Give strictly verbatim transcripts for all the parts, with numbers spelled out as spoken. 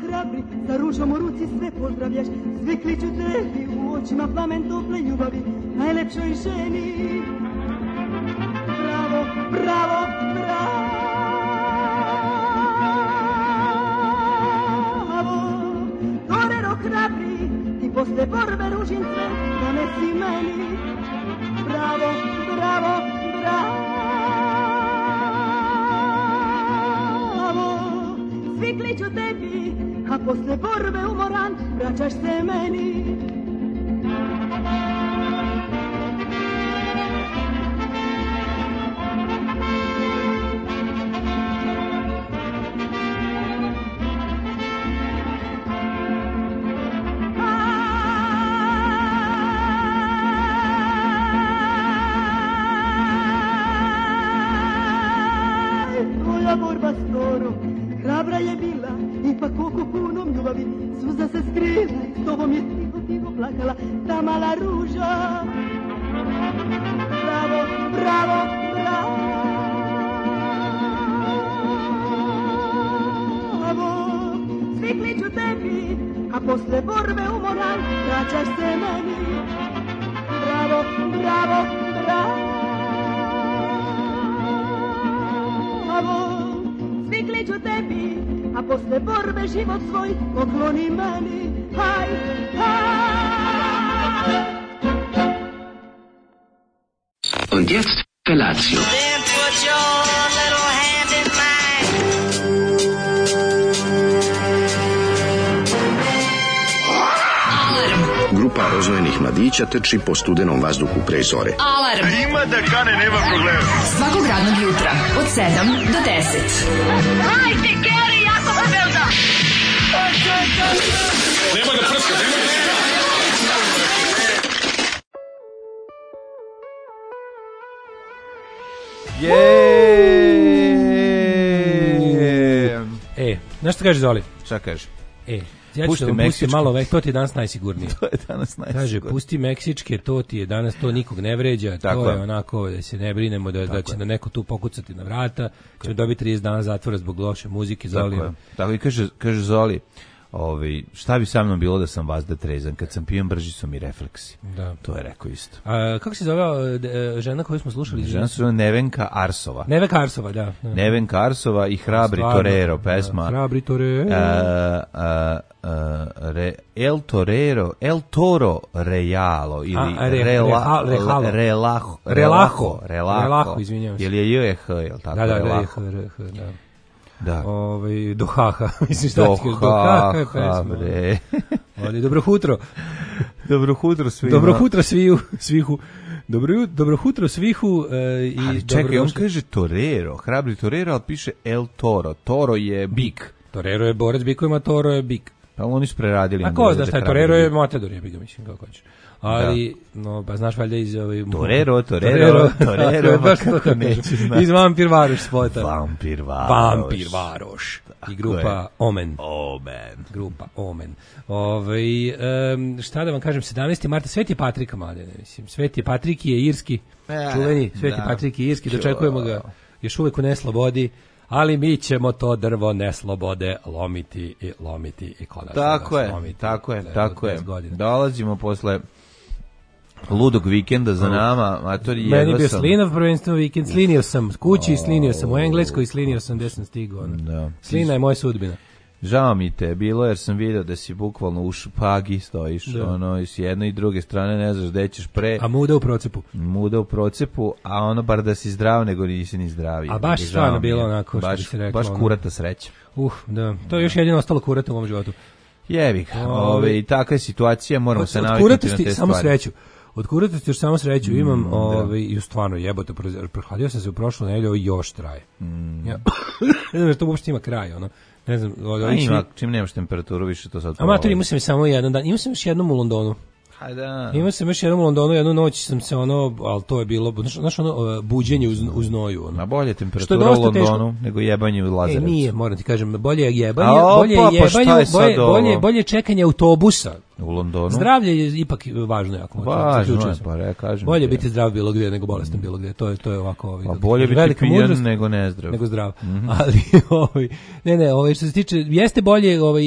hrabri, sa ružom u ruci sve pozdravljaš, svi kliču tebi, u očima plamen tople ljubavi, najlepšoj ženi. Bravo, bravo, bravo, torero hrabri, ti posle borbe ružin sve donesi meni. Bravo, bravo, bravo, svi kliču tebi, a posle borbe umoran vraćaš se meni. Borba s torom, hrabra je bila, ipak oko punom ljubavi, suza se skrila, s tobom je tiho, tiho plakala ta mala ruža. Bravo, bravo, bravo, svi kliču tebi, a posle borbe umoran, vraćaš se meni. Bravo, bravo, bravo, svi kliču tebi, a posle borbe život svoj pokloni meni. Haj, haj. Und jetzt Felatio. Then put your little hand in mine. Grupa rozvojenih mladića trči po studenom vazduhu pre zore. Alarm. Ima da kane, nema problema. Svakog radnog jutra od sedam do deset. Hajde, Geri, jako se velda. Nema da prska, nema da prska. Jeee! E, znaš što kaže Zoli? Šta kaže? E, ja ću da pusti malo vek, to ti je danas najsigurnije. To je danas najsigurnije. Kaže, pusti meksičke, to ti je danas, to nikog ne vređa, tako to je je onako, da se ne brinemo, da, da će da neko tu pokucati na vrata, ćemo dobiti trideset dana zatvora zbog loše muzike, Zoli. Tako je. Tako i kaže, kaže Zoli, Ovi, šta bi sa mnom bilo da sam vazda trezan? Kad sam pijen, brži su mi refleksi. Da. To je rekao isto. A, kako se zove žena koju smo slušali? Žena se zove Nevenka Arsova. Nevenka Arsova, da. da. Nevenka Arsova i Hrabri Stvarno, Torero, pesma. Da, Hrabri Torero. A, a, a, re, El Torero, El Toro Rejalo ili a, re, rela, reha, relaho, relaho, relaho, relaho, relaho, izvinjavam se. Jel je J, H, jel tako? Da, da, relaho. da, H, da. Da. Ovaj Dohaha, mislim šta ti kažeš, Dohaha, pesma. bre. Ali dobro jutro. Dobro jutro svima. Dobro jutro sviju, svihu. Dobro dobro jutro svihu e, i ali čekaj, dobro on kaže Torero, Hrabri Torero, al piše El Toro. Toro je bik. Torero je borac bikovima, Toro je bik. Pa oni su preradili. A ko zna šta je Torero je matador, je biga, mislim, kako hoćeš. Ali, da. No, pa znaš valjda iz ovaj... Torero, Torero, Torero, baš to neću znati. Iz Vampir Varoš spota. Vampir Varoš. Vampir Varoš. I grupa Omen. Omen. Grupa Omen. Ove, um, šta da vam kažem, sedamnaesti marta, Sveti Patrika, mladene, mislim. Sveti Patrik je irski, čuveni, Sveti da. Patrik je irski, dočekujemo ga još uvek u neslobodi. Ali mi ćemo to drvo neslobode lomiti i lomiti i konačno tako je, slomiti. Tako je, da, tako je. Godina. Dolazimo posle ludog vikenda za nama, matori jedva sam. Meni bio slinav prvenstvo vikend, slinio sam kući, slinio sam u Engleskoj, slinio sam gde sam stigao. Da. Slina je moja sudbina. Žao mi te bilo jer sam vidio da si bukvalno u špagi stojiš, da. Ono, i s jedne i druge strane ne znaš gde ćeš pre. A muda u procepu. Muda u procepu, a ono bar da si zdrav nego nisi ni zdraviji. A baš stvarno bilo onako što baš, bi se reklo. Baš kurata sreća. Uh, da. To je još jedino ostalo kurata u mom životu. Jebi ga. Ove, i takva je situacija, moramo od, se od naviknuti na te stvari. Samo sreću. Od kuratosti još samo sreću imam, mm, ovaj, i stvarno jebote, prehladio sam se u prošlu nedelju, ovo još traje. Mm. Ja. Ne znam što uopšte ima kraj, ono. Ne znam, od, A ima, čim nemaš temperaturu više to sad. Amator, imao sam samo jedan dan, imao sam još jednom u Londonu. Hajda. Imao sam još jednom u Londonu, jednu noć sam se ono, ali to je bilo, znaš ono, buđenje uz, uz noju. Ono. Na bolje temperatura u Londonu nego jebanje u Lazarevcu. E, nije, moram ti kažem, bolje je jebanje, A, bolje je opa, jebanje, pa bolje, bolje, bolje čekanje autobusa. U Londonu. Zdravlje je ipak važno jako. Važno je, pa re, kažem. Bolje biti zdrav bilo gdje nego bolestan bilo gdje. To je to je ovako ovaj. Pa bolje biti pijan nego nezdrav. Nego zdrav. Mm-hmm. Ali ovaj ne ne, ovaj što se tiče jeste bolje ovaj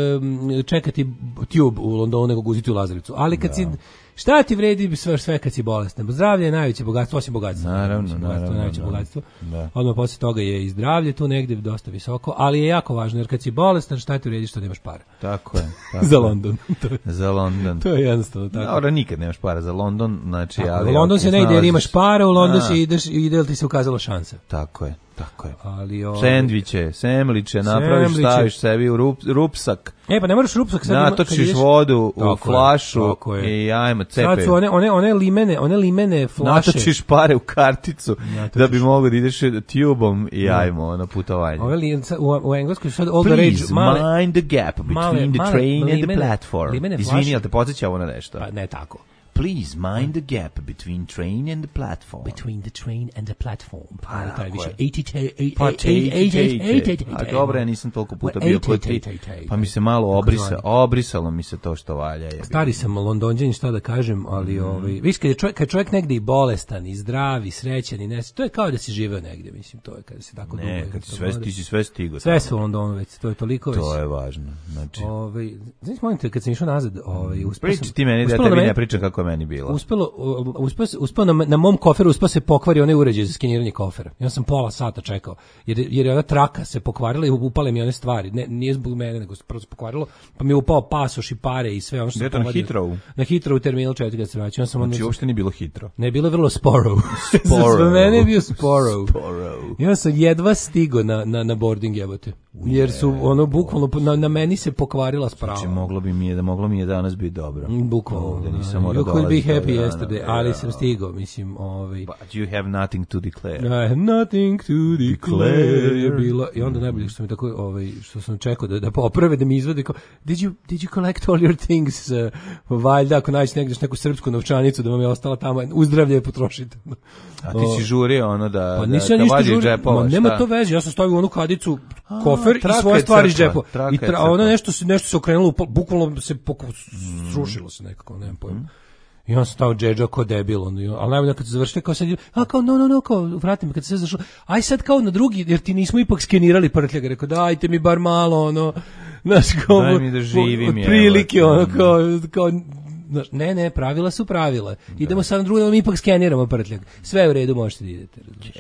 čekati tube u Londonu nego guziti u Lazaricu. Ali kad da. si šta ti vredi sve sve kad si bolestan? Zdravlje je najveće bogatstvo, osim bogatstva. Naravno, naravno, naravno, to je najveće da. bogatstvo. Da. Odmah posle toga je i zdravlje tu negdje dosta visoko, ali je jako važno jer kad si bolestan, šta ti vredi što nemaš para? Tako je. Tako za London. za London. To je jednostavno tako. Dobro, nikad nemaš para za London, znači tako, ali u London se ne ide jer imaš para, u London A. se ideš i ide li ti se ukazala šansa. Tako je. Tako je. Ali o... Sendviče, semliče, napraviš, Semliče. staviš sebi u rup, rupsak. E, pa ne moraš rupsak sad. Natočiš ideš... vodu u tako flašu je, i ajmo cepe. Sad su one, one, one limene, one limene flaše. Natočiš pare u karticu Natočiš. da bi mogao da ideš tubom i ajmo na putovanje. Ove li, u, u engleskoj sad all the rage. Please Male, mind the gap between male, the male train limene, and the platform. Izvini, jel te podsjeća ovo na nešto? Pa ne tako. Please mind the gap between train and the platform. Between the train and the platform. Pa, taj tako više. je. osamdeset, Pa osamdeset, A dobro, ja nisam toliko puta bio kod ti. Pa mi se malo obrisa, obrisalo mi se to što valja. Je Stari sam Londonđanin, šta da kažem, ali mm. ovaj, viš, kad je čovjek, kad čovjek negdje i bolestan, i zdrav, i srećan, i nes, to je kao da si živeo negdje, mislim, to je kada si tako dugo. Ne, kad si sve, ti si sve stigo. Sve su u Londonu već, to je toliko već. To je važno. Znači. Ovaj, znači, molim te, kad sam išao nazad, ovaj, uspio Priči sam... ti meni, da tebi ne pričam kako je meni bilo. Uspelo, uspeo, uspeo na, na mom koferu, uspeo se pokvari onaj uređaj za skeniranje kofera. Ja sam pola sata čekao, jer, jer je ona traka se pokvarila i upale mi one stvari. Ne, nije zbog mene, nego se prvo se pokvarilo, pa mi je upao pasoš i pare i sve ono što sam povadio. Na Hitrovu? Na Hitrovu terminal četiri kad se vraćao. Ja znači ono, uopšte nije bilo Hitro? Ne, bilo je vrlo sporo. Sporo. Za mene je bio sporo. Sporo. Ja sam jedva stigo na, na, na boarding jebote. Jer su ono bukvalno na, na meni se pokvarila sprava. Znači moglo bi mi je da moglo mi je danas biti dobro. Bukvalno. Da nisam morao you could be happy dana, yesterday, ali sam stigao, mislim, ovaj. But you have nothing to declare. I have nothing to declare. Je bilo i onda najbolje što mi tako ovaj što sam čekao da da poprave da mi izvade kao did you did you collect all your things uh, valjda ako nađeš negdje neku srpsku novčanicu da vam je ostala tamo uzdravlje potrošite. A ti si žurio ono da pa da, da vadiš džepova. Ma nema to veze, ja sam stavio onu kadicu kofer i svoje stvari iz džepa. I tra, ono nešto se nešto se okrenulo, bukvalno se srušilo se nekako, nemam pojma. I on stao džedža ko debil, on, ali najbolje kad se završili, kao sad, a kao, no, no, no, kao, vrati me kad se zašlo, aj sad kao na drugi, jer ti nismo ipak skenirali prtljega, rekao, dajte mi bar malo, ono, znaš, kao, daj mi da živim, od prilike, ono, kao, kao, znaš, ne, ne, pravila su pravila, idemo sad na drugi, ali mi ipak skeniramo prtljeg, sve je u redu, možete da idete,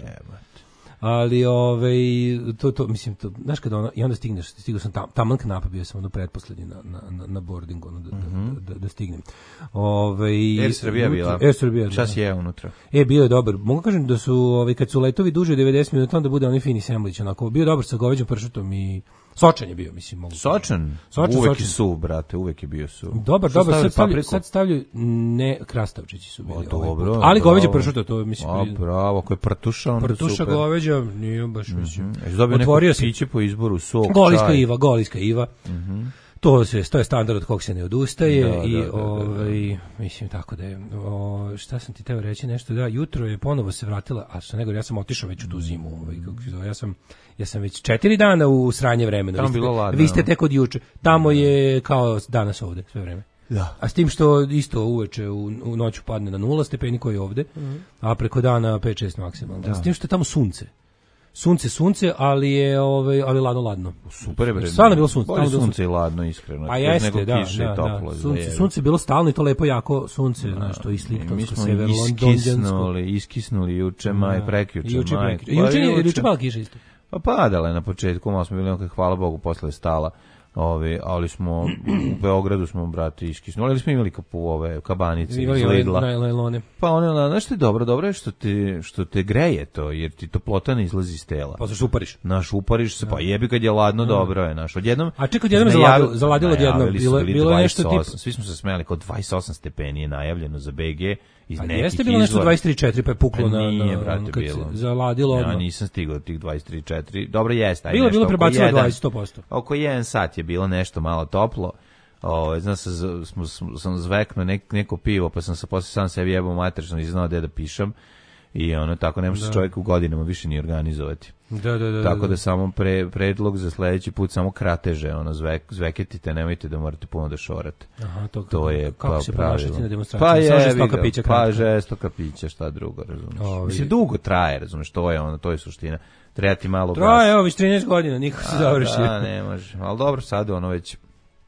ali ovaj to to mislim to znaš kada ono i onda stigneš stigao sam tam taman knap bio sam ono pretposlednji na na na boardingu ono da, mm-hmm. da, da, da stignem. Ovaj Air Srbija bila. Air Srbija. Čas je unutra. E bio je dobar. Mogu kažem da su ovaj kad su letovi duže od devedeset minuta onda bude onaj fini sendvič onako bio dobar sa goveđim pršutom i sočan je bio, mislim, mogu. Sočan? Sočan, uvek sočan. je su, brate, uvek je bio su. Dobar, dobar, sad stavljaju, sad stavljaju, ne, krastavčići su bili. O, dobro, ovaj ali bravo. goveđe pršuto, to mislim. A, bravo, ako je prtuša, onda prtuša super. goveđa, nije baš, mislim. Mm-hmm. Dobio neko piće po izboru, sok, Goliska čaj. Iva, Goliska Iva. Mm-hmm. To se to je standard od kog se ne odustaje da, i da, da, ovaj da, da. mislim tako da je o, šta sam ti teo reći nešto da jutro je ponovo se vratila a što nego ja sam otišao već u tu zimu ovaj kako se zove ja sam ja sam već četiri dana u sranje vremena tamo vi ste, bilo ladno, vi ste tek od juče tamo je kao danas ovde sve vreme. Da. A s tim što isto uveče u, u noću padne na nula stepeni koji je ovde, mm-hmm. a preko dana pet šest maksimalno. S tim što je tamo sunce. Sunce, sunce, ali je ovaj ali ladno ladno. Super je bre. Stvarno je bilo sunce, bolje sunce sunce i ladno iskreno. A jeste, da, kiše da, i toplo. da. Sunce, sunce je bilo stalno i to lepo jako sunce, znaš, to i Sliptonsko, sever Londonsko. Iskisnuli juče, maj, prekjuče, maj. Juče je juče pala kiša isto. Pa padala je na početku, malo smo bili nekako, hvala Bogu, posle je stala. Ove, ali smo u Beogradu smo brati iskisnuli, ali smo imali kapu ove kabanice iz Lidla. Pa one, znaš što je dobro, dobro je što te, što te greje to, jer ti toplota ne izlazi iz tela. Pa se upariš. Naš upariš se, pa jebi kad je ladno, ja. Dobro je, naš. Odjednom. A čekaj, odjednom zaladilo, zaladilo odjednom, bilo, bilo nešto tipa. Svi smo se smejali, kao dvadeset osam stepeni je najavljeno za B G. Iz a nekih jeste bilo nešto dvadeset tri četiri pa je puklo na, nije, na brate, kad bilo. se zaladilo odmah. Ja nisam stigao tih dvadeset tri četiri. Dobro jeste, aj bilo, nešto. Bilo prebacilo dvadeset sto posto. Oko jedan sat je bilo nešto malo toplo. O, znam se, smo, sam zveknuo nek, neko pivo, pa sam se posle sam sebi jebao mater, što nisam znao gde da pišem. I ono, tako ne može se čovjek u godinama više ni organizovati. Da, da, da. Tako da, da samo pre, predlog za sledeći put samo krateže, ono, zvek, zveketite, nemojte da morate puno da šorate. Aha, to, to je kako pa, se pravilno. ponašati na demonstraciji? Pa je, žestoka pića pa žestoka pića, šta drugo, razumiješ. Ovi. Mislim, dugo traje, razumiješ, to je ono, to je suština. Treba ti malo traje, evo, već trinaest godina, nikako se završi. Da, ne može, ali dobro, sad ono već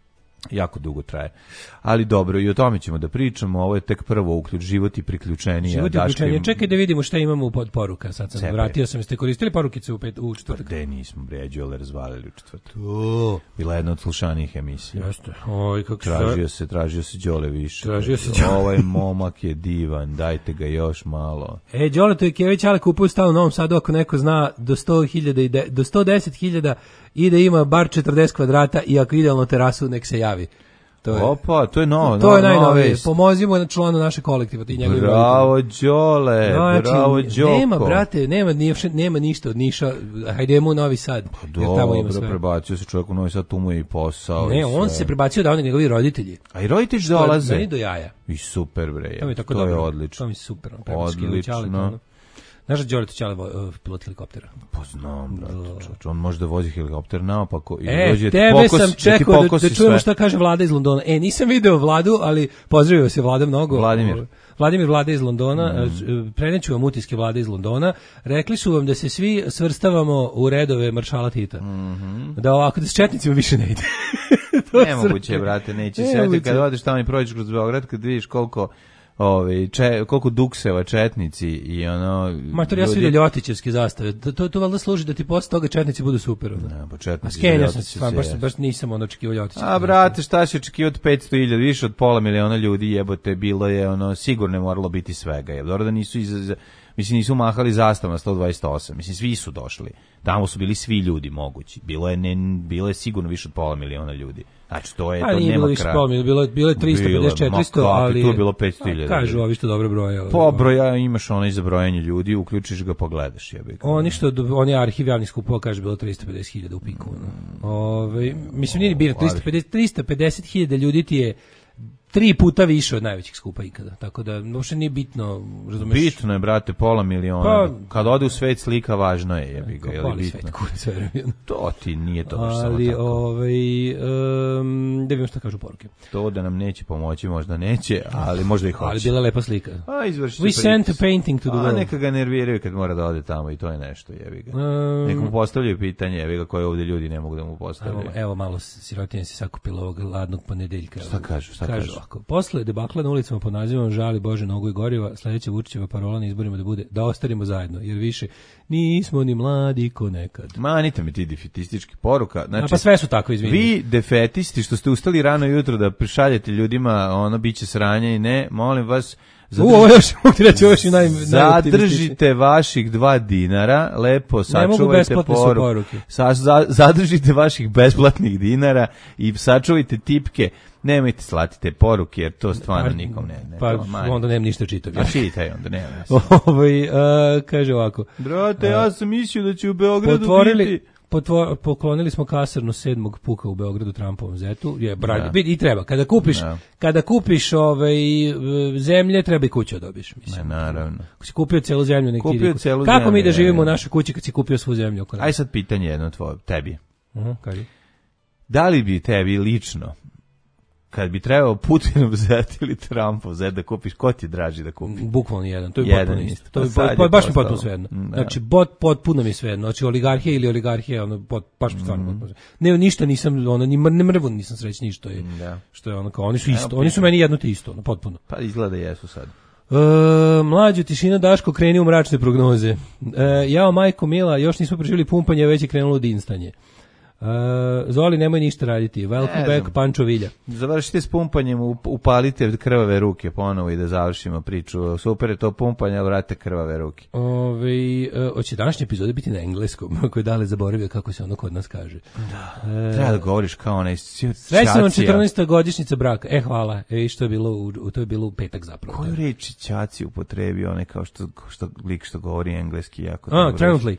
jako dugo traje. Ali dobro, i o tome ćemo da pričamo, ovo je tek prvo uključ, život i priključenija. Život i priključenija, čekaj da vidimo šta imamo u podporuka, sad sam Cepe. Vratio sam, ste koristili porukice u, pet, u četvrtak? Pa gde nismo, bre, Đole razvalili u četvrtak. To. Bila jedna od slušanijih emisija. Jeste. Oj, kako tražio se, tražio se Đole više. Tražio se Đole. Ovaj momak je divan, dajte ga još malo. E, Đole Tojkević, ali kupuje stan u Novom Sadu, ako neko zna, do sto hiljada i de, do sto deset hiljada i da ima bar četrdeset kvadrata i ako idealno terasu, nek se javi. To je, Opa, to je novo, to je najnovije. Pomozimo na članu našeg kolektiva, ti njegovi roditelji. Bravo Đole, znači, bravo Đoko. Nema, brate, nema, nema ništa od Niša. Hajdemo u Novi Sad. Pa dobro, prebacio se čovjek u Novi Sad, tu mu je i posao. Ne, on se prebacio da oni njegovi roditelji. A i roditelji dolaze. Meni do jaja. I super, bre. To mi je tako to dobro. Je odlično. To mi je super. Odlično. Znaš da Đole Toćale pilot helikoptera? Pa znam, brate, čoč, on može da vozi helikopter naopako. I e, dođe tebe pokos, sam čekao da, da, da čujemo sve. šta kaže Vlada iz Londona. E, nisam video Vladu, ali pozdravio se Vlada mnogo. Vladimir. Vladimir Vlada iz Londona, mm. preneću vam utiske Vlade iz Londona. Rekli su vam da se svi svrstavamo u redove maršala Tita. Mm-hmm. Da ovako, da s četnicima više ne ide. Nemoguće, brate, neće se. Kad odeš tamo i prođeš kroz Beograd, kad vidiš koliko... Ovi, če, koliko dukseva četnici i ono... Mater, ja su vidio ljotićevske zastave. To, to, to valjda služi da ti posle toga četnici budu super. Ne, pa četnici... A skenja sam se, baš, baš nisam ono očekivao ljotićevske. A, brate, šta se očekivao od petsto hiljada, više od pola miliona ljudi, jebote, bilo je, ono, sigurno moralo biti svega. Je dobro da nisu iz... Mislim, nisu mahali zastav na sto dvadeset osam. Mislim, svi su došli. Tamo su bili svi ljudi mogući. Bilo je, ne, bilo je sigurno više od pola miliona ljudi. Znači, to je, a, to nema kraja. Bilo, bilo, bilo je tristo pedeset četiristo, ali... Tu je bilo petsto hiljada. Kažu ovi što dobro broje. Po broja imaš onaj za brojanje ljudi, uključiš ga, pogledaš. Jebi. Oni što, oni arhiv javnih skupova, kaže, bilo tristo pedeset hiljada u piku. Mm. Ove, mislim, nije bilo tristo pedeset hiljada ljudi ti je tri puta više od najvećih skupa ikada. Tako da uopšte nije bitno, razumeš? Bitno je, brate, pola miliona. Pa, kad ode u svet slika, važno je, jebi ga, je li bitno? Svet, kurc, verujem. To ti nije to baš samo ali, tako. Ovaj, um, da vidimo što kažu poruke. To da nam neće pomoći, možda neće, ali možda i hoće. Ali bila lepa slika. A, izvrši We sent a painting to the world. A, neka ga nerviraju kad mora da ode tamo i to je nešto, jebi ga. Um, Neka mu postavljaju pitanje, jebi ga, koje ovdje ljudi ne mogu da mu postavljaju. Evo, evo malo sirotinje se sakupilo ovog ladnog ponedeljka. Šta kažu, šta kažu? Kažu, posle debakla na ulicama pod nazivom Žali Bože nogu i goriva, sledeća Vučićeva parola na izborima da bude da ostarimo zajedno, jer više nismo ni mladi ko nekad. Manite mi ti defetistički poruka. Znači, a pa sve su tako, izvinite. Vi defetisti što ste ustali rano jutro da prišaljete ljudima ono biće sranje i ne, molim vas, Zadrži, U, ovo još mogu ti reći, ovo još i naj, zadržite vaših dva dinara, lepo sačuvajte poruke. Sa, za, zadržite vaših besplatnih dinara i sačuvajte tipke. Nemojte slatite poruke, jer to stvarno nikom ne. ne pa to, onda nemam ništa čitati. A čitaj onda, nema. Ovaj uh, kaže ovako. Brate, uh, ja sam mislio da će u Beogradu potvorili, biti... Potvor, poklonili smo kasarnu sedmog puka u Beogradu Trumpovom zetu. Je, brad, i treba. Kada kupiš, da. kada kupiš ovaj, zemlje, treba i kuću dobiš. Mislim. Ne, naravno. Ako si kupio celu zemlju, neki kupio celu kako zemlju, mi da živimo u našoj kući kad si kupio svu zemlju? Oko aj sad pitanje jedno tvoje, tebi. Uh-huh, kaži. Da li bi tebi lično, kad bi trebao Putinov zet ili Trumpov zet da kupiš, ko ti je draži da kupi? Bukvalno jedan, to je potpuno isto. To je pa pot, baš mi potpuno svejedno. Znači, bot, potpuno mi svejedno. Znači, oligarhija ili oligarhija, ono, pot, baš mi stvarno potpuno svejedno. Ne, ništa nisam, ono, ni ne mrvu nisam srećni što je, da. Što je ono, kao, oni su isto, oni su meni jedno te isto, ono, potpuno. Pa izgleda jesu sad. E, mlađu tišina Daško kreni u mračne prognoze. E, jao majko mila, još nismo preživjeli pumpanje, već je krenulo dinstanje. Uh, Zoli, nemoj ništa raditi. Welcome back, Pančo Vilja. Završite s pumpanjem, upalite krvave ruke ponovo i da završimo priču. Super je to pumpanje, vrate krvave ruke. Ove, uh, oće današnje epizode biti na engleskom, ako je Dale zaboravio kako se ono kod nas kaže. Da. Uh, Treba da govoriš kao onaj čacija. Srećna vam četrnaesta godišnjica braka. E, hvala. E, što je bilo u, to je bilo u petak zapravo. Koju reči čaci upotrebio, onaj kao što, što lik što govori engleski jako. A, trenutly.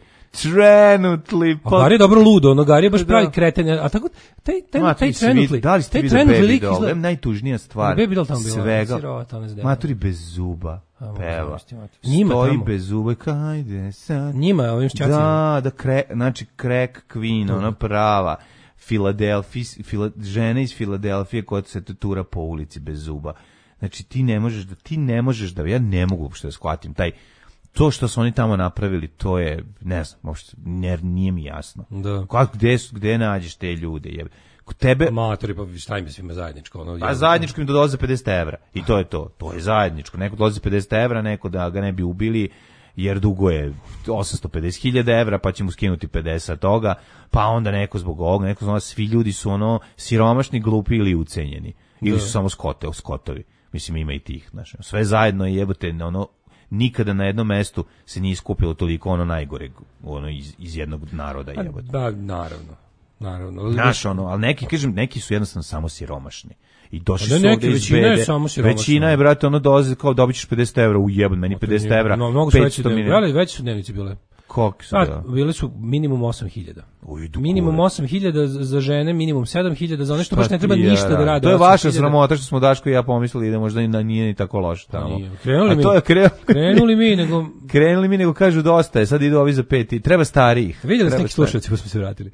Trenutli. Pa Gari je dobro ludo, ono Gari je baš pravi kreten, a tako taj taj Ma, taj trenutli. Da li ste videli Baby Doll? Izgleda... Najtužnija stvar. Baby Doll tamo bilo. Svega. Maturi bez zuba. peva. Njima stoji tamo. bez uvek, ajde sad. Njima, ovim šćacima. Da, da, crack, znači crack queen, ona prava. Filadelfija, fila, žena iz Filadelfije koja se tura po ulici bez zuba. Znači ti ne možeš da, ti ne možeš da, ja ne mogu uopšte da shvatim taj, to što su oni tamo napravili, to je, ne znam, uopšte, ne, nije mi jasno. Da. Kako, gde, gde nađeš te ljude, jebe? Tebe matori, pa šta im je svima zajedničko, ono. Pa zajedničko im da dolaze pedeset evra. I to je to. To je zajedničko. Neko dolazi pedeset evra, neko da ga ne bi ubili jer dugo je osamsto pedeset hiljada evra, pa će mu skinuti pedeset toga, pa onda neko zbog ovoga, neko zbog, svi ljudi su ono siromašni, glupi ili ucenjeni. Ili da. Su samo skote, skotovi. Mislim, ima i tih, znači. Sve zajedno je jebote, ono, nikada na jednom mestu se nije skupilo toliko ono najgore, ono iz, iz jednog naroda jebote. Da, naravno. Naravno. Znaš, ono, ali neki, kažem, neki su jednostavno samo siromašni. I došli su ovde iz bede. Većina je, brate, ono dolazi kao dobit ćeš pedeset evra, ujebno, meni pedeset evra, no, petsto milijuna. Ali već su dnevnice bile. Koliko su bile? Bile su minimum osam hiljada. Minimum osam hiljada za žene, minimum sedam hiljada za one što baš ne treba ništa da rade. To je vaša sramota što smo Daško i ja pomislili da možda i nije ni tako loše tamo. Krenuli mi. To je kre... krenuli mi nego krenuli mi nego kažu dosta je, sad idu ovi za pet i treba starijih. Vidjeli ste neki slušalci pa smo se vratili.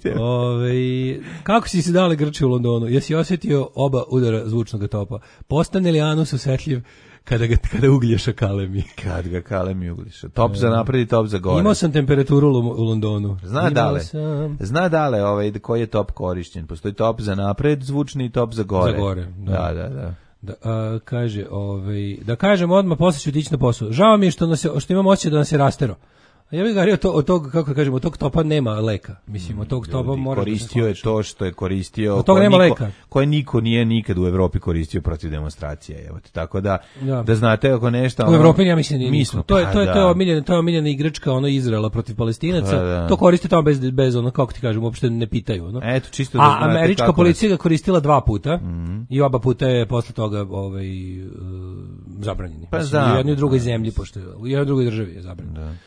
Ove, kako si se dale grči u Londonu? Jesi osjetio oba udara zvučnog topa? Postane li anus osetljiv kada ga kada uglješ kalemi? Kad ga kalemi uglješ. Top za napred i top za gore. Imao sam temperaturu u Londonu. Zna dale. Sam... Zna dale ovaj koji je top korišćen. Postoji top za napred zvučni i top za gore. Za gore. Da, da, da. da. Da, a, kaže, ovaj, da kažem odmah, posle ću tići na posao. Žao mi je što, nas je, što imam osjećaj da nas je rastero. Ja bih govorio to, od tog, kako kažemo, od tog topa nema leka. Mislim, od tog topa mora koristio da je to što je koristio, od toga nema niko, leka. Koje niko nije nikad u Evropi koristio protiv demonstracija, evo te. Tako da, ja. Da znate ako nešto... U ono, Evropi ja mislim nije mi smo, to je, to je, to je omiljena, to je omiljena igračka, ono Izraela protiv Palestinaca, da. To koriste tamo bez, bez ono, kako ti kažem, uopšte ne pitaju. Ono. Eto, čisto da a američka policija ga koristila dva puta mm-hmm. i oba puta je posle toga ovaj, uh, zabranjeni. Pa mislim, u jednoj i drugoj zemlji, pošto je, u jednoj drugoj državi je zabranjeno. Da.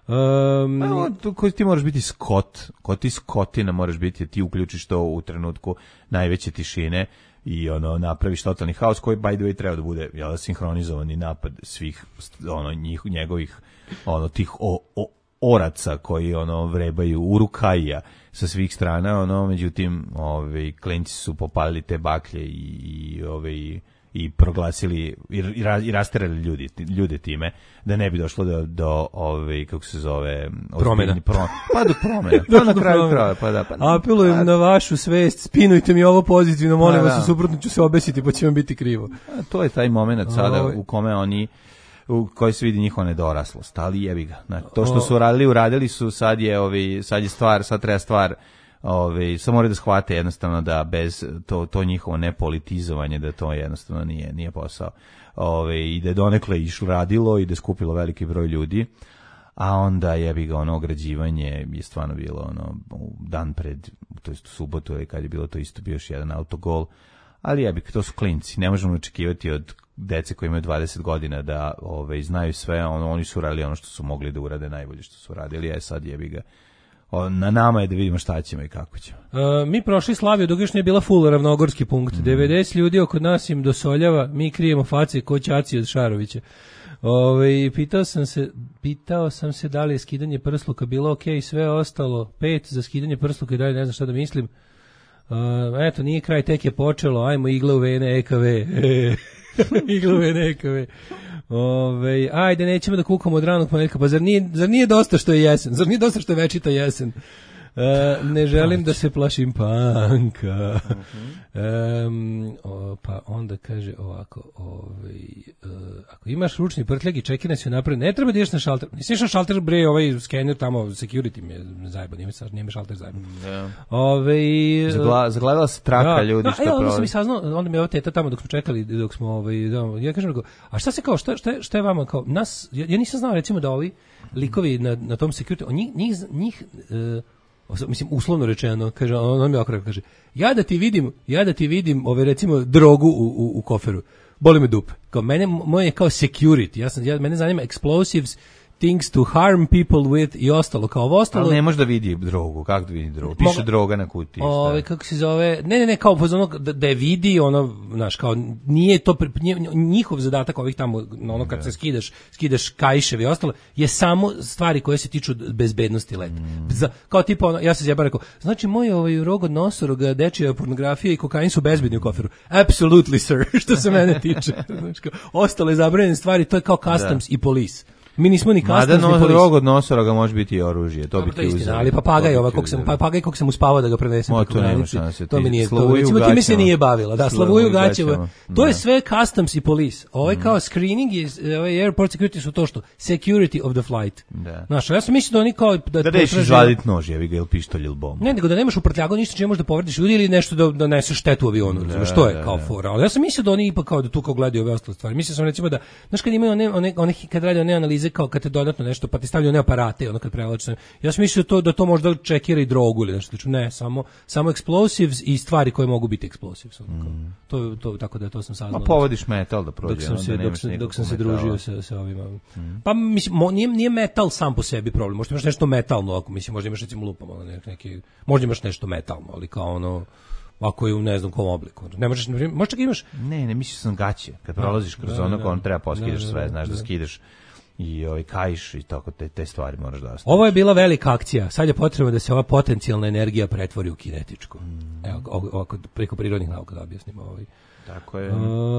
Um, pa, tu, koji ti moraš biti skot, ko ti skotina moraš biti, ti uključiš to u trenutku najveće tišine i ono napraviš totalni haos koji by the way treba da bude jel, sinhronizovani napad svih ono njih njegovih ono tih o, o, oraca koji ono vrebaju urukaja sa svih strana, ono međutim ovi klinci su popalili te baklje i, i ove i proglasili i, i, i rasterali ljudi ljude time da ne bi došlo do do ove kako se zove promena pro, pa do promena pa na kraju kraja pa da pa apelujem pa, na vašu svest, spinujte mi ovo pozitivno, molim vas, suprotno ću se obesiti pa će vam biti krivo. A to je taj momenat sada o, u kome oni u kojoj se vidi njihova nedoraslost, ali jebi ga. Znači, to što su radili, uradili su, sad je ovi sad je stvar, sad treba stvar Ove, samo moraju da shvate jednostavno da bez to, to njihovo nepolitizovanje da to jednostavno nije, nije posao. Ove, i da je donekle išlo radilo i da je skupilo veliki broj ljudi, a onda jebi ga ono ograđivanje je stvarno bilo ono dan pred, to jest u subotu ili kad je bilo to isto bio još jedan autogol, ali jebi ga, to su klinci, ne možemo očekivati od dece koji imaju dvadeset godina da ove, znaju sve, ono, oni su radili ono što su mogli da urade najbolje što su radili, a sad jebi ga na nama je da vidimo šta ćemo i kako ćemo. Uh, mi prošli Slaviju dok još nije bila full ravnogorski punkt. Mm. devedeset ljudi oko nas im dosoljava, mi krijemo face ko ćaci od Šarovića. Ove, pitao sam se, pitao sam se da li je skidanje prsluka bilo ok i sve ostalo. Pet za skidanje prsluka i dalje ne znam šta da mislim. Uh, eto, nije kraj, tek je počelo. Ajmo igle u vene, E K V. Igle u vene, E K V. Ove, ajde, nećemo da kukamo od ranog ponedjeljka, pa zar nije, zar nije dosta što je jesen? Zar nije dosta što je večita jesen? E, ne želim da se plašim panka. Um, o, pa onda kaže ovako, ovaj, uh, ako imaš ručni prtljag i čekirne se napred, ne treba da ideš na šalter. Nisi išao šalter, bre, ovaj skener tamo, security mi je zajebo, nije, nije šalter zajebo. Yeah. Ove, Zagla, zagledala se traka da, ljudi da, što prolazi. Onda sam i saznao, onda mi je ova teta tamo dok smo čekali, dok smo, ovaj, da, ja kažem, a šta se kao, šta, šta, šta je vama kao, nas, ja, ja nisam znao recimo da ovi likovi na, na tom security, njih, njih, njih uh, mislim uslovno rečeno, kaže on, on mi okrak kaže ja da ti vidim ja da ti vidim ove recimo drogu u, u, u koferu, boli me dupe, kao mene moje je kao security, ja sam ja mene zanima explosives things to harm people with i ostalo, kao ovo ostalo. Ali ne može da vidi drogu, kako da vidi drogu? Piše Mo, droga na kutiji. Ove, kako se zove, ne, ne, ne, kao ono, da, da je vidi, ono, znaš, kao, nije to, njihov zadatak ovih tamo, ono, kad se skidaš, skidaš kaiševi i ostalo, je samo stvari koje se tiču bezbednosti leta. Mm. Za, kao tipa, ono, ja se zjebam rekao, znači, moj ovaj rog od nosoroga, dečija pornografija i kokain su bezbedni u koferu. Absolutely, sir, što se mene tiče. Znači, kao, ostale zabranjene stvari, to je kao customs da. I police. Mi nismo ni customs ni police. Rog od nosoroga može biti i oružje, to bi ti uzeli. Ali papagaj, ovaj kog sam papagaj kog sam uspavao da ga prenesem preko granice. To mi nije to. Recimo ti mi se nije bavila. Da, Slavuju Gaćeva. To je sve customs i police. Ovaj kao screening je, ovaj airport security su to što security of the flight. Znaš, ja sam mislio da oni kao da da rešiš izvaditi nož, jevi ga ili pištolj ili bombu. Ne, nego da nemaš u prtljagu ništa čime možeš da povrediš ljudi ili nešto da doneseš štetu avionu. Razumeš, to je kao fora. Ali ja sam mislio da oni ipak kao da tu kao gledaju ove ostale stvari. Mislio sam recimo da, znaš, kad imaju one one one kad rade one analize kao kad te dodatno nešto pa ti stavljaju one aparate, ono kad prevlače. Ja sam mislio to da to možda čekira i drogu ili nešto. Ne, samo samo explosives i stvari koje mogu biti explosives. Mm. To to tako da to sam saznao. Ma povodiš metal da prođe, dok sam se dok sam, dok sam se družio sa sa ovima. Mm. Pa mislim mo, nije, nije metal sam po sebi problem. Možda imaš nešto metalno, ako mislim možda imaš recimo lupamo na neki, možda imaš nešto metalno, ali kao ono ako je u ne znam kom obliku. Ne možeš, možda čak imaš. Ne, ne mislio sam gaće. Kad prolaziš kroz da, ono da, on treba poskidaš sve, znaš da, da skidaš i ovaj kaiš i tako te te stvari moraš da ostaviš. Ovo je bila velika akcija. Sad je potrebno da se ova potencijalna energija pretvori u kinetičku. Mm. Evo, ovako preko prirodnih nauka da objasnimo ovaj. Tako je. Uh,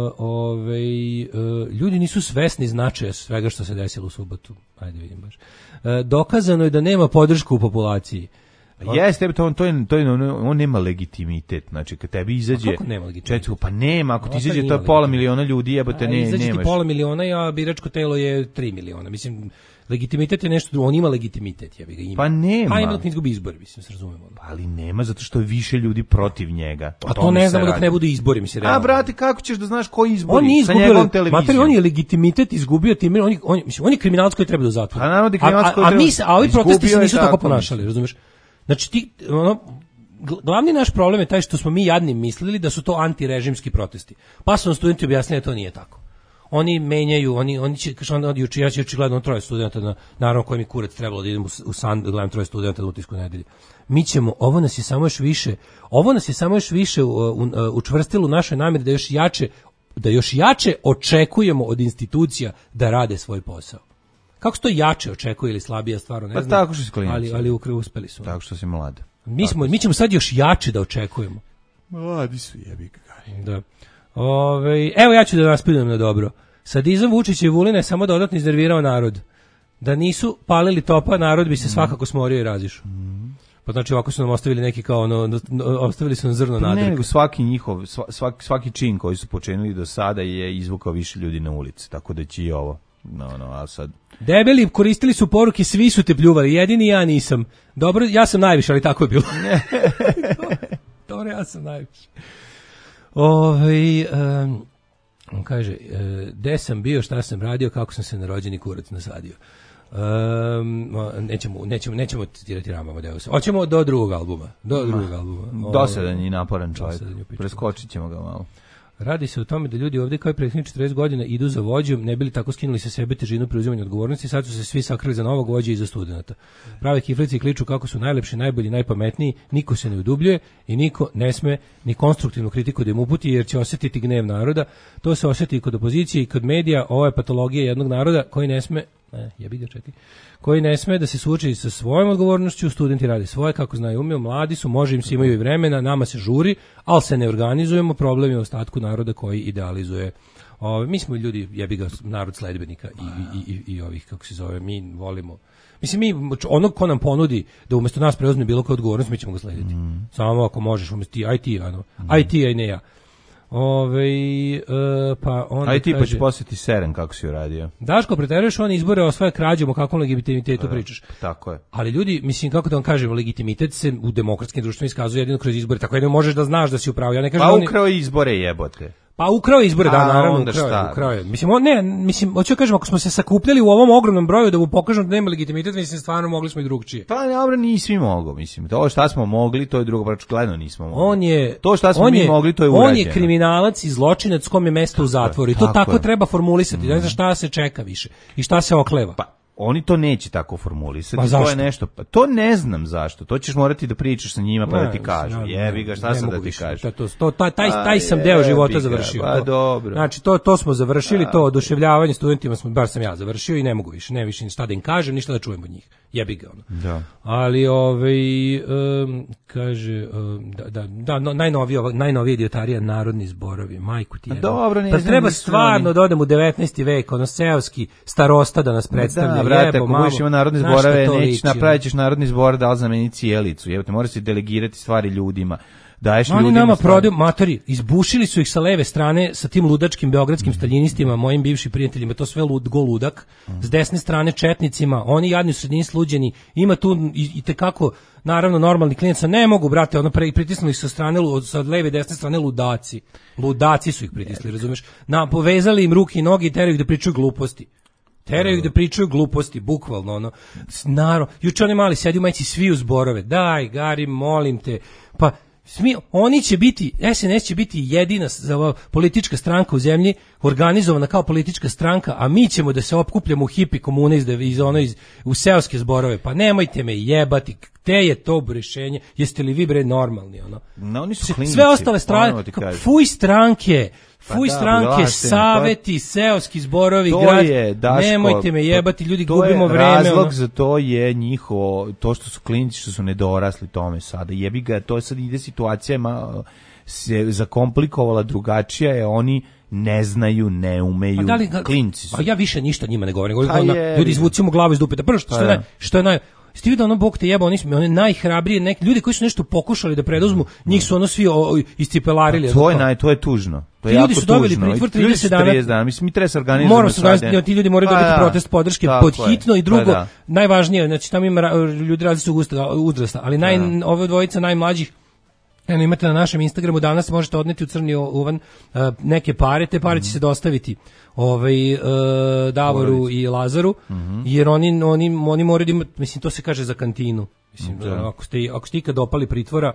ovaj uh, ljudi nisu svesni značaja svega što se desilo u subotu. Ajde vidim baš. Uh, dokazano je da nema podršku u populaciji. Jeste, to on to je to je on nema legitimitet. Znači kad tebi izađe četiri, pa nema, ako ti izađe to je pola miliona ljudi, jebote, ne nemaš. Izađe ti pola miliona, a biračko telo je tri miliona. Mislim legitimitet je nešto drugo, on ima legitimitet, ja bih ga ima. Pa nema. Pa ima dok ne izgubi izbori, mislim, se razumemo. Pa ali nema, zato što je više ljudi protiv njega. A to ne znamo dok ne budu izbori, mislim, realno. A brate, kako ćeš da znaš koji izbori? On nije izgubio televiziju. On je legitimitet izgubio time, on je, on, mislim, on je kriminalac koji treba da zatvori. Pa naravno da kriminalac koji treba. A mi a ovi protesti se nisu tako ponašali, razumeš? Znači ti, ono, glavni naš problem je taj što smo mi jadni mislili da su to antirežimski protesti. Pa su nam studenti objasnili da to nije tako. Oni menjaju, oni oni će kaže on juče ja će očigledno troje studenata na naravno koji mi kurac trebalo da idem u, u san da gledam troje studenata na utisku nedelje. Mi ćemo, ovo nas je samo još više, ovo nas je samo još više učvrstilo u našoj nameri da još jače da još jače očekujemo od institucija da rade svoj posao. Kako se to jače očekuje ili slabija stvarno, ne pa znam. Tako što si klinac. Ali ali ukre uspeli su. Tako što si mlad. Mi smo mi ćemo sad još jače da očekujemo. Mladi su jebi ga. Da. Ove, evo ja ću da nas pitam na dobro. Sadizam Vučića i Vulina je samo dodatno iznervirao narod. Da nisu palili topa, narod bi se svakako smorio i razišao. Mm. Pa znači ovako su nam ostavili neki kao ono, ostavili su nam zrno pa nadrka. Ne, nego svaki njihov, svaki, svaki čin koji su počinili do sada je izvukao više ljudi na ulici, tako da će i ovo. No, no, a sad... Debeli koristili su poruke, svi su te pljuvali, jedini ja nisam. Dobro, ja sam najviše, ali tako je bilo. Dobro, ja sam najviše. Ove, um, on kaže, gde sam bio, šta sam radio, kako sam se na rođeni kurac nasadio. Um, nećemo, nećemo, nećemo citirati Rama Deusa. Hoćemo do drugog albuma. Do drugog albuma. Dosadan i naporan čovjek. Preskočit ćemo ga malo. Radi se o tome da ljudi ovdje kao i prethodnih četrdeset godina idu za vođom, ne bili tako skinuli sa sebe težinu preuzimanja odgovornosti, sad su se svi sakrili za novog vođa i za studenata. Prave kiflici i kliču kako su najlepši, najbolji, najpametniji, niko se ne udubljuje i niko ne sme ni konstruktivnu kritiku da im uputi jer će osjetiti gnev naroda. To se osjeti i kod opozicije i kod medija, ovo je patologija jednog naroda koji ne sme, ne, jebi ga čekaj, koji ne sme da se suoči sa svojom odgovornošću, studenti rade svoje, kako znaju, umiju, mladi su, može im se imaju i vremena, nama se žuri, ali se ne organizujemo, problem je u ostatku naroda koji idealizuje. Ove, mi smo ljudi, jebi ga, narod sledbenika i, i, i, i ovih, kako se zove, mi volimo. Mislim, mi, onog ko nam ponudi da umjesto nas preuzme bilo koja odgovornost, mi ćemo ga slediti. Mm. Samo ako možeš, umjesto ti, aj ti, ano, mm. aj ti, aj ne ja. Ove, e, pa onda aj ti kaže, pa će posjeti Seren kako si uradio. Daško, preteruješ on izbore o svoje krađom, o kakvom legitimitetu da, pričaš. Tako je. Ali ljudi, mislim, kako da vam kažem, legitimitet se u demokratskim društvima iskazuje jedino kroz izbore, tako da možeš da znaš da si upravo. Ja ne kažem pa oni... ukrao izbore jebote. Pa ukrao izbore, da, naravno, ukrao je, ukrao je. Mislim, on, ne, mislim, hoću da kažem, ako smo se sakupljali u ovom ogromnom broju da mu pokažemo da nema legitimitet, mislim, stvarno mogli smo i drugčije. Pa, dobro, nismo mogli, mislim. To šta smo mogli, to je drugo, pa očigledno nismo mogli. On je, to šta smo on mi je, mogli, to je urađeno. On je kriminalac i zločinac kom je mesto u zatvoru i to tako, tako treba formulisati. Mm. Ne znam šta se čeka više i šta se okleva. Pa, oni to neće tako formulisati, to je nešto, pa to ne znam zašto, to ćeš morati da pričaš sa njima pa ne, da ti kažu, jebi ga, šta sad da ti kažu. To, to, taj, taj, taj sam A, deo života završio. Pa dobro. Znači, to, to smo završili, A, to oduševljavanje studentima, smo, bar sam ja završio i ne mogu više, ne više šta da im kažem, ništa da čujem od njih, jebi ga ono. Da. Ali, ovaj, um, kaže, um, da, da, da no, najnovije, najnovije idiotarija, narodni zborovi, majku ti jedan. Dobro, ne pa znam, treba stvarno oni... da odem u devetnaesti vek, ono seoski starosta da nas predstavlja. Da, brate, ako budeš imao narodne zborove, nećeš napravit ćeš narodni zbor da li zameni cijelicu, jebote, mora se delegirati stvari ljudima. Daješ oni ljudima nama stvari. Prodaju, matori, izbušili su ih sa leve strane sa tim ludačkim beogradskim stalinistima, mojim bivšim prijateljima, to sve lud, go ludak, s desne strane četnicima, oni jadni u sredini sluđeni, ima tu i, i tekako, naravno, normalni klijenca, ne mogu, brate, ono pre, pritisnuli sa strane, sa leve i desne strane ludaci, ludaci su ih pritisli, razumeš, na, povezali im ruke i noge i teraju ih da pričaju gluposti. Teraju ih da pričaju gluposti, bukvalno, ono, naro, juče oni mali sedi u majici svi u zborove, daj, Gari, molim te, pa, Smi, oni će biti, S N S će biti jedina za politička stranka u zemlji, organizovana kao politička stranka, a mi ćemo da se opkupljamo u hipi komune iz, iz, ono, iz, u seoske zborove, pa nemojte me jebati, te je to rešenje, jeste li vi bre normalni, ono? No, oni su klinici, sve ostale strane, fuj stranke, fuj pa da, stranke, saveti, seoski zborovi, grad, je, Daško, nemojte me jebati, ljudi, to gubimo je vreme. Razlog ono. za to je njihovo, to što su klinici, što su nedorasli tome sada, jebi ga, to je sad ide situacija, ma, se zakomplikovala drugačija je, oni ne znaju, ne umeju, da li, klinci su. A ja više ništa njima ne govorim, govorim ona, ljudi izvucimo glavu iz dupeta, prvo što, što je naj, što je naj Ste vidio da ono Bog te jeba, oni su oni najhrabrije, neki ljudi koji su nešto pokušali da preduzmu, njih su ono svi o, o, iscipelarili. To je naj, to je tužno. To je ljudi su dobili pritvor trideset dana. Mislim, mi treba se organizovati. Moramo se organizovati, ti ljudi moraju pa, dobiti protest podrške pod hitno i drugo, pa, da. najvažnije, znači tamo ima ljudi različitog uzrasta, ali naj, da. ove dvojica najmlađih, eno imate na našem Instagramu, danas možete odneti u crni uvan uh, neke pare, te pare će se dostaviti ovaj, uh, Davoru Porodic. I Lazaru, mm-hmm. jer oni, oni, oni moraju da imati, mislim, to se kaže za kantinu. Mislim, da. ako, ste, ako ste ikad dopali pritvora,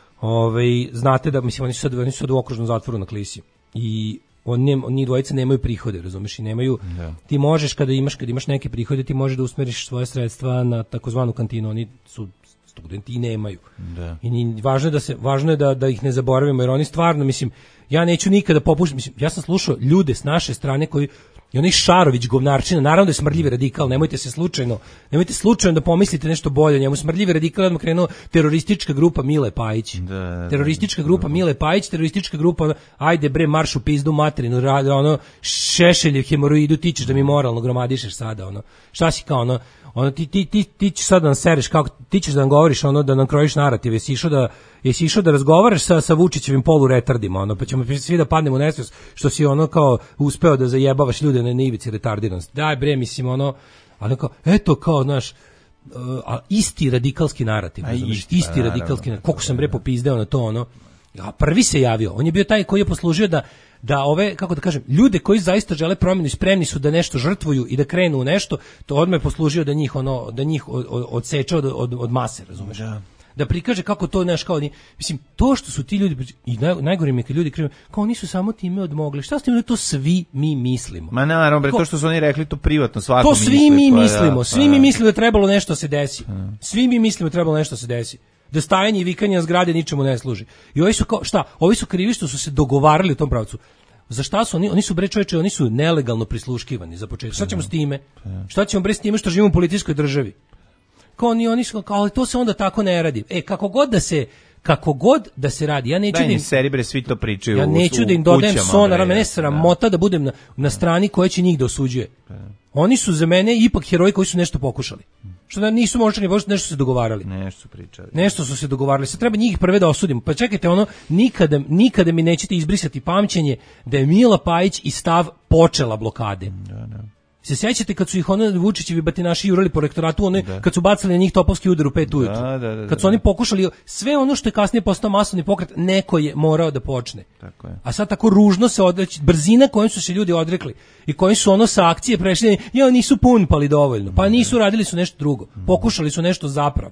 ovaj, znate da, mislim, oni su sad, oni su sad u okružnom zatvoru na Klisi. I oni, oni dvojice nemaju prihode, razumeš, i nemaju, da. Ti možeš, kada imaš, kada imaš neke prihode, ti možeš da usmeriš svoje sredstva na takozvanu kantinu, oni su studenti i nemaju. Da. I ni, važno je da se važno je da da ih ne zaboravimo, jer oni stvarno, mislim, ja neću nikada popuštati, mislim, ja sam slušao ljude s naše strane koji i onaj Šarović govnarčina, naravno da je smrdljivi radikal, nemojte se slučajno, nemojte slučajno da pomislite nešto bolje, njemu smrdljivi radikal odmah krenuo teroristička grupa Mile Pajić. Da, da, teroristička grupa da. Mile Pajić, teroristička grupa, ajde bre, marš u pizdu materinu, radi ono Šešeljev hemoroidu, ti ćeš da mi moralno gromadišeš sada, ono. Šta si kao ono, ono ti ti ti ti ćeš sad da nam sereš, kako ti ćeš da nam govoriš, ono, da nam krojiš narativ, jesi išao da jesi išao da razgovaraš sa sa Vučićevim poluretardima, ono, pa ćemo svi da padnemo u nesvest što si ono kao uspeo da zajebavaš ljude na ivici retardiranosti. Daj bre, mislim, ono, ali kao eto kao naš uh, a isti radikalski narativ, znači isti, isti pa, radikalski narativ. Koliko sam bre popizdeo na to, ono. A prvi se javio, on je bio taj koji je poslužio da da ove, kako da kažem, ljude koji zaista žele promjenu i spremni su da nešto žrtvuju i da krenu u nešto, to odmah je poslužio da njih ono, da njih od, od, odseče od, od, od mase, razumeš? Da. Da prikaže kako to neš kao ni, mislim, to što su ti ljudi i naj, najgore mi je kad ljudi krive, kao oni su samo time odmogli. Šta ste mi to svi mi mislimo? Ma naravno, bre, to što su oni rekli to privatno svako misli. To svi misli, mi pa, mislimo, da, svi pa, mi mislimo da trebalo nešto se desi. Hmm. Svi mi mislimo da trebalo nešto se desi. Da stajanje i vikanje na zgrade ničemu ne služi. I ovi su kao, šta? Ovi su krivi što su se dogovarali u tom pravcu. Za šta su oni? Oni su bre čoveče, oni su nelegalno prisluškivani za početak. Šta ćemo s time? Šta ćemo bre s time što živimo u policijskoj državi? Kao oni oni su kao, ali to se onda tako ne radi. E kako god da se kako god da se radi, ja neću da im seri bre svi to pričaju. Ja neću u, da im dodajem sonara, mene sramota da budem na, na strani koja će njih da osuđuje. Oni su za mene ipak heroji koji su nešto pokušali. Što da nisu možda ni nešto su se dogovarali. Nešto su pričali. Nešto su se dogovarali. Sad treba njih prve da osudimo. Pa čekajte, ono nikada nikada mi nećete izbrisati pamćenje da je Mila Pajić i stav počela blokade. Da, da. Se sjećate kad su ih ono Vučićevi batinaši jurali po rektoratu, one kad su bacali na njih topovski udar u pet ujutru. Da, da, da, kad su oni pokušali sve ono što je kasnije postao masovni pokret, neko je morao da počne. Tako je. A sad tako ružno se odreći, brzina kojom su se ljudi odrekli i koji su ono sa akcije prešli, ja nisu punpali dovoljno. Pa nisu, radili su nešto drugo. Pokušali su nešto zapravo.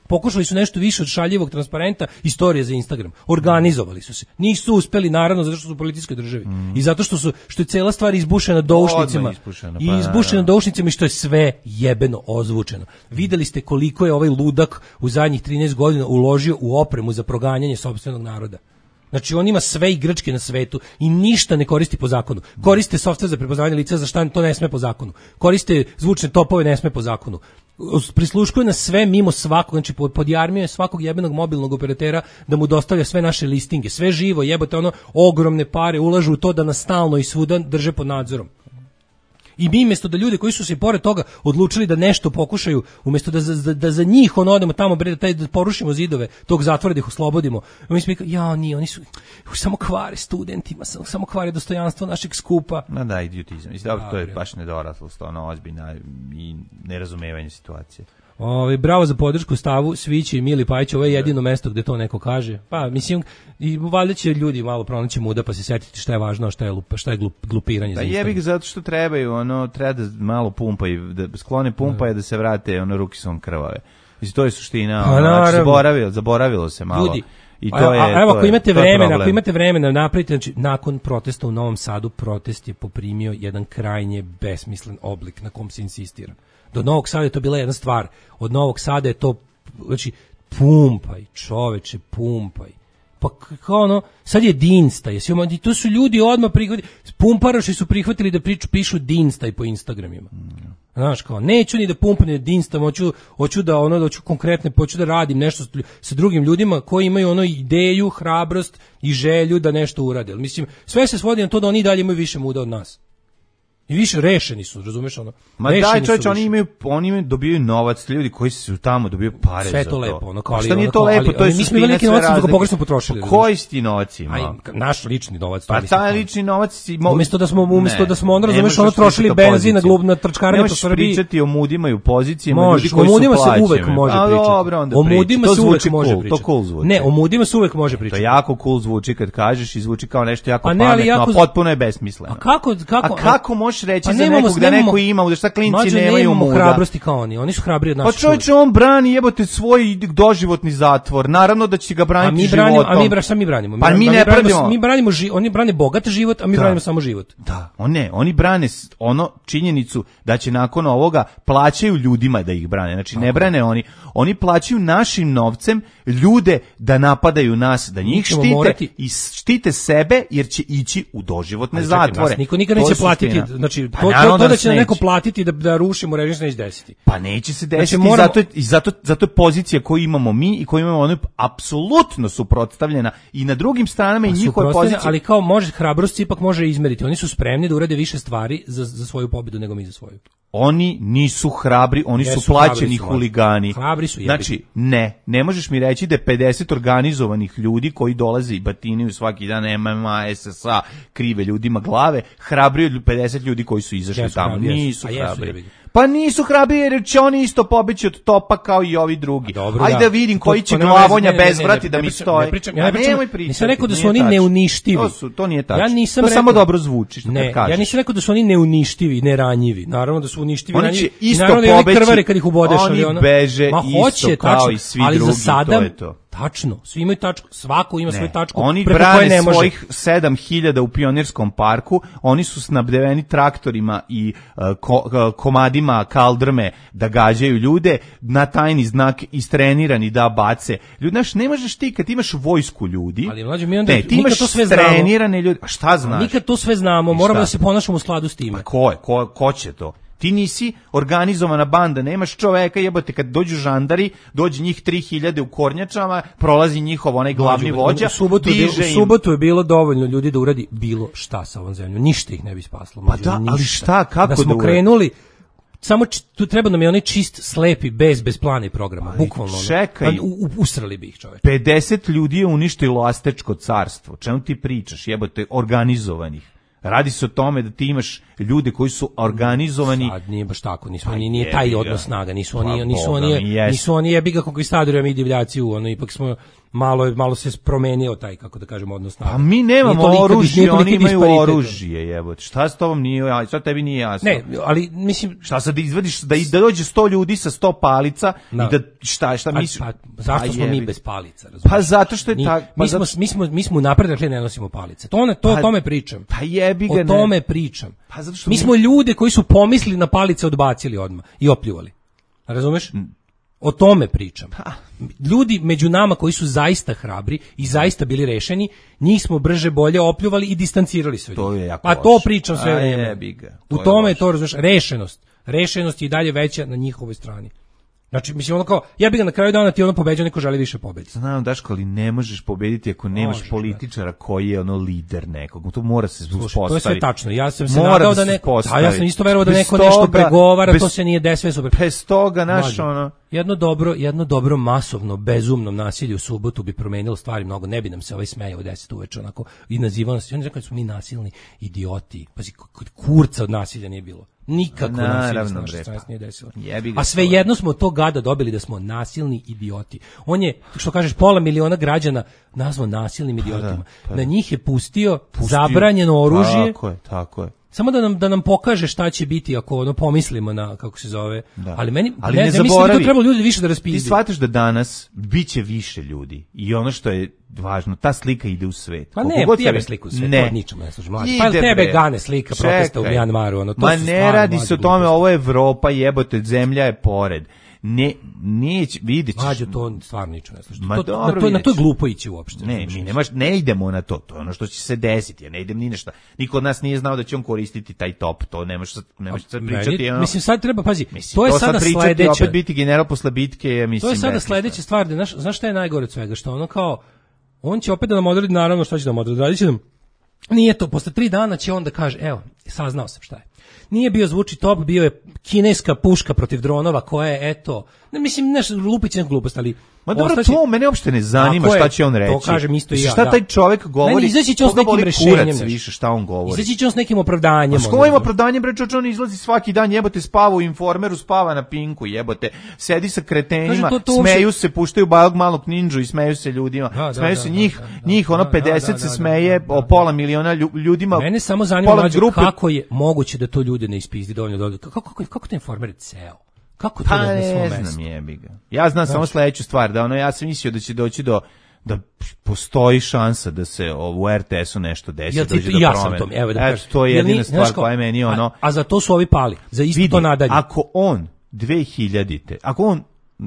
Pokušali su nešto više od šaljivog transparenta, istorije za Instagram. Organizovali su se. Nisu uspeli, naravno, zato što su u policijskoj državi. Mm. I zato što su što je cela stvar izbušena doušnicima. Ispušeno, I izbušena doušnicima i što je sve jebeno ozvučeno. Videli ste koliko je ovaj ludak u zadnjih trinaest godina uložio u opremu za proganjanje sopstvenog naroda. Znači on ima sve igračke na svetu i ništa ne koristi po zakonu. Koriste softver za prepoznavanje lica, za šta to ne sme po zakonu. Koriste zvučne topove, ne sme po zakonu. Prisluškuje na sve mimo svakog, znači podjarmio svakog jebenog mobilnog operatera da mu dostavlja sve naše listinge, sve živo, jebote, ono ogromne pare ulažu u to da nas stalno i svuda drže pod nadzorom. I mi umjesto da ljudi koji su se pored toga odlučili da nešto pokušaju, umjesto da za, da za njih on odemo tamo bre da taj da porušimo zidove tog zatvora da ih oslobodimo. Mi smo rekli, ja ni oni su samo kvare studentima, samo, samo kvare dostojanstvo našeg skupa. Ma da, idiotizam. I da, to je baš nedoraslost, ono ozbiljna i nerazumevanje situacije. Ovaj bravo za podršku stavu Svići i Mili Pajić, ovo je jedino mesto gde to neko kaže. Pa mislim i valjda će ljudi malo pronaći muda pa se setiti šta je važno, a šta je lupa, šta je glup, glupiranje da za jebi ga zato što trebaju, ono treba da malo pumpaju, da sklone pumpaje da se vrate, ono ruke su krvave. Mislim to je suština, pa, ono, znači, zaboravilo, zaboravilo se malo. Ljudi, i to je, a, a, evo to ako je, imate to vremena, ako imate vremena napravite, znači nakon protesta u Novom Sadu, protest je poprimio jedan krajnje besmislen oblik na kom se insistira. Do Novog Sada je to bila jedna stvar. Od Novog Sada je to, znači, pumpaj, čoveče, pumpaj. Pa kao ono, sad je Dinsta, jesi ono, to su ljudi odmah prihvatili, pumparoši su prihvatili da priču, pišu Dinsta i po Instagramima. Mm. Znaš, kao, neću ni da pumpam ni da Dinstam, hoću, hoću da ono, da hoću konkretne, hoću da radim nešto sa drugim ljudima koji imaju ono ideju, hrabrost i želju da nešto urade. Mislim, sve se svodi na to da oni dalje imaju više muda od nas. I više rešeni su, razumeš ono? Ma daj čovječe, oni imaju, oni imaju, dobijaju novac, ljudi koji su tamo dobiju pare sve za to. to. Lepo, ono, kao, ali, šta nije to lepo, to je mi smo veliki novac, dok pogrešno potrošili. Koji si ti novac ima? Aj, naš lični novac. Pa taj lični novac si... Mo... Umjesto da smo, umjesto da smo onda, razumeš, ono trošili benzin na glub, na trčkaranje po Srbiji. Ne možeš pričati o mudima i u pozicijama ljudi koji su plaćeni. O mudima se uvek može pričati. O mudima se uvek može pričati. To cool zvuči. Ne, o mudima se uvek može pričati. To jako cool zvuči kad kažeš i zvuči kao nešto jako pametno, a potpuno je besmisleno. A kako, kako... A kako možeš reći za nekog da neko ima, da šta klinci nemaju muda. Hrabrosti kao oni, oni su hrabri od nas. Pa čovječe, on brani jebote svoj doživotni zatvor. Naravno da će ga braniti mi životom. A mi, šta mi branimo? Mi, pa mi, mi ne branimo. Mi branimo, ži, oni brane bogat život, a mi da. branimo samo život. Da, on ne, oni brane ono činjenicu da će nakon ovoga plaćaju ljudima da ih brane. Znači, ne brane oni. Oni plaćaju našim novcem ljude da napadaju nas, da njih štite morati... i štite sebe, jer će ići u doživotne ali, zatvore. Nas niko nikad neće platiti, znači, pa to, to, to da će neko platiti da, da rušimo režim se neće desiti. Pa neće se desiti, znači, moramo... zato, je, zato, zato je pozicija koju imamo mi i koju imamo ono apsolutno suprotstavljena i na drugim stranama pa, i njihove pozicije. Ali kao može, hrabrost ipak može izmeriti. Oni su spremni da urade više stvari za, za svoju pobjedu nego mi za svoju. Oni nisu hrabri, oni Jesu, su plaćeni hrabri su, huligani. Hrabri su jebi. Znači, ne, ne možeš mi reći da je pedeset organizovanih ljudi koji dolaze i batinaju svaki dan M M A, S S A, krive ljudima glave, hrabri od pedeset ljudi koji su izašli Jesu, tamo. Hrabri, nisu hrabri. Jesu, pa nisu hrabri jer će oni isto pobeći od topa kao i ovi drugi. Dobro, Ajde da vidim koji će glavonja bezvrati da mi stoje. Ne pričam, ja ne pričam, nisam rekao da su oni neuništivi. To, su, to nije tačno. Ja nisam to rekao, samo dobro zvuči što ne, kad kažeš. Ja nisam rekao da su oni neuništivi, neranjivi. Naravno da su uništivi, oni će isto pobeći, krvare kad ih ubodeš. Oni ono, beže ma, isto hoće, kao tačno, i svi ali drugi, za sada, to je to. Tačno, svi imaju tačku, svako ima ne, svoju tačku. Oni brane svojih sedam hiljada u Pionirskom parku, oni su snabdeveni traktorima i uh, ko, uh, komadima kaldrme da gađaju ljude, na tajni znak istrenirani da bace. Ljudi, znaš, ne možeš ti kad imaš vojsku ljudi, ali mlađe, mi onda, ne, ti imaš to sve trenirane ljudi, a šta znaš? Nikad to sve znamo, moramo da se ponašamo u skladu s time. Pa ko je, ko, ko će to? Ti nisi organizovana banda, nemaš čoveka, jebote, kad dođu žandari, dođe njih tri hiljade u kornjačama, prolazi njihov onaj glavni Dođu, vođa, u subotu, diže u subotu je bilo dovoljno ljudi da uradi bilo šta sa ovom zemljom, ništa ih ne bi spaslo. Pa da, ali šta, kako da smo da krenuli, samo č, tu treba nam je onaj čist, slepi, bez, bez plana i programa, ali bukvalno. Čekaj, u, u, usrali bi ih čovek. pedeset ljudi je uništilo Astečko carstvo, čemu ti pričaš, jebote, organizovanih. Radi se o tome da ti imaš ljude koji su organizovani. Sad nije baš tako, nisu oni, nije taj odnos snaga, nisu oni, nisu oni, nisu oni jebi ga konkvistadori, a mi divljaci u, ono ipak smo malo je malo se promenio taj, kako da kažemo, odnos. Pa mi nemamo oružje, oni imaju oružje, jebote. Šta s tobom nije, a šta tebi nije jasno? Ne, ali mislim šta sad da izvadiš da da dođe sto ljudi sa sto palica no. i da šta šta misliš? Pa, pa zašto smo mi bez palica, razumiješ? Pa zato što je tako, pa mi smo zato... mi smo mi smo napred ne nosimo palice. To ne to pa, o tome pričam. Pa jebi ga, o tome ne. pričam. Pa zato što mi, mi smo ljude koji su pomislili na palice odbacili odmah i opljuvali. Razumeš? O tome pričam. Ljudi među nama koji su zaista hrabri i zaista bili rešeni, njih smo brže bolje opljuvali i distancirali se. To je jako pa to pričam sve vreme. U tome je to, razumeš, rešenost. Rešenost je i dalje veća na njihovoj strani. Znači, mislim, ono kao, ja bih ga na kraju dana ti ono pobeđao, neko želi više pobedi. Znam, Daško, ali ne možeš pobediti ako nemaš Može, političara da. koji je ono lider nekog. To mora se uspostaviti. To je sve tačno. Ja sam se nadao da, da neko, a ja sam isto verovao da neko toga, nešto pregovara, bez, to se nije desilo, super. Bez toga, naš ono... Jedno dobro, jedno dobro masovno, bezumno nasilje u subotu bi promenilo stvari mnogo. Ne bi nam se ovaj smejao u deset uveče, onako, i nazivao nas, oni rekao da smo mi nasilni idioti. Pazi, kurca od nasilja nije bilo. Nikako nasilje s naše strane nije desilo. A sve jedno smo od tog gada dobili da smo nasilni idioti. On je, što kažeš, pola miliona građana nazvao nasilnim idiotima. Pa da, pa da. Na njih je pustio, pustio zabranjeno oružje. Tako je, tako je. Samo da nam da nam pokaže šta će biti ako ono pomislimo na, kako se zove. Da. Ali meni ali ne, ne, ne mislim da to treba ljudi više da raspizdi. Ti shvataš da danas biće više ljudi i ono što je važno, ta slika ide u svet. Pa ne, tebe sliku u svet, ne. To ničemu ne služi. Pa tebe bre. Gane slika Čekaj. protesta u Mjanmaru. Ono, to Ma ne radi se o tome, ovo je Evropa, jebote, zemlja je pored. Ne, neće, vidjet ćeš. Mađo, to stvarno ničem ne služi. To, dobro, na, to, na to je glupo ići uopšte. Ne, mi nemaš, ne idemo na to, to je ono što će se desiti, ja ne idem ni nešto. Niko od nas nije znao da će on koristiti taj top, to nemaš sad, nemaš sad pričati. Meni, ono, mislim, sad treba, pazi, mislim, to je to sada pričati, sledeća. Opet biti general posle bitke, mislim. To je sada sledeća stvar, da, znaš, znaš šta je najgore od svega, što ono kao, on će opet da nam odredi, naravno što će da nam odredi, radit će nam, nije to, posle tri dana će on da kaže, evo, saznao sam šta je. Nije bio zvuči top, bio je kineska puška protiv dronova koja je, eto, ne mislim, nešto lupiće neku glupost, ali... Ma dobro, ostaće... to mene uopšte ne zanima šta će on reći. To kažem isto i ja, šta da. taj čovjek govori, ne, izaći će on s nekim rešenjem. Više šta on govori. Izaći će on s nekim opravdanjem. S kojim opravdanjem, bre, čoč, on izlazi svaki dan, jebote, spava u Informeru, spava na Pinku, jebote, sedi sa kretenima, to, to smeju se, puštaju Balog malog ninđu i smeju se ljudima. Da, smeju da, se da, njih, da, da, njih, ono pedeset da, da, se smeje, o pola miliona ljudima. Mene samo zanima, mlađe, kako je moguće da to ljude ne ispizdi dovoljno dobro. Kako, kako, kako to Informer ceo? Kako to pa, na svom mestu? Ne znam, jebi ga. Ja znam samo sledeću stvar, da ono, ja sam mislio da će doći do, da postoji šansa da se u R T S-u nešto desi, dođe do ja promene. Sam to, evo da Eto, to je jedina stvar koja je meni ono... A, a za to su ovi pali, za isto vidi, to nadalje. Ako on dve hiljadite, ako on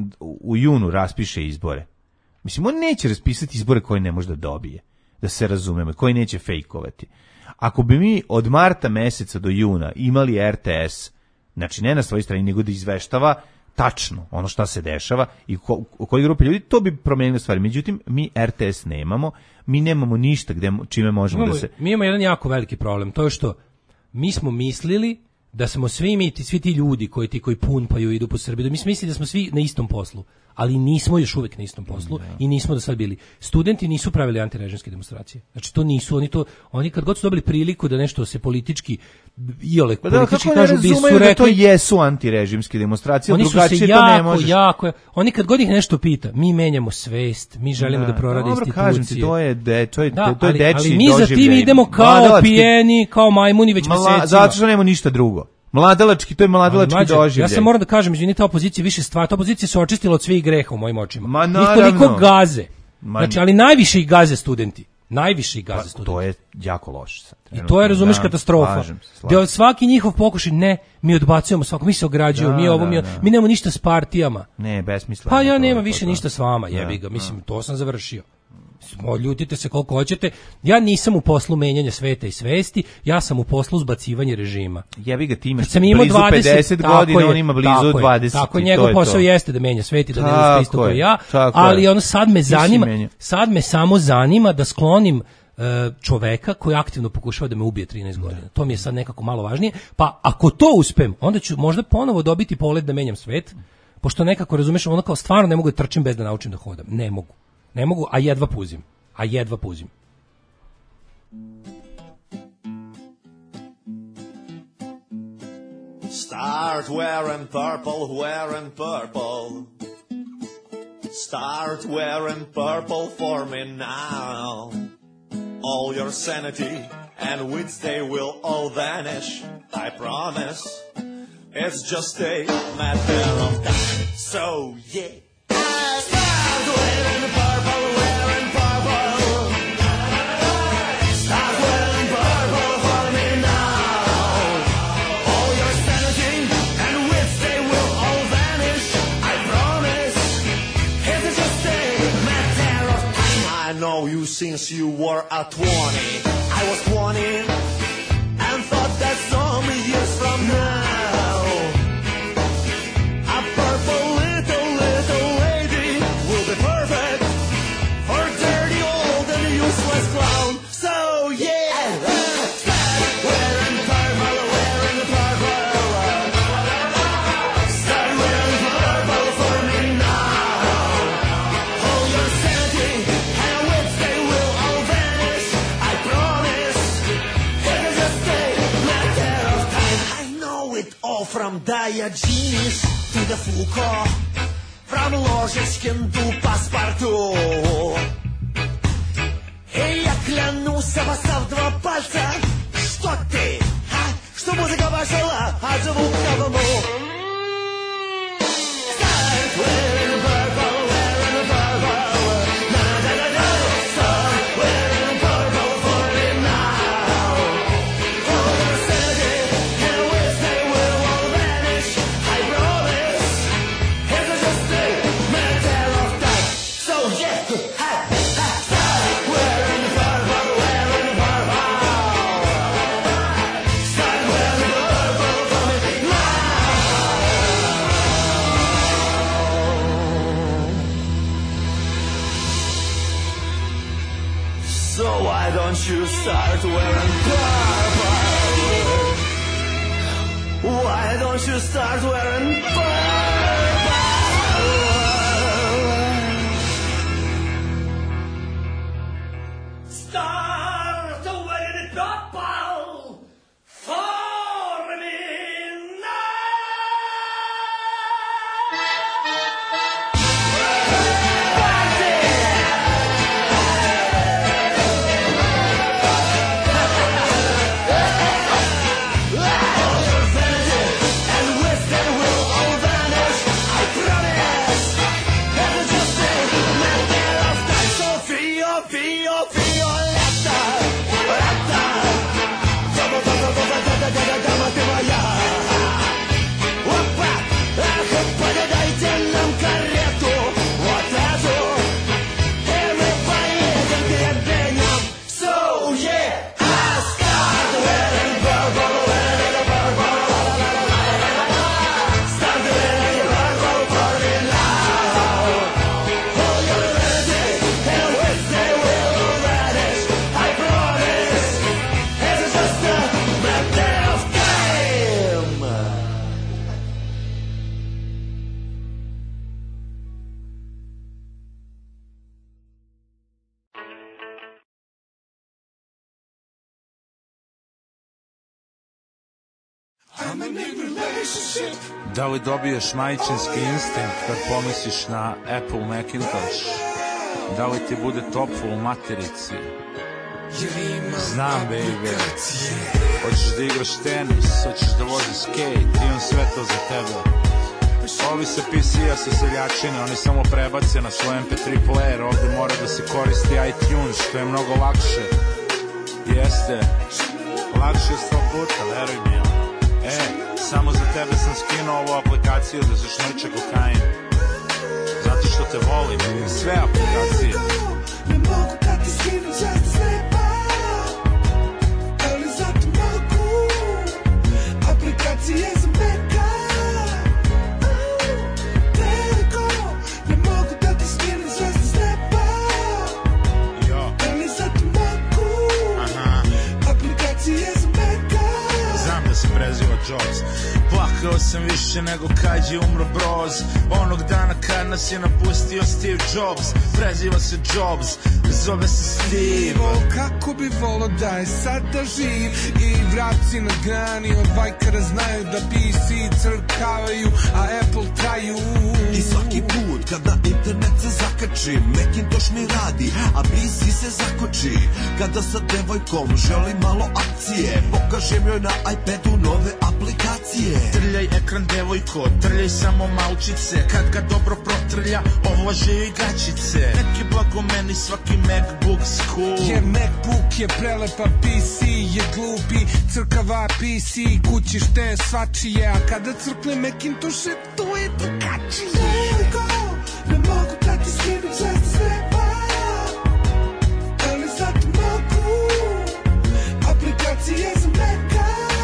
u junu raspiše izbore, mislim, on neće raspisati izbore koje ne može da dobije, da se razumemo, koji neće fejkovati. Ako bi mi od marta meseca do juna imali R T S, znači ne na svojoj strani, nego da izveštava tačno ono šta se dešava i ko, u kojoj grupi ljudi, to bi promenilo stvari. Međutim, mi R T S nemamo, mi nemamo ništa gde, čime možemo imamo, da se... Mi imamo jedan jako veliki problem, to je što mi smo mislili da smo svi mi, svi ti ljudi koji ti koji punpaju idu po Srbiji, da mi smo mislili da smo svi na istom poslu, ali nismo još uvek na istom poslu no. i nismo do sad bili. Studenti nisu pravili antirežimske demonstracije. Znači to nisu, oni to, oni kad god su dobili priliku da nešto se politički iole pa politički da, kažu, bi su rekli da to jesu antirežimske demonstracije, oni drugačije su se to jako, ne možeš. Jako, oni kad god ih nešto pita, mi menjamo svest, mi želimo da, da prorade dobro, institucije. Kažem ti, to je de, to je, da, to je ali, dečiji ali mi za tim idemo kao pijeni, kao majmuni već mesecima. Zato što nema ništa drugo. Mladalački, to je mladalački doživljaj. Ja se moram da kažem, izvini, ta opozicija više stvar, ta opozicija se očistila od svih greha u mojim očima. Ma naravno. Gaze. Ma, znači, ali najviše ih gaze studenti. Najviše ih gaze pa, studenti. To je jako loše sad. I to je, razumeš, da, katastrofa. Slažem se, slažem. Da od svaki njihov pokušaj, ne, mi odbacujemo svako, mi se ograđujemo, da, mi ovo, da, mi, da. mi nemamo ništa s partijama. Ne, besmisleno. Pa ja nemam više ništa s vama, jebi ga, mislim, to sam završio. Ljutite se koliko hoćete. Ja nisam u poslu menjanja sveta i svesti, ja sam u poslu zbacivanja režima. Jebi ga, ti imaš blizu pedeset godina, on ima blizu dvadeset. Tako je, njegov posao jeste da menja svet i da ne uspije isto kao ja, ali ono sad me zanima, sad me samo zanima da sklonim čoveka koji aktivno pokušava da me ubije trinaest godina. To mi je sad nekako malo važnije, pa ako to uspem, onda ću možda ponovo dobiti polet da menjam svet, pošto nekako, razumeš, ono kao stvarno ne mogu da trčim bez da naučim da hodam. Ne mogu. Ne mogu, a jedva puzim. A jedva puzim. Start wearing purple, wearing purple. Start wearing purple for me now. All your sanity and wits, they will all vanish, I promise. It's just a matter of time. So yeah, start wearing purple, wearing purple. Start wearing purple for me now. All your sanity and wits, they will all vanish, I promise. It's just a matter of time. I know you since you were at twenty. I was twenty and thought that some years from now a purple little, little lady will be perfect for dirty old and useless clown. So yeah, start wearing purple, wearing purple. Start wearing purple for me now. All your sanity and wits, they will all vanish, I promise. It's just a matter of time. I know it all from Diogenes to the Foucault, from Ложечкин to Passepartout. И я клянусь, обоссав два пальца, что ты, а? Что музыка пошла от звука в уму. Start wearing purple, wearing purple. Na-na-na-na. Start wearing purple for me now. All your sanity and wits, they will all vanish, I promise. It's just a matter of time. So yeah, ha, ha, start wearing purple, wearing purple. Start wearing purple for me now. So why don't you start wearing purple? Why don't you start wearing purple? Start wearing purple for me Da li dobiješ majčinski instinkt kad pomisliš na Apple Macintosh? Da li ti bude toplo u materici? Znam, baby. Hoćeš da igraš tenis, hoćeš da voziš skate, imam sve to za tebe. Ovi sa P C-a sa seljačine, oni samo prebace na svoj M P tri player. Ovde mora da se koristi iTunes, što je mnogo lakše. Jeste, lakše sto puta, veruj mi. E, samo za tebe sam skinuo ovu aplikaciju da zašnuće kokain. Zato što te volim, sve aplikacije. Ne mogu da ti skinem često slepa, ali zato mogu. Aplikacije za meka. Telekom, ne mogu da ti skinem često slepa, ali zato mogu. Aplikacije za meka. Znam da se preziva Jobs. Plakao sam više nego kad je umro Broz. Onog dana kad nas je napustio Steve Jobs. Preziva se Jobs, zove se Steve. O, kako bi volo da je sada živ. I vraci na grani od vajkara znaju da P C crkavaju, a Apple traju. I svaki put kada internet se skočim, Macintosh mi radi, a P C se zakoči. Kada sa devojkom želim malo akcije, pokažem joj na iPadu nove aplikacije. Trljaj ekran devojko, trljaj samo malčice, kad ga dobro protrlja, ovlaže joj gačice. Neki blago meni svaki MacBook cool. Jer MacBook je prelepa, P C je glupi, crkava P C, kućište svačije, a kada crkne Macintosh, to je drugačije. Devojko, ne mogu da ti skinem zvezde s neba, ali zato mogu aplikacije za Maca.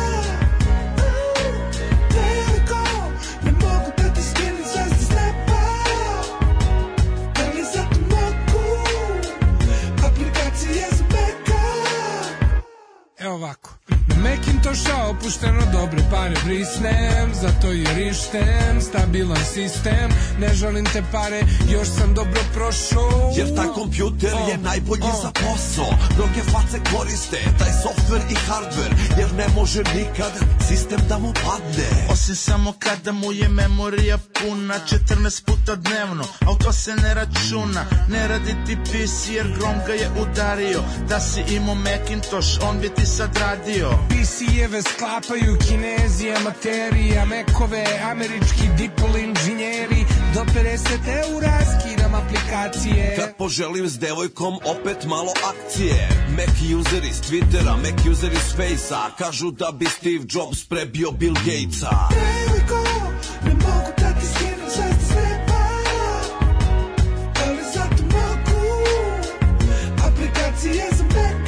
Devojko, ne mogu da ti skinem zvezde s neba, ali zato mogu aplikacije za Maca. Evo ovako. Na Macintosha opušteno dobre pare brisnem, zato je rištem, stabilan sistem, ne žalim te pare, još sam dobro prošao. Jer taj kompjuter oh, je najbolji oh. za posao. Mnoge face koriste taj softver i hardver, jer ne može nikad sistem da mu padne. Osim samo kada mu je memorija puna, četrnaest puta dnevno, al to se ne računa. Ne radi ti P C jer grom ga je udario. Da si imao Macintosh, on bi ti sad radio. P C-eve sklapaju Kinezi, amateri, Amekove, američki dipol inženjeri. Do pedeset eura skidam aplikacije. Kad poželim s devojkom opet malo akcije, Mac user iz Twittera, Mac user iz Facea, kažu da bi Steve Jobs prebio Bill Gatesa. Devojko, ne mogu da ti skinem zvezde s neba, ali zato mogu aplikacije za Maca.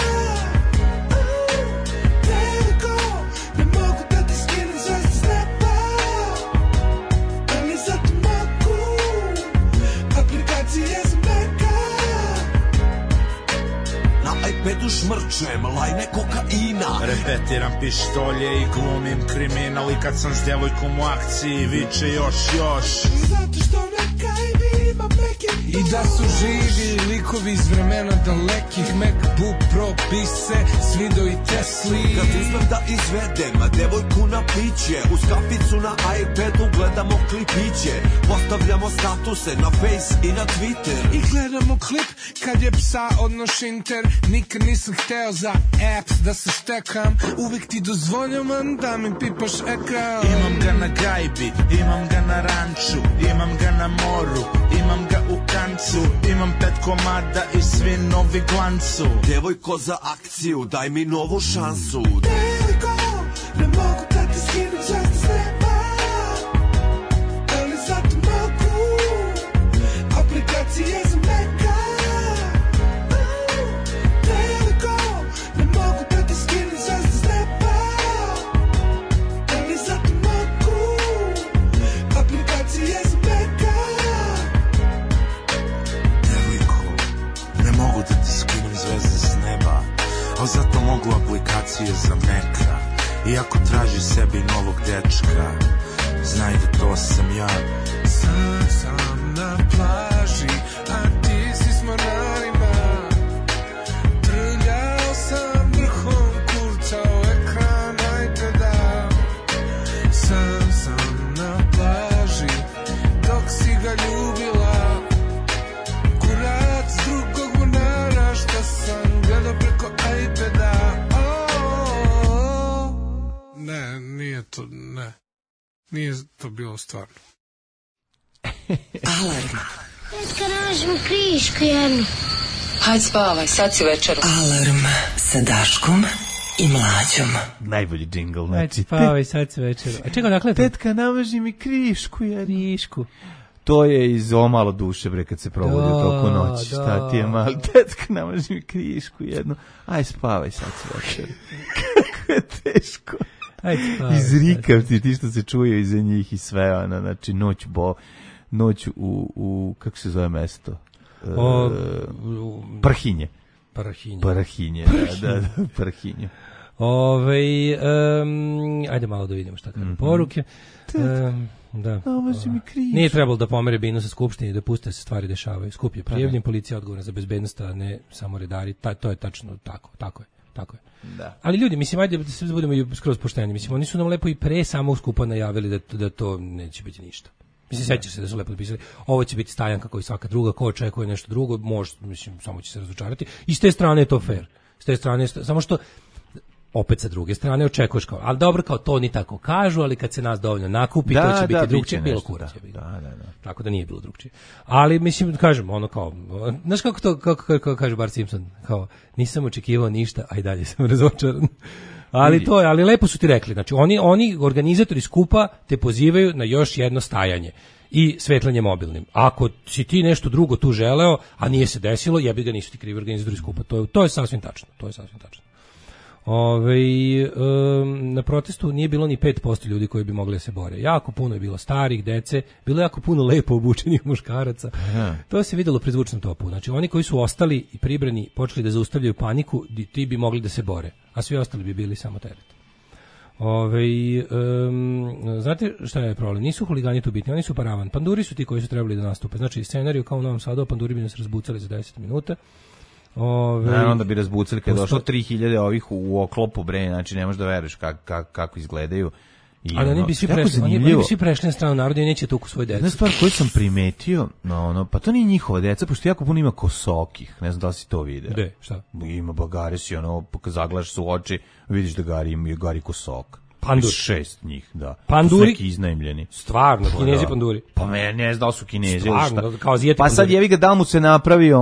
iPadu šmrčem, lajne kokaina. Repetiram pištolje i glumim kriminal, i kad sam s devojkom u akciji viče još, još. Zato što neka i ima Macintosh. I da su živi likovi iz vremena dalekih, MacBook Pro pise, Svido i Tesli. Kad uzmem da izvedem devojku na piće, uz kaficu na iPadu gledamo klipiće, postavljamo statuse na Face i na Twitter. I gledamo klip kad je psa odnoš inter. Nikad nisam hteo za apps da se štekam, uvijek ti dozvoljavam da mi pipaš ekran. Imam ga na gajbi, imam ga na ranču, imam ga na moru, imam ga u kancu, imam pet komada i svi novi glancu. Devojko za akciju, daj mi novu šansu. Devojko, ne mogu da ti skinem zvezde s neba, ali zato mogu aplikacije za Maca. A zato mogu aplikacije za Maca. I ako traži sebi novog dečka, znaj da to sam ja. Sam sam na plaži, a ti si s mornarima. Trljao sam vrhom kurca u ekran iPada. Sam sam na plaži, dok si ga ljubila. Kurac drugog mornara, što sam gledao preko iPada. Oh, oh. Ne, nije to, ne. Nije to bilo stvarno. Alarm. Tetka, nađi mi krišku jednu. Hajde spavaj, sad si večeru. Alarm sa Daškom i Mlađom. Najbolji džingl. Hajde spavaj, sad si večeru. A čekaj, dakle? Tetka, namaži mi krišku jednu. Krišku. To je iz O malo duše, bre, kad se probudi u toku noći. Šta ti je mali? Tetka, namaži mi krišku jednu. Aj, spavaj, sad si večeru. Kako je teško. Izrikav ti ti što se čuje iza njih i sve, ona, znači noć bo, noć u, u kako se zove mesto? O, e, Prhinje. Prhinje. Prhinje, da, da, da, Prhinje. Ove, um, ajde malo da vidimo šta kažu mm-hmm. poruke. Um, da. Nije trebalo da pomere binu sa skupštine i da puste se stvari dešavaju. Skup je prijavljen, policija odgovorna za bezbednost, a ne samo redari. Ta, to je tačno tako, tako je. Tako je. Da. Ali ljudi, mislim, ajde da se budemo skroz pošteni. Mislim, oni su nam lepo i pre samog skupa najavili da, da to neće biti ništa. Mislim, sećaš se da su lepo napisali, ovo će biti Stajanka kao i svaka druga, ko očekuje nešto drugo, može, mislim, samo će se razočarati. I s te strane je to fair. S te strane, samo što opet sa druge strane očekuješ kao, ali dobro, kao to ni tako kažu, ali kad se nas dovoljno nakupi, da, to će da, biti drugčije, bilo kurac. Da, da, da. Tako da nije bilo drugčije. Ali mislim, kažem, ono kao, znaš kako to, kako, kako, kako kaže Bart Simpson, kao, nisam očekivao ništa, a i dalje sam razočaran. Ali to je, ali lepo su ti rekli, znači oni, oni organizatori skupa te pozivaju na još jedno stajanje i svetlanje mobilnim. Ako si ti nešto drugo tu želeo, a nije se desilo, jebi ga, nisu ti krivi organizatori skupa. To je, to je sasvim tačno, to je sasvim tačno. Ove, um, na protestu nije bilo ni pet posto ljudi koji bi mogli da se bore. Jako puno je bilo starih, dece, bilo je jako puno lepo obučenih muškaraca. Aha. To se videlo pri zvučnom topu. Znači, oni koji su ostali i pribrani počeli da zaustavljaju paniku, ti bi mogli da se bore, a svi ostali bi bili samo teret. Ove, um, znate šta je problem? Nisu huligani tu bitni, oni su paravan. Panduri su ti koji su trebali da nastupe. Znači, scenariju kao u Novom Sadu, panduri bi nas razbucali za deset minuta. Ove, ne, onda bi razbucali kad je došlo tri hiljade ovih u oklopu, bre, znači ne možeš da veruješ kak, kak, kako izgledaju. I ali oni bi svi prešli, oni bi svi prešli na stranu naroda i neće tuku svoje dece. Jedna stvar koju sam primetio, no, ono, pa to nije njihova deca, pošto jako puno ima kosokih, ne znam da li si to video. De, šta? Ima bagari si, ono, kad zaglaš su oči, vidiš da gari ima gari kosok. Pandur. Šest njih, da. Panduri? To su neki iznajmljeni. Stvarno, Kinezi panduri. Pa me ne znam da su Kinezi. Stvarno, kao Azijeti pa panduri. sad jevi ga da li mu se napravio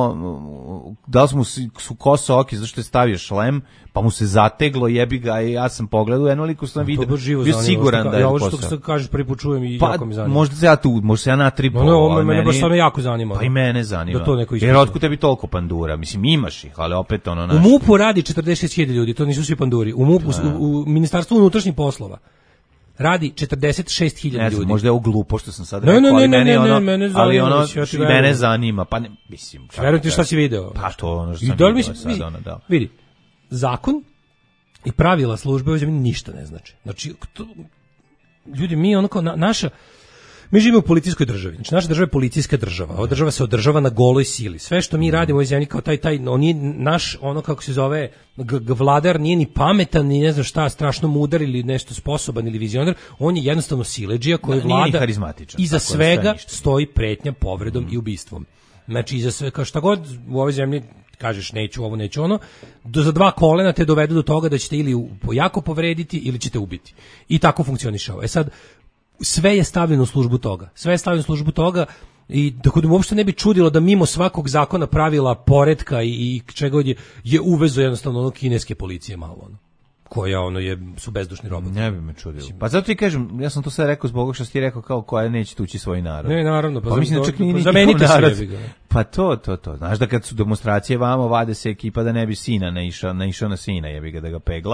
ono, da li mu su koso oki, zašto je stavio šlem, pa mu se zateglo, jebi ga i ja sam pogledao, jedno liku sam vidio, bio siguran da je ja, koso. Ja ovo što kažeš prvi put čujem i pa, jako mi zanima. Možda se ja tu, možda se ja natripao. No, no, mene baš stvarno jako zanima. Pa i mene zanima. Da to neko jer otkud tebi toliko pandura? Mislim, imaš ih, ali opet ono naš. U MUP-u radi četrdeset šest hiljada ljudi, to nisu svi panduri. U MUP-u, u, u Ministarstvu unutrašnjih poslova radi četrdeset šest hiljada ljudi. Možda je ovo glupo što sam sad rekao, ne, ne, ali ne, mene ne, ono, ne, mene zanima, ali ono ja što mene zanima, pa ne, mislim. Verujem ti šta si video. Pa to ono što I sam vidio mislim, sad, ono, da. Vidi, zakon i pravila službe ovdje ništa ne znači. Znači, to, ljudi, mi onako, na, naša, mi živimo u policijskoj državi. Znači, naša država je policijska država. Ova država se održava na goloj sili. Sve što mi radimo u ovoj zemlji kao taj, taj, on je naš, ono kako se zove, g- g- vladar nije ni pametan, ni ne znam šta, strašno mudar ili nešto sposoban ili vizionar. On je jednostavno siledžija koji da, vlada. Iza tako svega stoji pretnja povredom mm. i ubistvom. Znači, iza sve, kao šta god u ovoj zemlji kažeš neću ovo, neću ono, do, za dva kolena te dovedu do toga da ćete ili jako povrediti ili ćete ubiti. I tako funkcioniše ovo. E sad, sve je stavljeno u službu toga. Sve je stavljeno u službu toga i tako da mu uopšte ne bi čudilo da mimo svakog zakona, pravila, poretka i, i čega god je, je uvezo jednostavno ono kineske policije malo ono. Koja ono je, su bezdušni roboti. Ne bi me čudilo. Pa zato ti kažem, ja sam to sve rekao zbog što si ti rekao kao koja neće tući svoj narod. Ne, naravno. Pa, pa mislim da čak nije zamenite se. Pa to, to, to. Znaš da kad su demonstracije vamo, vade se ekipa da ne bi sina naišao, naišao na sina, jebi ga da ga pegla.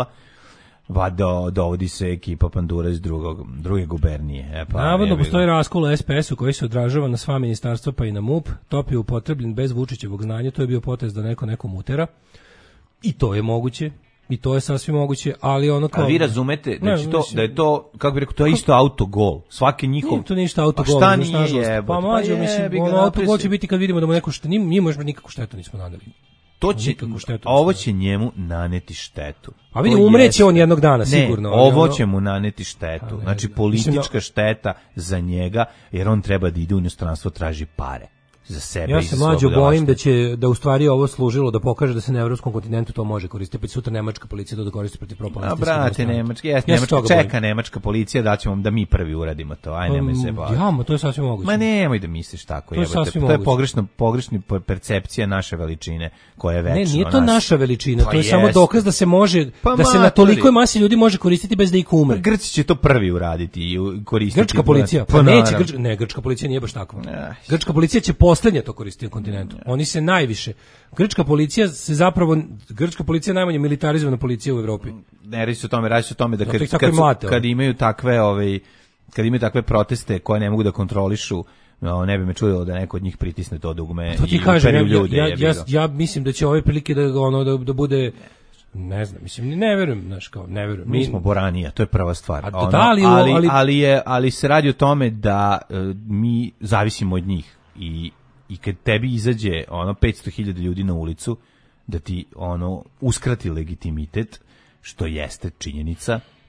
Vado, dovodi se ekipa pandura iz drugog, druge gubernije. E, pa, navodno postoji raskol u S P S-u koji se odražava na sva ministarstva pa i na MUP. Top je upotrebljen bez Vučićevog znanja, to je bio potez da neko neko mutera. I to je moguće. I to je sasvim moguće, ali ono kao... A vi razumete da, ne, to, mislim, da je to, kako bih rekao, to je isto autogol. Svaki njihov... Nije to ništa autogol. Pa šta nije jebote? Pa mađo, pa mislim, ono autogol će biti kad vidimo da mu neku štetu, nije možemo nikakvu štetu nismo naneli. To će, a ovo će njemu naneti štetu. A vidi, umreće on jednog dana, ne, sigurno. Ovo ono... će mu naneti štetu. Znači, politička mislim, šteta za njega, jer on treba da ide u inostranstvo, traži pare. Za sebe. Ja se mlađo bojim da će da u stvari ovo služilo da pokaže da se na evropskom kontinentu to može koristiti, pa sutra nemačka policija to da koristi protiv propagandistskih. A brate, nemački, jes, ja nemačka čeka bojim. Nemačka policija da ćemo da mi prvi uradimo to. Aj nemoj um, se baviti. Ja, ma to je sasvim moguće. Ma nemoj da misliš tako, to je jebote. To je pogrešno, pogrešna percepcija naše veličine koja je večna. Ne, nije to nas. naša veličina, pa to je jest. samo dokaz da se može pa da se na tolikoj masi ljudi može koristiti bez da ih umre. Grci će to prvi uraditi i koristiti. Grčka policija, pa neće, grč, ne, grčka policija nije baš takva. Grčka policija će poslednje to koristiti na kontinentu. Oni se najviše. Grčka policija se zapravo grčka policija je najmanje militarizovana policija u Evropi. Ne radi se o tome, radi se o tome da kad, kad, kad, mlate, kad imaju takve ovaj kad imaju takve proteste koje ne mogu da kontrolišu, no, ne bi me čudilo da neko od njih pritisne to dugme to i kažem, ja, ljude. Ja, ja, ja mislim da će ove prilike da ono da, da bude ne znam, mislim, ne verujem, znaš, kao, ne verujem. Mi smo boranija, to je prva stvar. A, ono, da, ali, ali, ali, ali, je, ali se radi o tome da uh, mi zavisimo od njih i i kad tebi izađe ono petsto hiljada ljudi na ulicu da ti ono uskrati legitimitet, što jeste činjenica,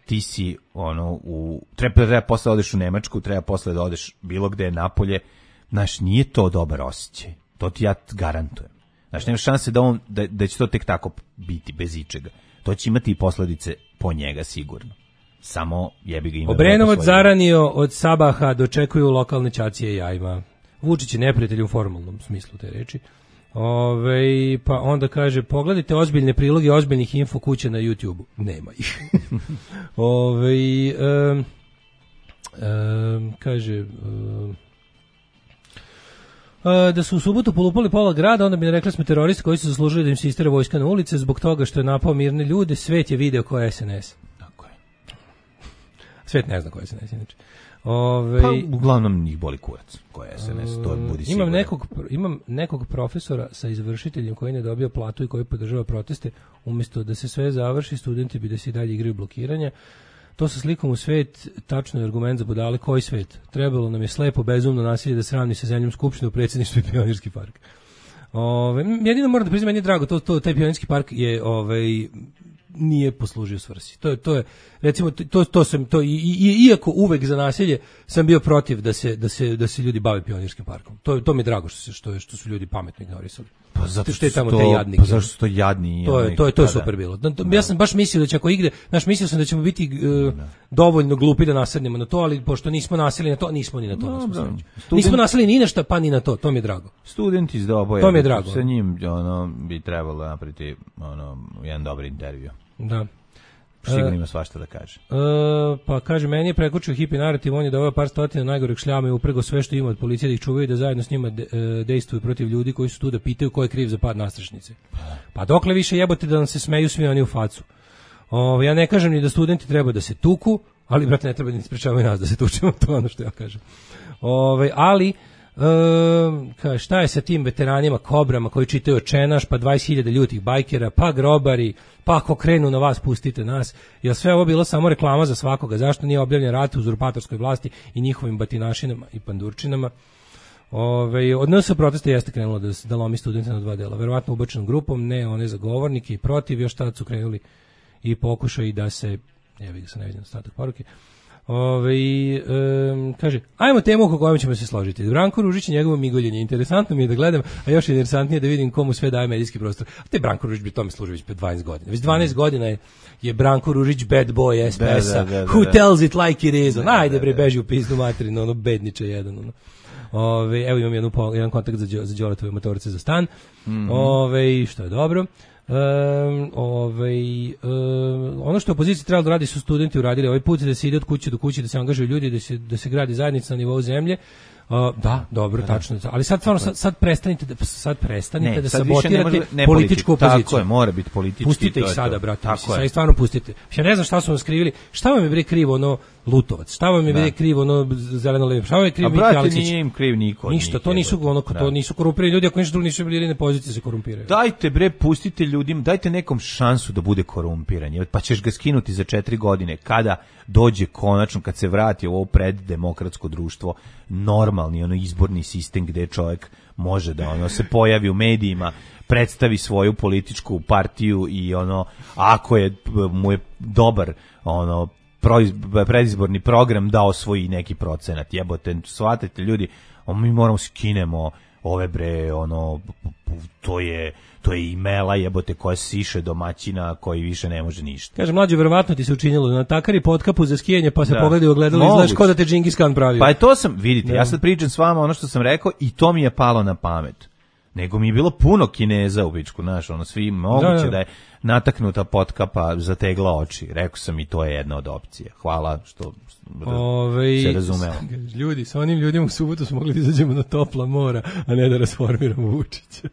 ti si ono u treba treba posle odeš u Nemačku, treba posle da odeš bilo gde napolje. Znaš, nije to dobar osjećaj. To ti ja garantujem. Znaš, nema šanse da on da, da će to tek tako biti bez ičega. To će imati i posledice po njega sigurno. Samo jebi ga ima. Obrenovac zaranio od Sabaha dočekuju lokalne ćacije jajima. Vučić je neprijatelj u formalnom smislu te reči. Ove, pa onda kaže, pogledajte ozbiljne priloge ozbiljnih info kuća na YouTubeu. Nema ih. Ove, um, um, kaže... Um, da su u subotu polupali pola grada, onda bi ne rekli smo teroristi koji su zaslužili da im se istera vojska na ulice zbog toga što je napao mirne ljude. Svet je video ko je S N S. Tako je. Svet ne zna ko je S N S, inače. Ove, pa uglavnom njih boli kurac ko je S N S, to budi sigurno. Imam nekog, imam nekog profesora sa izvršiteljem koji ne dobio platu i koji podržava proteste, umjesto da se sve završi, studenti bi da se i dalje igraju blokiranja. To sa slikom u svet, tačno je argument za budale. Koji svet? Trebalo nam je slepo, bezumno nasilje da sravni sa zemljom Skupštine u predsjedništvu i Pionirski park. Ove, jedino moram da priznam, meni je drago, to, to, taj Pionirski park je, ovaj, nije poslužio svrsi. To je, to je recimo, to, to sam, to, i, i, iako uvek za nasilje sam bio protiv da se, da se, da se ljudi bave Pionirskim parkom. To, to mi je drago što, se, što, je, što su ljudi pametno ignorisali. Pa zato što je tamo to, taj jadnik. Pa zašto su to jadni? To je, to je, to je super bilo. Ja sam baš mislio da će ako igde, znaš, mislio sam da ćemo biti uh, dovoljno glupi da nasednemo na to, ali pošto nismo nasili na to, nismo ni na to. No, na Student... Nismo nasili ni na šta, pa ni na to, to mi je drago. Student iz Doboja. To mi je drago. Sa njim ono, bi trebalo napraviti ono, jedan dobar intervju. Da. Sigurno ima svašta da kaže. Uh, pa kaže, meni je prekočio hipi narativ, on je doveo par stotina najgoreg šljama i uprego sve što ima od policije da ih čuvaju i da zajedno s njima de, uh, dejstvuju protiv ljudi koji su tu da pitaju ko je kriv za pad nastrešnice. Pa dokle više jebote da nam se smeju svi oni u facu. Uh, ja ne kažem ni da studenti treba da se tuku, ali brate ne treba ni sprečavaju nas da se tučemo, to je ono što ja kažem. Uh, ali Um, ka, šta je sa tim veteranima kobrama koji čitaju očenaš, pa dvadeset hiljada ljutih bajkera, pa grobari, pa ako krenu na vas pustite nas. Jel sve ovo bilo samo reklama za svakoga? Zašto nije objavljen rat u uzurpatorskoj vlasti i njihovim batinašinama i pandurčinama? Ove, od nas protesta jeste krenulo da, da lomi studente na dva dela, verovatno ubačenom grupom, ne one zagovornike i protiv, još tada su krenuli i pokušaju da se, ja vidim se ne vidim ostatak poruke. Ove, um, kaže, ajmo temu oko kojom ćemo se složiti. Branko Ružić i njegovo migoljenje. Interesantno mi je da gledam, a još interesantnije da vidim komu sve daje medijski prostor. A te Branko Ružić bi tome služio već dvanaest godina. Već dvanaest godina je, je Branko Ružić bad boy S P S-a. Who tells it like it is? On, ajde bre, beži u pizdu materinu, ono bedniče jedan. Ono. Ove, evo imam jednu, jedan kontakt za, za Đoletove motorice za stan. Mm-hmm. Ove, što je dobro. Um, ovaj, um, ono što opozicija trebala da radi su studenti uradili ovaj put, da se ide od kuće do kuće, da se angažuju ljudi, da se, da se gradi zajednica na nivou zemlje. Uh, da, dobro, da, tačno. Ali sad stvarno sad, sad prestanite da sad prestanite ne, da sad sabotirate ne političku opoziciju. Tako je, mora biti politički. Pustite ih sada, brate. Sad ih stvarno pustite. Ja ne znam šta su vam skrivili. Šta vam je bre krivo ono Lutovac? Šta vam je bre krivo ono Zeleno-levi? Šta vam je krivo Miki Aleksić? Nije im kriv niko. Ništa, to nisu ono, to nisu korumpirani ljudi, ako ništa drugo nisu bili na poziciji se korumpiraju. Dajte bre, pustite ljudima, dajte nekom šansu da bude korumpiran. Pa ćeš ga skinuti za četiri godine kada dođe konačno, kad se vrati u ovo preddemokratsko društvo, normalni ono izborni sistem gde čovjek može da ono se pojavi u medijima, predstavi svoju političku partiju i ono ako je mu je dobar ono proiz, predizborni program da osvoji neki procenat. Jebote, shvatite ljudi, mi moramo skinemo ove bre ono to je to je imela jebote koja siše domaćina koji više ne može ništa. Kaže mlađe, verovatno ti se učinilo na takari potkapu za skijanje pa se da. Pogledaju ogledalo i izgledaš kao da te Džingis Khan pravio. Pa je to sam, vidite, da. Ja sad pričam s vama ono što sam rekao i to mi je palo na pamet. Nego mi je bilo puno Kineza u bičku, znaš, ono svi moguće da, da. da je nataknuta potkapa zategla oči. Rekao sam i to je jedna od opcija. Hvala što Ove, se razumeo. Ljudi, sa onim ljudima u subotu smo mogli da izađemo na topla mora, a ne da rasformiramo Vučića.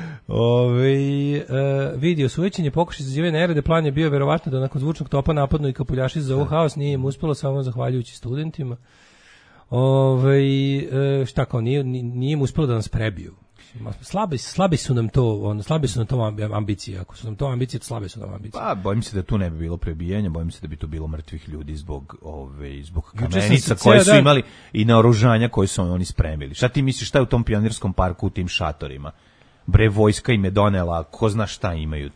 Ove, e, vidio sujećenje pokušaj izazivanja nerede, plan je bio verovatno da nakon zvučnog topa napadnu i kapuljaši za haos, nije im uspelo samo zahvaljujući studentima. Ove, e, šta kao, nije, nije im uspelo da nas prebiju. Slabi, slabi su nam to, on, slabi su nam to ambicije. Ako su nam to ambicije, slabe su nam ambicije. Pa, bojim se da tu ne bi bilo prebijanja, bojim se da bi tu bilo mrtvih ljudi zbog ove, zbog kamenica koje su imali i naoružanja koje su oni spremili. Šta ti misliš, šta je u tom Pionirskom parku u tim šatorima? Bre, vojska im je donela, ko zna šta imaju to.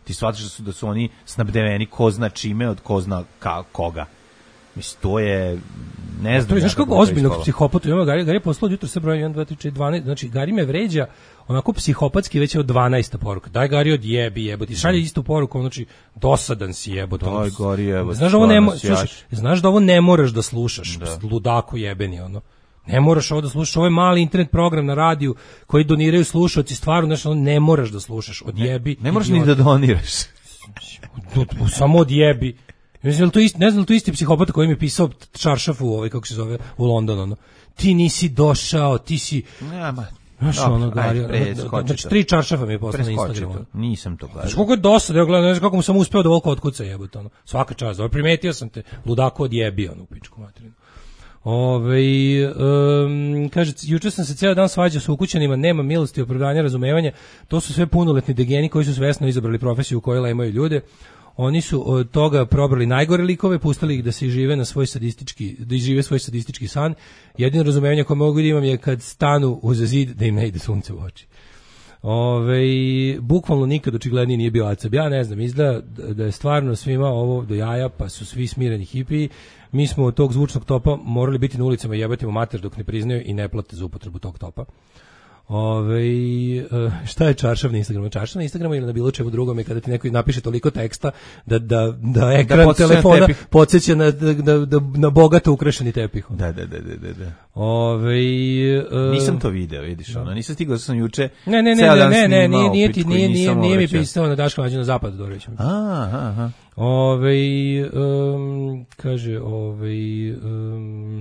Ti shvataš da su, da su oni snabdeveni ko zna čime od ko zna ka, koga. Mislim, to je... Ne znam. To je, znaš kako ozbiljnog psihopata ima Gari, Gari je poslao jutro sve broj jedan, dva, tri, četiri, dvanaest, znači Gari me vređa onako psihopatski već je od dvanaesta poruka. Daj Gari odjebi jebote. Šalje istu poruku, znači dosadan si jebote. Daj Gari jebote. Znaš da ovo ne, slušaj, znaš da ovo ne moraš da slušaš, da. Ludaku jebeni ono. Ne moraš ovo da slušaš, ovo je mali internet program na radiju koji doniraju slušaoci, stvarno, znači ono ne moraš da slušaš, odjebi. Ne, ne moraš ni da doniraš. Samo odjebi. Mislim, to isti, ne znam, to isti psihopata koji mi je pisao čaršaf u ovaj, kako se zove, u Londonu, ono. Ti nisi došao, ti si... Nema. Znaš, ono, Gari, znači, tri čaršafa mi je poslao na Instagramu. Nisam to gledao. Znači, koliko je dosta, ja gledam, ne znam kako mu sam uspeo da volko otkuca jebote, ono. Svaka čast, dobro, primetio sam te, ludako odjebi, ono, u pičku materinu. Ove, um, kaže, juče sam se ceo dan svađao sa ukućanima, nema milosti, opravdanja, razumevanja, to su sve punoletni degeni koji su svesno izabrali profesiju u kojoj lajmaju ljude. Oni su od toga probrali najgore likove, pustili ih da se žive na svoj sadistički, da žive svoj sadistički san. Jedino razumevanje koje mogu da imam je kad stanu uz zid da im ne ide sunce u oči. Ove, bukvalno nikad očigledniji nije bio acab. Ja ne znam, izgleda da je stvarno svima ovo do jaja, pa su svi smireni hipiji. Mi smo od tog zvučnog topa morali biti na ulicama i jebati mu mater dok ne priznaju i ne plate za upotrebu tog topa. Ove, šta je čaršav na Instagramu? Čaršav na Instagramu ili na bilo čemu drugom je kada ti neko napiše toliko teksta da, da, da ekran da telefona podsjeća na, da, da, na bogato ukrašeni tepih. Da, da, da, da, da. Ove, uh, nisam to video, vidiš, ono, nisam stigao, sam juče ne, ne, ne, ne, ne, ne, nije, nije, ti, nije, nije, nije mi pisao na Daško Mlađa na zapadu, Dorović. Aha, aha. Ove, um, kaže, ove, um,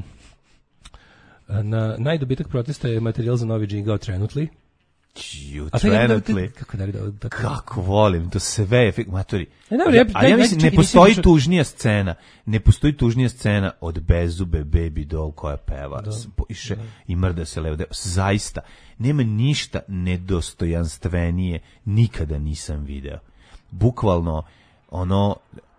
na najdobitak protesta je materijal za novi džingao trenutli. Čiju, trenutli. Kako da li da... Kako volim, to sve je... Matori. E, dobro, ja, ali ja mislim, ne postoji tužnija scena. Ne postoji tužnija scena od Bezube Baby Doll koja peva iše, i mrda se levo. Zaista, nema ništa nedostojanstvenije nikada nisam video. Bukvalno, ono...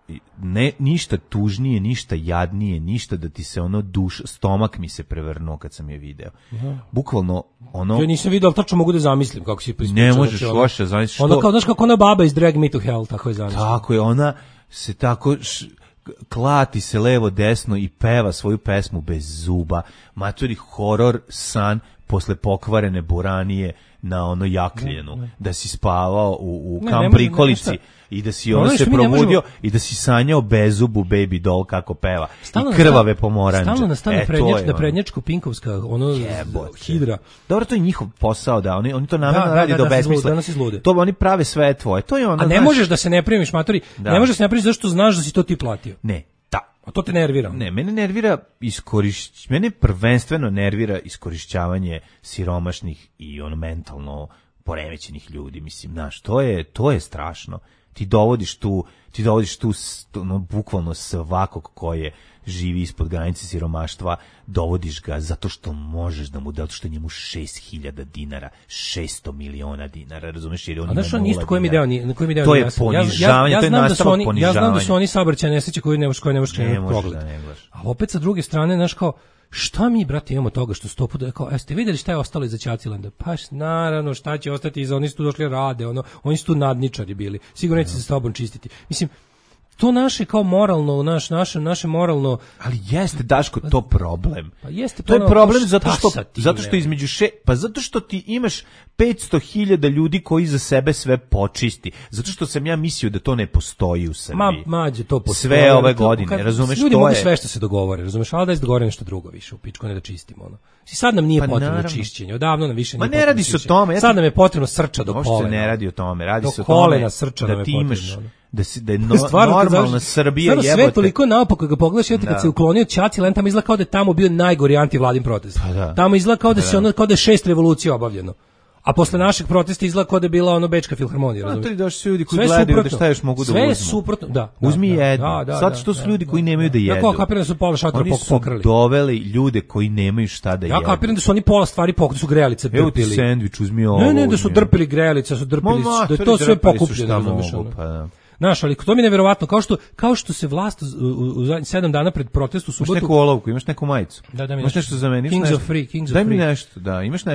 Ne, ništa tužnije, ništa jadnije, ništa da ti se ono duš, stomak mi se prevrnuo kad sam je video. Aha. Bukvalno ono... Ja nisam video, ali tačno mogu da zamislim kako si prispričao. Ne možeš znači, loše zamisliš što... Ona kao, znaš kako ona baba iz Drag Me to Hell, tako je zamislim. Tako je, ona se tako š, klati se levo desno i peva svoju pesmu bez zuba. Matori horor san posle pokvarene buranije na ono jakljenu. Ne, ne. Da si spavao u, u ne, kamp prikolici. Ne, i da si ono se probudio možemo... i da si sanjao bezubu Baby Doll kako peva stalno i krvave pomoranđe. Stalno nastane e, prednjač, na prednjačku pinkovska ono Jebote. Hidra. Dobro, to je njihov posao da oni oni to namerno da, radi da, da, da obesmisle. To oni prave sve tvoje. To je ono. A ne znaš... možeš da se ne primiš, matori. Da. Ne možeš da se ne primiš zašto znaš da si to ti platio. Ne. A to te nervira? Ne, mene nervira iskorišć... mene prvenstveno nervira iskorišćavanje siromašnih i ono mentalno poremećenih ljudi, mislim, znaš, to je to je strašno. Ti dovodiš tu, ti dovodiš tu ono, bukvalno svakog koje živi ispod granice siromaštva, dovodiš ga zato što možeš da mu da, zato što je njemu šest hiljada dinara, šesto miliona dinara, razumeš, jer on ima nula dinara. Koji mi deo, na koji mi deo to je ponižavanje, ja, ja, ja to je nastavak ponižavanja. Ja znam da su oni saobraćajne nesreće koje ne možeš, koje ne možeš krenuti pogled. A opet sa druge strane, znaš kao, šta mi, brate, imamo toga što sto puta, kao, jeste vidjeli šta je ostalo iza Ćacilanda? Pa naravno, šta će ostati iza, oni su tu došli rade, ono, oni su tu nadničari bili, sigurno neće se s tobom čistiti. Mislim, to naše kao moralno, naš, naše, naše moralno... Ali jeste, Daško, to problem. Pa jeste, to je problem zato što, zato što između še... Pa zato što ti imaš petsto hiljada ljudi koji za sebe sve počisti. Zato što sam ja mislio da to ne postoji u Srbiji. Ma, mađe, to postoji. Sve ove godine, kad, razumeš, ljudi to mogu je... sve što se dogovore, razumeš, ali da je dogovore nešto drugo više, u pičku, ne da čistimo, ono. Sad nam nije pa potrebno naravno. Čišćenje, odavno nam više nije potrebno. Ma ne radi se o tome. Ja sad nam je potrebno srča do kolena. Uopšte ne radi o tome, radi do se o tome srča da ti imaš... Da, si, da je no, stvarno, normalna Srbija jebote. Sve toliko naopako kad ga pogledaš, jebote, kad se uklonio Ćaciland, tamo izgleda kao da je tamo bio najgori antivladin protest. Pa da. Tamo izgleda kao da, pa se ono, kao da je šest revolucija obavljeno. A posle našeg protesta izgleda kao da je bila ono Bečka filharmonija, razumiješ? A to je došli ljudi koji gledaju da šta još mogu da uzmu. Sve je suprotno, da. Uzmi da, jedno. Da, da, zato što su ljudi da, koji nemaju da jedu. Ja kao kapiram da su pola šatora pokrali. Oni su doveli ljude koji nemaju šta da jedu. Ja kapiram da su oni pola stvari pokrali, su grejalice drpili. Evo ti sendvič, uzmi ovo. Ne, ne, da su drpili grejalice, su drpili, da je to sve pokupljeno, razumiješ? Znaš, ali to mi je neverovatno, kao što, kao što se vlast u, u, u sedam dana pred protest u subotu... Imaš neku olovku, imaš neku majicu. Da, da mi imaš nešto za mene. Kings nešto. of Free, Kings Daj of Free. Daj mi nešto, da, imaš nešto.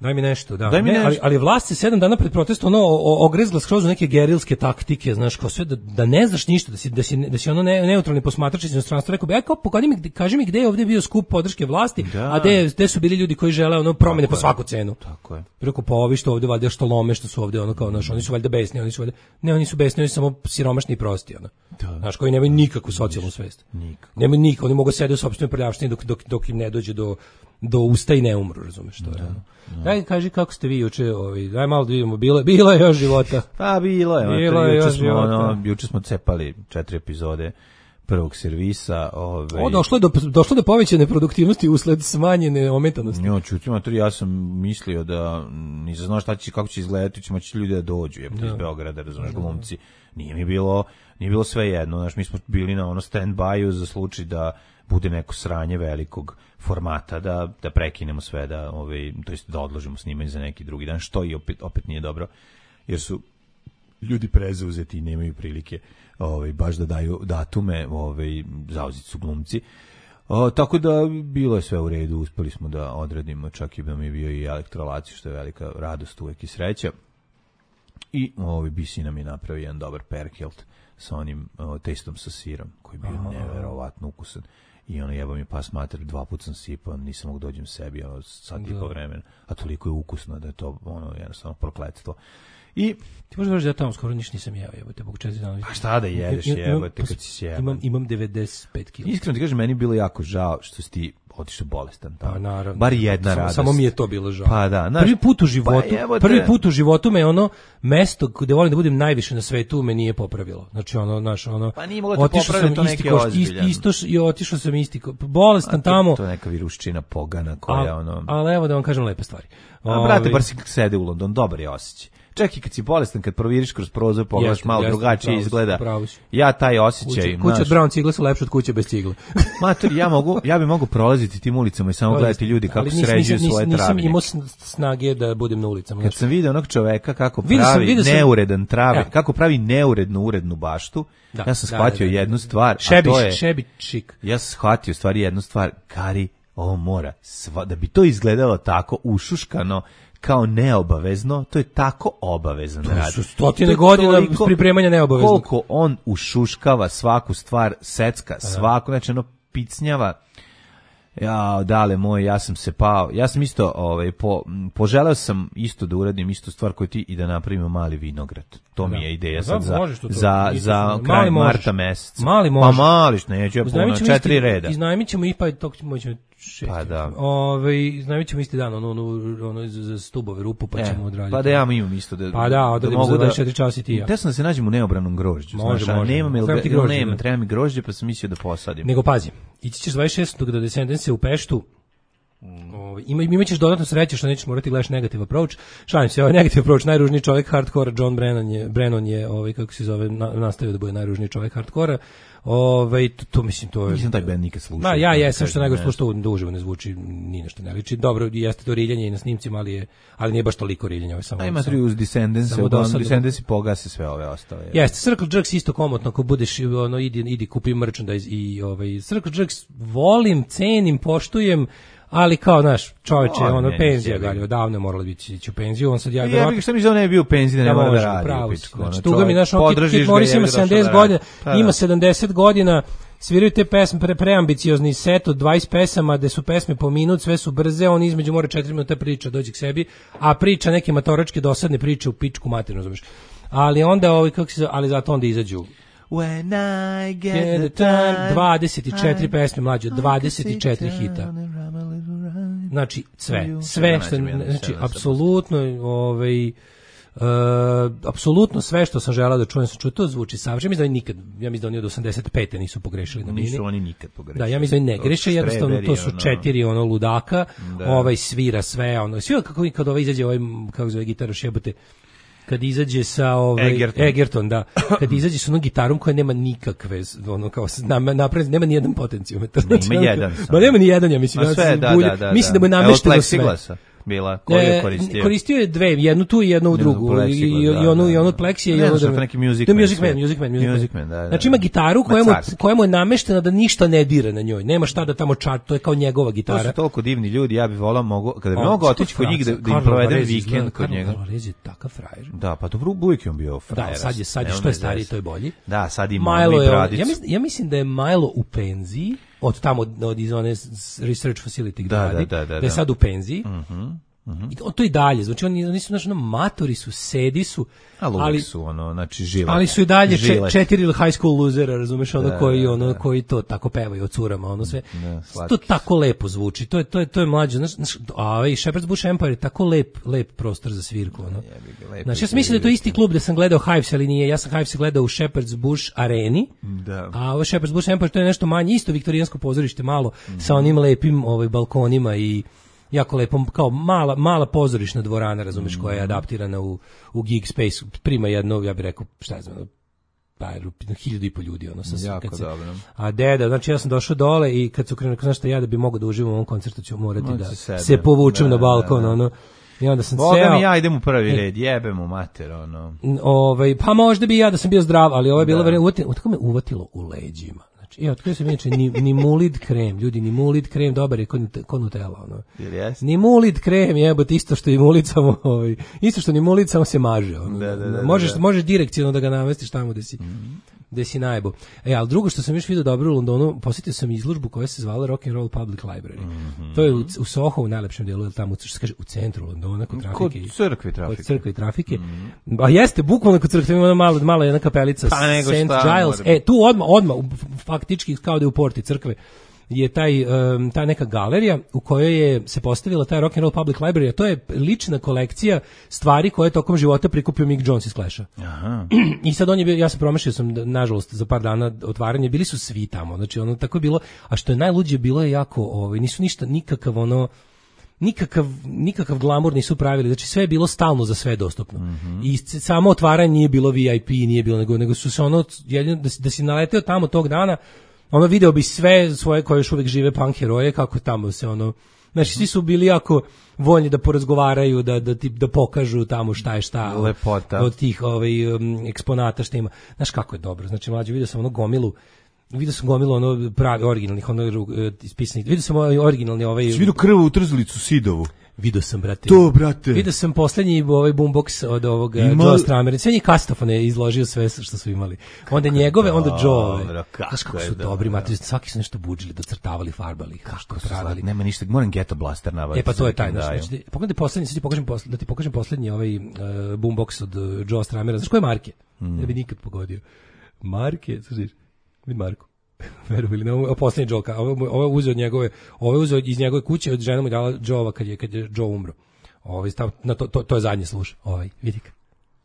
Daj mi nešto, da. Daj mi ne, nešto. Ali, ali vlast se sedam dana pred protestom ono o- ogrezla skroz u neke gerilske taktike, znaš, kao sve da, da ne znaš ništa, da si da si da si ono ne, neutralni posmatrač iz inostranstva, rekao bi, aj kao pogodi mi, kaži mi gde je ovdje bio skup podrške vlasti, Da. a gde gde su bili ljudi koji žele ono promjene Tako po je. svaku cenu. Tako je. Rekao, pa ovi što ovdje valjda što lome, što su ovdje ono kao, znaš, oni su valjda besni, oni su valjda, ne, oni su besni, oni su samo siromašni i prosti, ono. Da. Znaš, koji nemaju nikakvu socijalnu svest. Nikako. Nemaju nikako, oni mogu sede u sopstvenoj prljavštini dok, dok, dok im ne dođe do, do usta i ne umru, razumeš, to je ono. Daj, kaži kako ste vi juče, ovaj, daj malo da vidimo, bilo, je- bilo je još života. Pa bilo je, Bilo je juče još smo, života. ono, juče smo cepali četiri epizode prvog servisa. Ove, O, došlo je do, došlo do povećane produktivnosti usled smanjene ometanosti. Njo, čuti, maturi, ja sam mislio da nisam znao šta će, kako će izgledati, ćemo će ljudi da dođu, jebate, iz Beograda, razumeš, glumci. Nije mi bilo, nije bilo sve jedno, znaš, mi smo bili na ono stand-by-u za slučaj da bude neko sranje velikog formata, da, da prekinemo sve, da, ovaj, to jest da odložimo snimanje za neki drugi dan, što i opet, opet nije dobro, jer su ljudi prezauzeti i nemaju prilike ovaj, baš da daju datume, ovaj, zauzeti su glumci. O, tako da bilo je sve u redu, uspeli smo da odradimo, čak i da mi je bio i elektrolaciju, što je velika radost uvek i sreća. I ovaj B C nam je napravio jedan dobar perkelt sa onim o, testom sa sirom, koji je bio neverovatno ukusan. I ono, jeba mi pas mater, dva put sam sipao, nisam mogu dođem sebi, ono, sat i po vremena, a toliko je ukusno da je to, ono, jednostavno prokletstvo. I Ti možeš da ja tamo skoro ništa nisam jeo, jebote, mogu četiri dana. A šta da jedeš, Imam- imam- jebote, kad si sjeban? Imam, imam devedeset pet kila. iskreno ti kažem, meni je bilo jako žao što si ti otišao bolestan tamo. Pa naravno. Bar jedna Samo- radost. Samo mi je to bilo žao. Pa da, znaš, prvi put u životu, pa jebote. prvi put u životu me ono mesto gde volim da budem najviše na svetu me nije popravilo. Znači ono, naš ono. Pa nije moglo te otišao popraviti, sam to isti neki koš- ozbiljan. isto š- i otišao sam isti ko- bolestan tamo. To je neka viruščina pogana koja, A- ono... Ali evo da vam kažem lepe stvari. A, brate, Ovaj, bar si sede u London, dobar je osjećaj. Čak i kad si bolestan, kad proviriš kroz prozor, pogledaš Jeste, malo jeste, drugačije pravo si, izgleda. pravo si. Ja taj osjećaj, kuće, kuće od znaš, brown cigle su lepše od kuće bez cigle. mater, ja mogu, ja bi mogu prolaziti tim ulicama i samo gledati ljudi kako Ali nisam- sređuju nisam- svoje nisam travnjake. imao sn- snage da budem na ulicama. Kad Znači, sam vidio onog čoveka kako Vidio sam- pravi vidio sam- neuredan trave, Evo. kako pravi neurednu urednu baštu, Da, ja sam da, shvatio da, da. jednu stvar, a Šebiš, to je, šebi čik. ja sam shvatio u stvari jednu stvar, Kari, ovo mora, sva, da bi to izgledalo tako ušuškano, kao neobavezno, to je tako obavezan rad. su stotine To je godina toliko- pripremanja neobaveznog. Koliko on ušuškava svaku stvar, secka, svaku, znači ono picnjava. Ja, dale moj, ja sam se pao. Ja sam isto, ovaj, po, m, poželeo sam isto da uradim istu stvar koju ti i da napravimo mali vinograd. To mi Da. je ideja Da, sad za, možeš to to. za, Isto za sam- kraj mali možeš. marta meseca. Mali Pa možeš. mališ, neću ja puno, Iznajmit ćemo četiri isti- reda. Iznajmit ćemo i pa tog ćemo ćemo šest. Pa da. Ovaj iznajmit ćemo isti dan ono ono, ono za, za stubove rupu pa E, ćemo odraditi. pa da ja imam isto da Pa da, odradimo za dvadeset četiri časa i ti i ja. Te sam da se nađem u neobranom grožđu. Može, znaš, a može. nemam, ili, Treba ti ili grožđe, nemam, da. treba mi grožđe, pa sam mislio da posadim. Nego pazi, ići ćeš dvadeset šestog do Descendence u Peštu. Ovaj ima imaćeš dodatno sreće što nećeš morati gledaš negative approach. Šalim se, ovaj negative approach, najružniji čovjek hardkora John Brennan je Brennan je ovaj kako se zove na, nastavio da bude najružniji čovjek hardkora. Ovaj to, to mislim to je. Nisam taj band nikad slušao. Ma ja tako jesam kažem, što nego ne. slušao da uživo ne zvuči ni nešto ne liči. Dobro, jeste to riljanje i na snimcima, ali je ali nije baš toliko riljanje, ovaj samo. A ima samo- tri uz Descendants, samo uglavnom dosadno. Descendants pogase sve ove ostale. Jeste, Circle Jerks isto komotno, ako budeš, ono, idi, idi kupi merchandise i, ovaj, Circle Jerks volim, cenim, poštujem, ali kao, naš, čoveče, O, ono, ne, penzija, jebi ga. Gali, odavno je moralo biti ići u penziju, on sad ja, Ja verovatno- bih šta mi da on ne bi bio u penziji da ne Ja mora da može, radi. pravo u si. pičku, Znači, ono, tuga mi, čovjek, znaš, on Kit- podržiš Kit ga, Morris jebi ima ga, došao da sedamdeset radi. godina, Pa da. ima sedamdeset godina, sviraju te pesme, pre, preambiciozni set od dvadeset pesama, gde su pesme po minut, sve su brze, on između mora četiri minuta priča, dođe k sebi, a priča neke matoračke dosadne priče u pičku materinu, razumeš. Ali onda, ovaj, kako se zove, ali zato onda izađu When I get Get the the time, time, dvadeset četiri I- pesme mlađe, I dvadeset četiri can sit hita. down and run a little ride. Znači sve, You- sve Sada što nađem jedan znači sedam, apsolutno ovaj Uh, apsolutno sve što sam želeo da čujem sam čuo, to zvuči savršeno. Mislim da oni nikad, ja mislim da oni od osamdeset pete nisu pogrešili na bini. Nisu oni nikad pogrešili. Da, ja mislim da oni ne To greše, su jednostavno to štreberi, su ono. četiri ono ludaka, Da. ovaj svira sve, ono, sve kako kad ovaj izađe ovaj, kako zove gitaraš jebote, kad izađe sa ovaj Egerton. Egerton, da, kad izađe sa onom gitarom koja nema nikakve, ono kao na, napravi, nema ni jedan potencijometar. Ima Znači, ono, jedan Ma samo. nema ni jedan, ja mislim, Ma ja sve, se da, bulje- da, da, mislim da. da mu je Evo, namešteno od sve. pleksiglasa. bila? Koju je koristio? E, koristio je dve, jednu tu i jednu u drugu. I, i, i onu, i onu od Plexija i ne, onu znam, neki Music Man. Man. Music Man, Music Man, Music Man. Music Man, da, da, znači ima gitaru koja mu, carski. koja mu je nameštena da ništa ne dira na njoj. Nema šta da tamo čat, to je kao njegova gitara. To su toliko divni ljudi, ja bih volao mogu, kada bi mogao otići kod njih da, da im provedem vikend kod njega. Karlo Varezi je takav frajer. Da, pa dobro, uvijek je on bio frajer. Da, sad je, sad je što je stariji, to je bolji. Da, sad ima Milo i bradicu. Ja mislim, ja mislim da je Milo u penziji, od tamo, od iz one research facility gde da, radi, da, da, da, da je sad u penziji. Mhm. Mm-hmm. I to i dalje, znači oni, oni su znači, ono, matori su, sedi su, ali, ali su ono, znači žile. Ali su i dalje če, četiri high school losera, razumeš, ono da, koji ono da. koji to tako pevaju o curama, ono sve. Da, to tako lepo zvuči. To je to je to je mlađe, znači, a i Shepherd's Bush Empire je tako lep lep prostor za svirku, ono. Znači ja sam mislio da je to isti klub da sam gledao Hives, ali nije. Ja sam Hives gledao u Shepherd's Bush areni. Da. A ovo Shepherd's Bush Empire to je nešto manje, isto viktorijansko pozorište malo mm. sa onim lepim ovaj balkonima i jako lepo, kao mala, mala pozorišna dvorana, razumeš, koja je adaptirana u, u Geek Space, prima jedno, ja bih rekao, šta je znam, pa, hiljadu i po ljudi, ono, sa, jako kad se, dobro. A deda, znači ja sam došao dole i kad su krenuli, znaš šta, ja da bi mogao da uživam u ovom koncertu, ću morati no, da se, se povučem da, na balkon, da, da. ono, i onda sam Boga ceo... mi ja idem u prvi red, jebem u mater, ono. Ovaj, pa možda bi ja da sam bio zdrav, ali ovo je bilo vreme, uvatilo, tako me uvatilo u leđima. I otkrio sam inače ni, ni mulid krem, ljudi, ni mulid krem, dobar je kod Nutella, ono. Ni mulid krem, jebote, isto što i mulid samo, ovaj, isto što ni mulid samo se maže, ono. Da, da, da, možeš, da. možeš direkcijno da ga namestiš tamo gde si, mm-hmm. gde si najbo. E, ali drugo što sam još vidio dobro u Londonu, posjetio sam izložbu koja se zvala Rock and Roll Public Library. Mm-hmm. To je u, u Soho, u najlepšem delu, tamo, što se kaže, u centru Londona, kod trafike. Kod crkve trafike. Kod crkve i trafike. Mm-hmm. A jeste, bukvalno kod crkve, ima malo, malo jedna kapelica, pa Saint Giles. E, tu odmah, odmah, faktički, kao da je u porti crkve, je taj, um, ta neka galerija u kojoj je se postavila taj Rock and Roll Public Library, a to je lična kolekcija stvari koje je tokom života prikupio Mick Jones iz Clash-a. Aha. I sad on je bio, ja sam promašio sam, nažalost, za par dana otvaranje, bili su svi tamo, znači ono tako je bilo, a što je najluđe bilo je jako, ovaj, nisu ništa, nikakav ono, nikakav, nikakav glamur nisu pravili, znači sve je bilo stalno za sve dostupno. Mm-hmm. I samo otvaranje nije bilo V I P, nije bilo, nego, nego su se ono, jedino, da, da si naleteo tamo tog dana, ono video bi sve svoje koje još uvijek žive punk heroje, kako tamo se ono, znači svi su bili jako voljni da porazgovaraju, da, da, da pokažu tamo šta je šta lepota od tih ovaj, um, eksponata šta ima. Znaš kako je dobro, znači mlađe, vidio sam ono gomilu, vidio sam gomilu ono pravi originalnih, ono ispisanih, vidio sam originalni ovaj... Si vidio krvu u trzalicu Sidovu? Vidio sam, brate. To, brate. Vidio sam poslednji ovaj boombox od ovog Ima... Joe Stramera. Sve njih kastofone je izložio sve što su imali. Onda njegove, onda Joe. Znaš kako su dobri materi, svaki su nešto budžili, docrtavali, farbali, kako su pravili. Nema ništa, moram Ghetto Blaster navati. E pa to je taj naš. Znači, pogledaj poslednji, sad ti pokažem poslednji, da ti pokažem poslednji ovaj uh, boombox od uh, Joe Stramera. Znaš koje marke? Mm. Ne bi nikad pogodio. Marke, slušaj, vidi Marku. Verovili, ovo poslednji Joe, ovo ovo uzeo od njegove, ovo uzeo iz njegove kuće, od žena mu dala Joe kad je kad je Joe umro. Ovaj stav na to to to je zadnji sluš. Ovaj, vidi ga.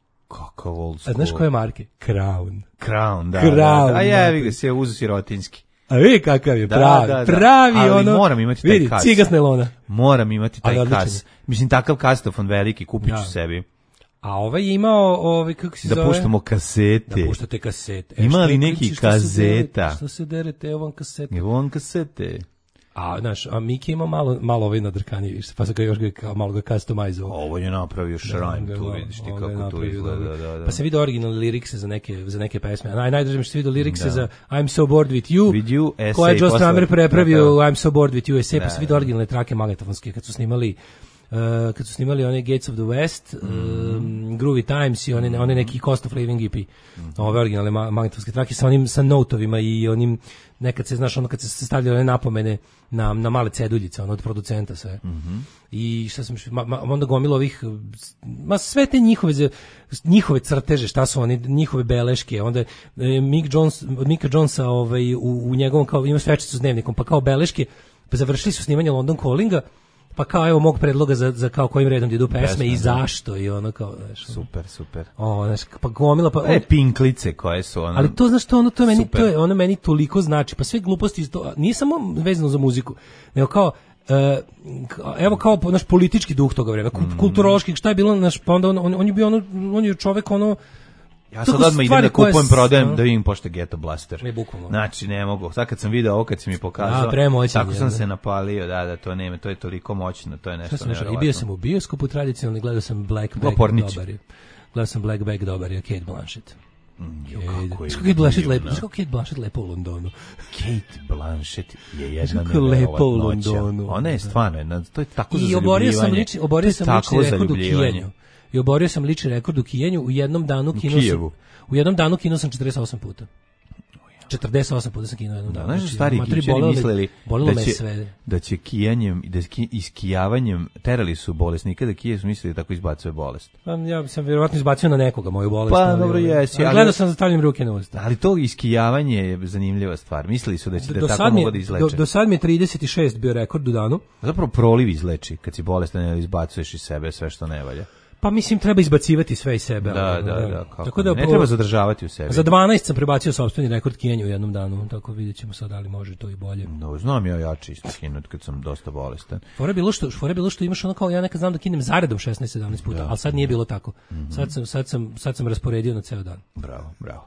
Kakav old school. A znaš koje marke? Crown. Crown, da. Crown, da, da. A ja vi ga se uzeo sirotinski. A vidi kakav je, da, pravi, da, da. pravi ali ono. Moram imati taj vidi, kas. Cigas nelona. Moram imati taj kas. Mislim takav kastofon veliki kupit ću sebi. A ovaj je imao, ovaj, kako se da zove? Da puštamo kasete. Da puštate kasete. E, ima li neki kazeta? Što se derete, evo vam kasete. Evo vam kasete. A, znaš, a Miki ima malo, malo ovaj nadrkani, više, pa se ga još ga, malo ga customizovao. Ovo je napravio šrajm, da, tu vidiš ti kako to izgleda. Da, da. Pa se vidio originalne lirikse za neke, za neke pesme. Naj, najdraže mi što se vidio lirikse da. za I'm so bored with you, with you koje je Joe Strummer prepravio I'm so bored with you esej, pa se vidio originalne trake magnetofonske kad su snimali Uh, kad su snimali one Gates of the West, mm. um, Groovy Times i one, one neki Cost of Living E P, mm. ove originalne ma magnetofonske trake sa onim sa notovima i onim, nekad se, znaš, ono kad se stavljaju one napomene na, na male ceduljice, ono od producenta sve. Mm -hmm. I šta sam, ma, ma, onda gomilo ovih, ma sve te njihove, njihove crteže, šta su oni, njihove beleške, onda e, Mick Jones, Micka Jonesa ovaj, u, u njegovom, kao, ima svečicu s dnevnikom, pa kao beleške, pa završili su snimanje London Callinga, pa kao evo mog predloga za, za kao kojim redom idu pesme Pesme, i zašto i ono kao, znaš, super, super. O, znaš, pa gomila pa e pinklice koje su ono. Ali to znaš što ono to meni super. To je ono meni toliko znači, pa sve gluposti to nije samo vezano za muziku, nego kao Uh, evo kao naš politički duh toga vremena, mm. kulturološki, šta je bilo naš, pa onda on, on, on je bio ono, on je čovjek ono Ja sad odmah idem da kupujem, prodajem, da vidim pošto Ghetto Blaster. Ne, bukvalno. Znači, ne mogu. Sad kad sam video ovo, kad si mi pokazao, da, premoćan, tako sam se napalio, da, da, to nema, to je toliko moćno, to je nešto nevjerovatno. I bio sam u bioskopu tradicionalni, gledao sam Black Bag, dobar je. Gledao sam Black Bag, dobar je, Kate Blanchett. Mm, jo, kako je Kate, Kate Blanchett lepo, kako Kate Blanchett lepo u Londonu. Kate Blanchett je jedna lepo u Londonu. Ona je stvarno jedna, to je tako za zaljubljivanje. I oborio sam lični, oborio sam lični rekord u kijenju. I oborio sam lični rekord u kijenju, u jednom danu kino sam, u jednom danu kino sam četrdeset osam puta. četrdeset osam puta sam kino jednom danu. Znaš, stari Egipćani mislili da će, da će kijanjem, da iskijavanjem terali su bolesnika, da kije su mislili da tako izbacuje bolest. Pa, ja sam vjerovatno izbacio na nekoga moju bolest. Pa, dobro, jesi. Ali gledao sam za stavljam ruke na usta. Ali to iskijavanje je zanimljiva stvar. Mislili su da će da tako mogu da izleče. Do, do sad mi je trideset šest bio rekord u danu. Zapravo proliv izleči, kad si bolestan izbacuješ iz sebe sve što ne valja. Pa mislim treba izbacivati sve iz sebe. Da, ali, da, da, da. Kako tako da ne po, treba zadržavati u sebi. Za dvanaest sam prebacio sopstveni rekord kijenja u jednom danu, tako vidjećemo sad da li može to i bolje. No, znam ja jači isto kinut kad sam dosta bolestan. Fora bilo što, fora bilo što imaš ono kao ja nekad znam da kinem zaredom šesnaest sedamnaest puta, da, al sad nije bilo tako. Mm-hmm. Sad sam sad sam sad sam rasporedio na ceo dan. Bravo, bravo.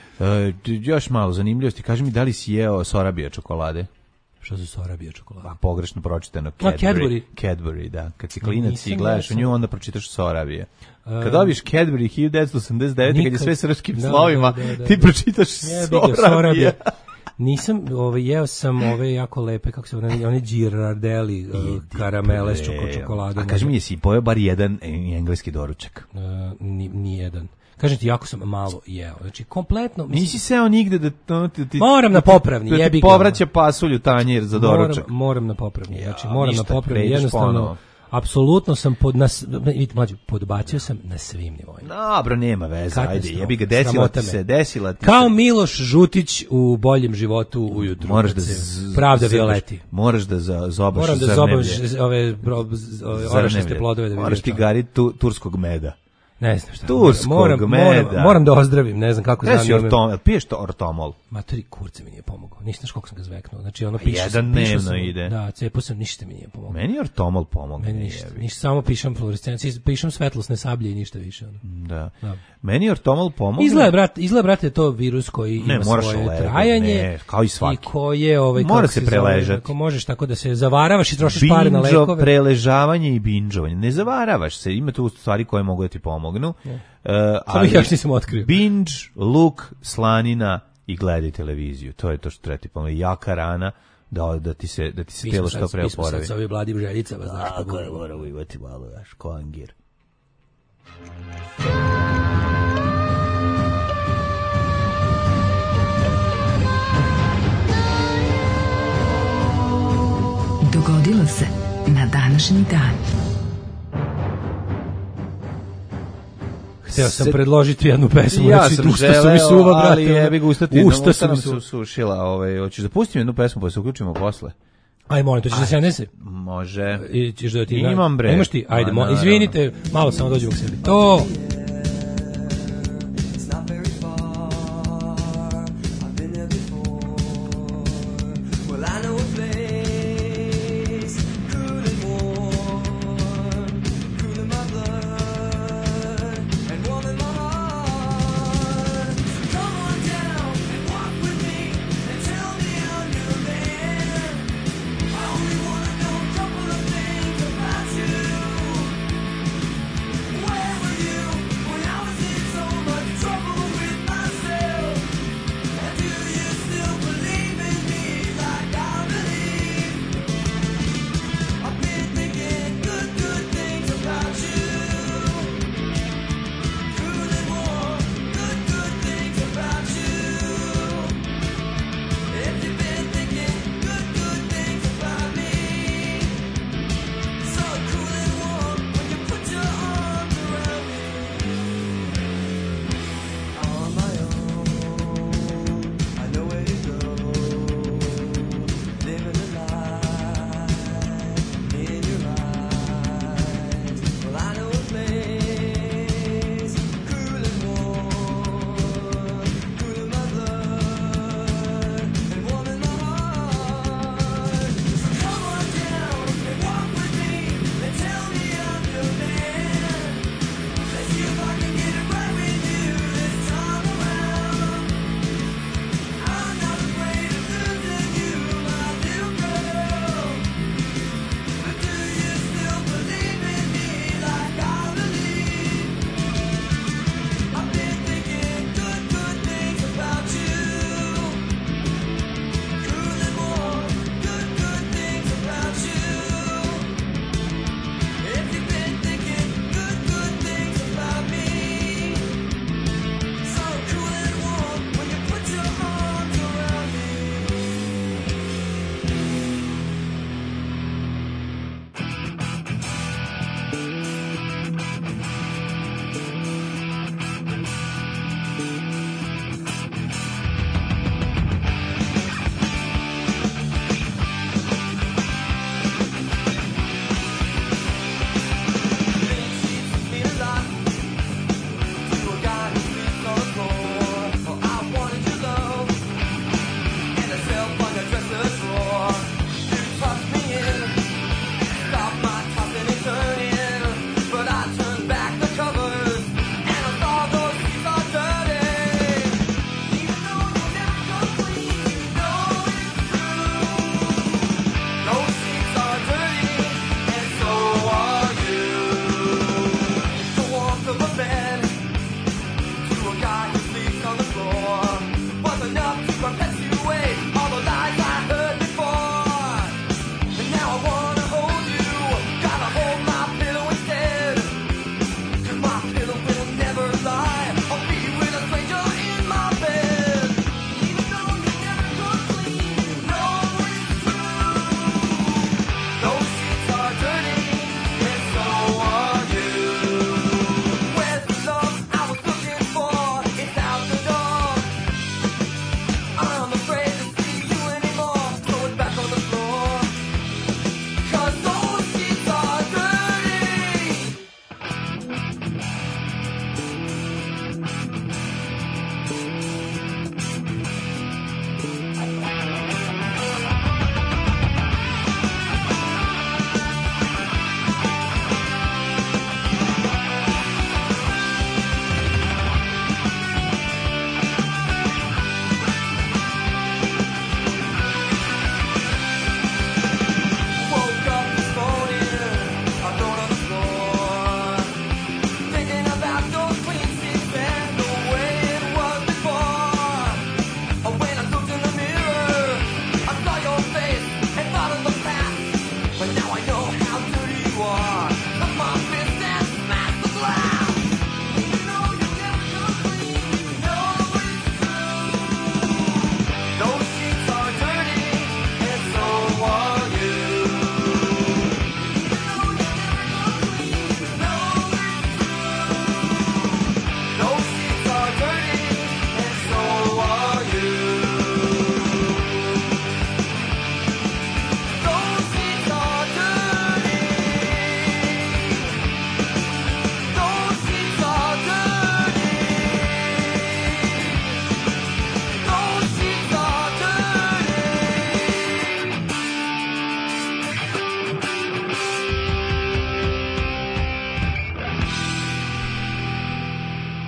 E, još malo zanimljivosti, kaži mi da li si jeo Sorabija čokolade? Što su Sorabija čokolada? Pa pogrešno pročitano Cadbury. Cadbury. Cadbury, da. Kad si klinac i gledaš u nju, onda pročitaš Sorabija. Um, kad dobiješ Cadbury hiljadu devetsto osamdeset devete nikad, kad je sve srpskim da, slovima, da, da, da, ti da. pročitaš Sorabija. Nisam, ovaj, jeo sam ove jako lepe, kako se one, one Girardelli uh, karamele s čoko čokoladom. A kaži mi, jesi pojeo bar jedan engleski doručak? Uh, ni, ni jedan. Kažem ti, jako sam malo jeo. Znači, kompletno... Mislim, nisi seo nigde da... To, ti, ti, moram na popravni, jebi ga. Da ti povraća pasulju tanjir za doručak. Moram, moram na popravni, znači, moram na popravni. Jednostavno, apsolutno sam pod... Nas, vidite, mlađe, podbacio sam na svim nivoima. Dobro, nema veze, ajde, jebi ga, desila ti se, desila ti kao se. Miloš Žutić u Boljem životu ujutru. Moraš da... Pravda Violeti. Moraš da zobaš moram da zobaš ove, ove orašaste plodove da vidiš. Moraš ti gari tu, turskog meda. Ne znam šta. Turskog moram, meda. Moram, moram da ozdravim, ne znam kako znam. Ortom, piješ to ortomol? Materi, kurce mi nije pomogao. Ništa koliko sam ga zveknuo. Znači ono piše jedan sam, dnevno sam, ide. Da, cepo sam, ništa mi nije pomogao. Meni ortomol pomogne. Meni ništa, ništa, samo pišem fluorescenciju, pišem svetlosne sablje i ništa više. Ono. Da. da. Meni ortomol pomogne. Izgleda, brat, izgleda, brate, je to virus koji ne, ima svoje lego, trajanje. Ne, kao i svaki. I koje, ovaj, mora se preležati. Ako možeš tako da se zavaravaš i trošiš pare na lekove. Preležavanje i binđovanje. Ne zavaravaš se, ima tu stvari koje mogu da ti pomognu. Uh, ali ja nisam otkrio. Binge, luk, slanina i gledaj televiziju. To je to što treba ti pomoći. Jaka rana da, da ti se, da ti se telo što pre oporavi. Mi smo sad sa ovim mladim željicama. Tako je, moramo imati malo, daš, ko angir. Dogodilo se na današnji dan. Hteo sam predložiti jednu pesmu, ja znači sam usta želeo, su mi suva, brate. Ali jebi ga ustati, usta sam se usušila. Ovaj, hoćeš da pustimo jednu pesmu pa se uključimo posle? Aj, molim, to ćeš da se nese? Može. I ćeš da ti... Imam bre. Imaš ti? Ajde, mo, izvinite, malo samo dođemo k sebi. To... Where were you?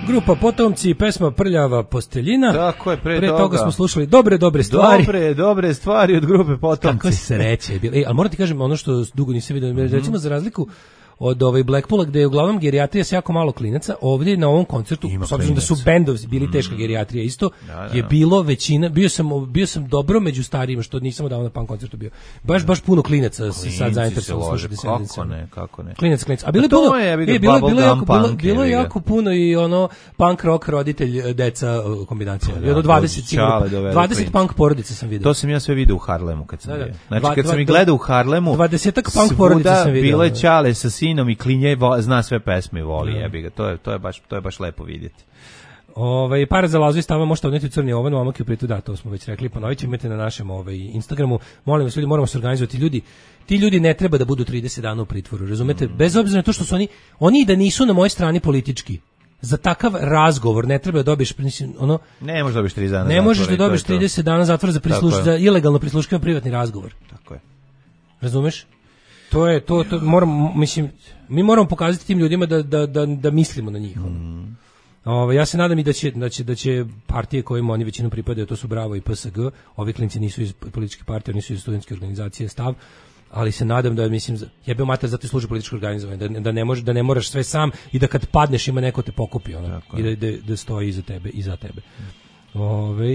Grupa Potomci, pesma Prljava posteljina. Tako je, pre, pre toga. toga smo slušali Dobre, dobre stvari. Dobre, dobre stvari od grupe Potomci. Kako sreće je bilo. Ej, ali moram ti kažem ono što dugo nisam vidio, mm-hmm. recimo za razliku od ovaj Blackpoola gde je uglavnom gerijatrija s jako malo klinaca, ovdje na ovom koncertu, s obzirom da su bendovi bili teška gerijatrija isto, da, da. je bilo većina, bio sam bio sam dobro među starijima, što nisam odavno na punk koncertu bio. Baš baš puno klinaca se sad zainteresovalo slušati se. Kako ne, kako ne. Klinac, klinac. A bilo je puno, je, je, bilo, bilo, jako, bilo, bilo je jako puno i ono punk rock roditelj deca kombinacija. Pa, da, od dvadeset dvadeset punk porodica sam vidio. To sam ja sve video u Harlemu kad sam da, da. bio. Znači kad sam ih gledao u Harlemu, dvadesetak punk porodica sam vidio. Bile ćale sa sinom i klinje zna sve pesme i voli, jebi ga. To je to je baš to je baš lepo vidjeti. Ovaj para za lazu i stava možete odneti u Crni ovan, momak je pritu da, to smo već rekli, ponovićemo, imate na našem ovaj Instagramu. Molim vas ljudi, moramo se organizovati ljudi. Ti ljudi ne treba da budu trideset dana u pritvoru, razumete? Mm. Bez obzira na to što su oni oni da nisu na mojoj strani politički. Za takav razgovor ne treba da dobiješ ono ne možeš da dobiješ trideset dana. Ne možeš da dobiješ trideset dana zatvora za prisluš za ilegalno prisluškivanje privatni razgovor. Tako je. Razumeš? To je to, to moram, mislim, mi moramo pokazati tim ljudima da, da, da, da mislimo na njih. Mm. Ove, ja se nadam i da će, da će, da će partije kojima oni većinom pripadaju, to su Bravo i P S G, ovi klinci nisu iz političke partije, nisu iz studentske organizacije Stav, ali se nadam da, mislim, jebe mater, zato i služi političko organizovanje, da, da, ne može, da ne moraš sve sam i da kad padneš ima neko te pokupi, ono, i da, da, da stoji iza tebe, iza tebe. Ove,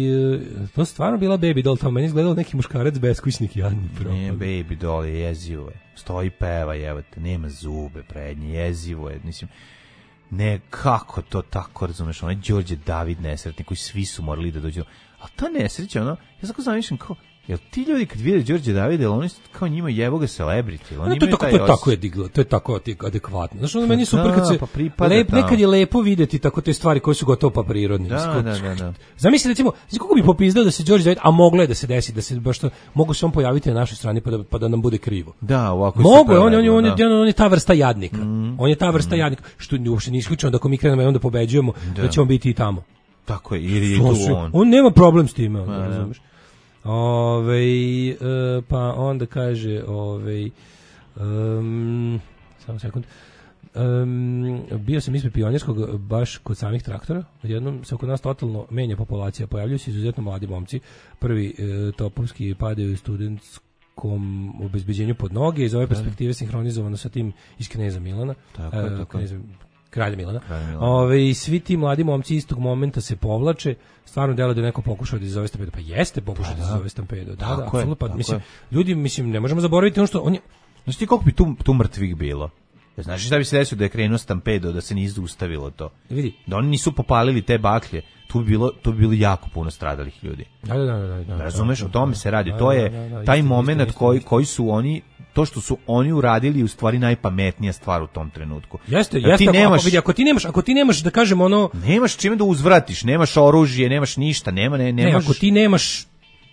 to stvarno bila Baby Doll, tamo meni izgledao neki muškarac beskućnik jadni propad. Nije Baby Doll, je jezivo je. Stoji peva, jevate, nema zube prednje, jezivo je, mislim, ne, kako to tako, razumeš, onaj Đorđe David nesretni, koji svi su morali da dođu, a ta nesreća, ono, ja tako zamišljam kao, jel ti ljudi kad vide Đorđe Davida, oni kao njima jebo ga celebrity, oni no, to, tako, to je tako je diglo, to je tako adekvatno. Znaš, ono meni super kad se pa lep, nekad je lepo videti tako te stvari koje su gotovo pa prirodne. Da, da, da, da. Zamisli recimo, znači kako bi popizdao da se Đorđe David, a moglo je da se desi, da se baš to mogu se on pojaviti na našoj strani pa da pa da nam bude krivo. Da, ovako. Mogu, on on on je on je ta vrsta jadnika. Mm. On je ta vrsta mm. jadnika, što uopšte nije isključeno da ako mi krenemo onda pobeđujemo, da. da ćemo biti i tamo. Tako je, ili je tu on. On nema problem s time, on, razumeš? Ove, e, pa onda kaže ove, um, samo sekund um, bio sam ispred Pionirskog baš kod samih traktora, odjednom se oko nas totalno menja populacija, pojavljuju se izuzetno mladi momci, prvi e, topovski padaju u studentskom obezbeđenju pod noge, iz ove perspektive sinhronizovano sa tim iz Kneza Milana, tako je, tako Kneza, Kralja Milana. Ove, i svi ti mladi momci istog momenta se povlače, stvarno delo da je neko pokušao da izazove stampedo. Pa jeste pokušao da izazove stampedo. Da, da, apsolutno. Pa, mislim, ljudi, mislim, ne možemo zaboraviti ono što... On je... Znaš ti koliko bi tu, tu mrtvih bilo? Znaš šta bi se desilo da je krenuo stampedo, da se nije zaustavilo to? Vidi. Da oni nisu popalili te baklje, tu bi bilo, tu bi bilo jako puno stradalih ljudi. Da, da, da. da, da razumeš, da, o tome se radi. Da, to je da, da, da, taj moment koji, koji su oni... To što su oni uradili u stvari najpametnija stvar u tom trenutku. Jeste, jeste. Ti nemaš, ako, vidi, ako ti nemaš, ako ti nemaš da kažem ono, nemaš čime da uzvratiš, nemaš oružje, nemaš ništa, nema ne, nemaš. Ne, ako ti nemaš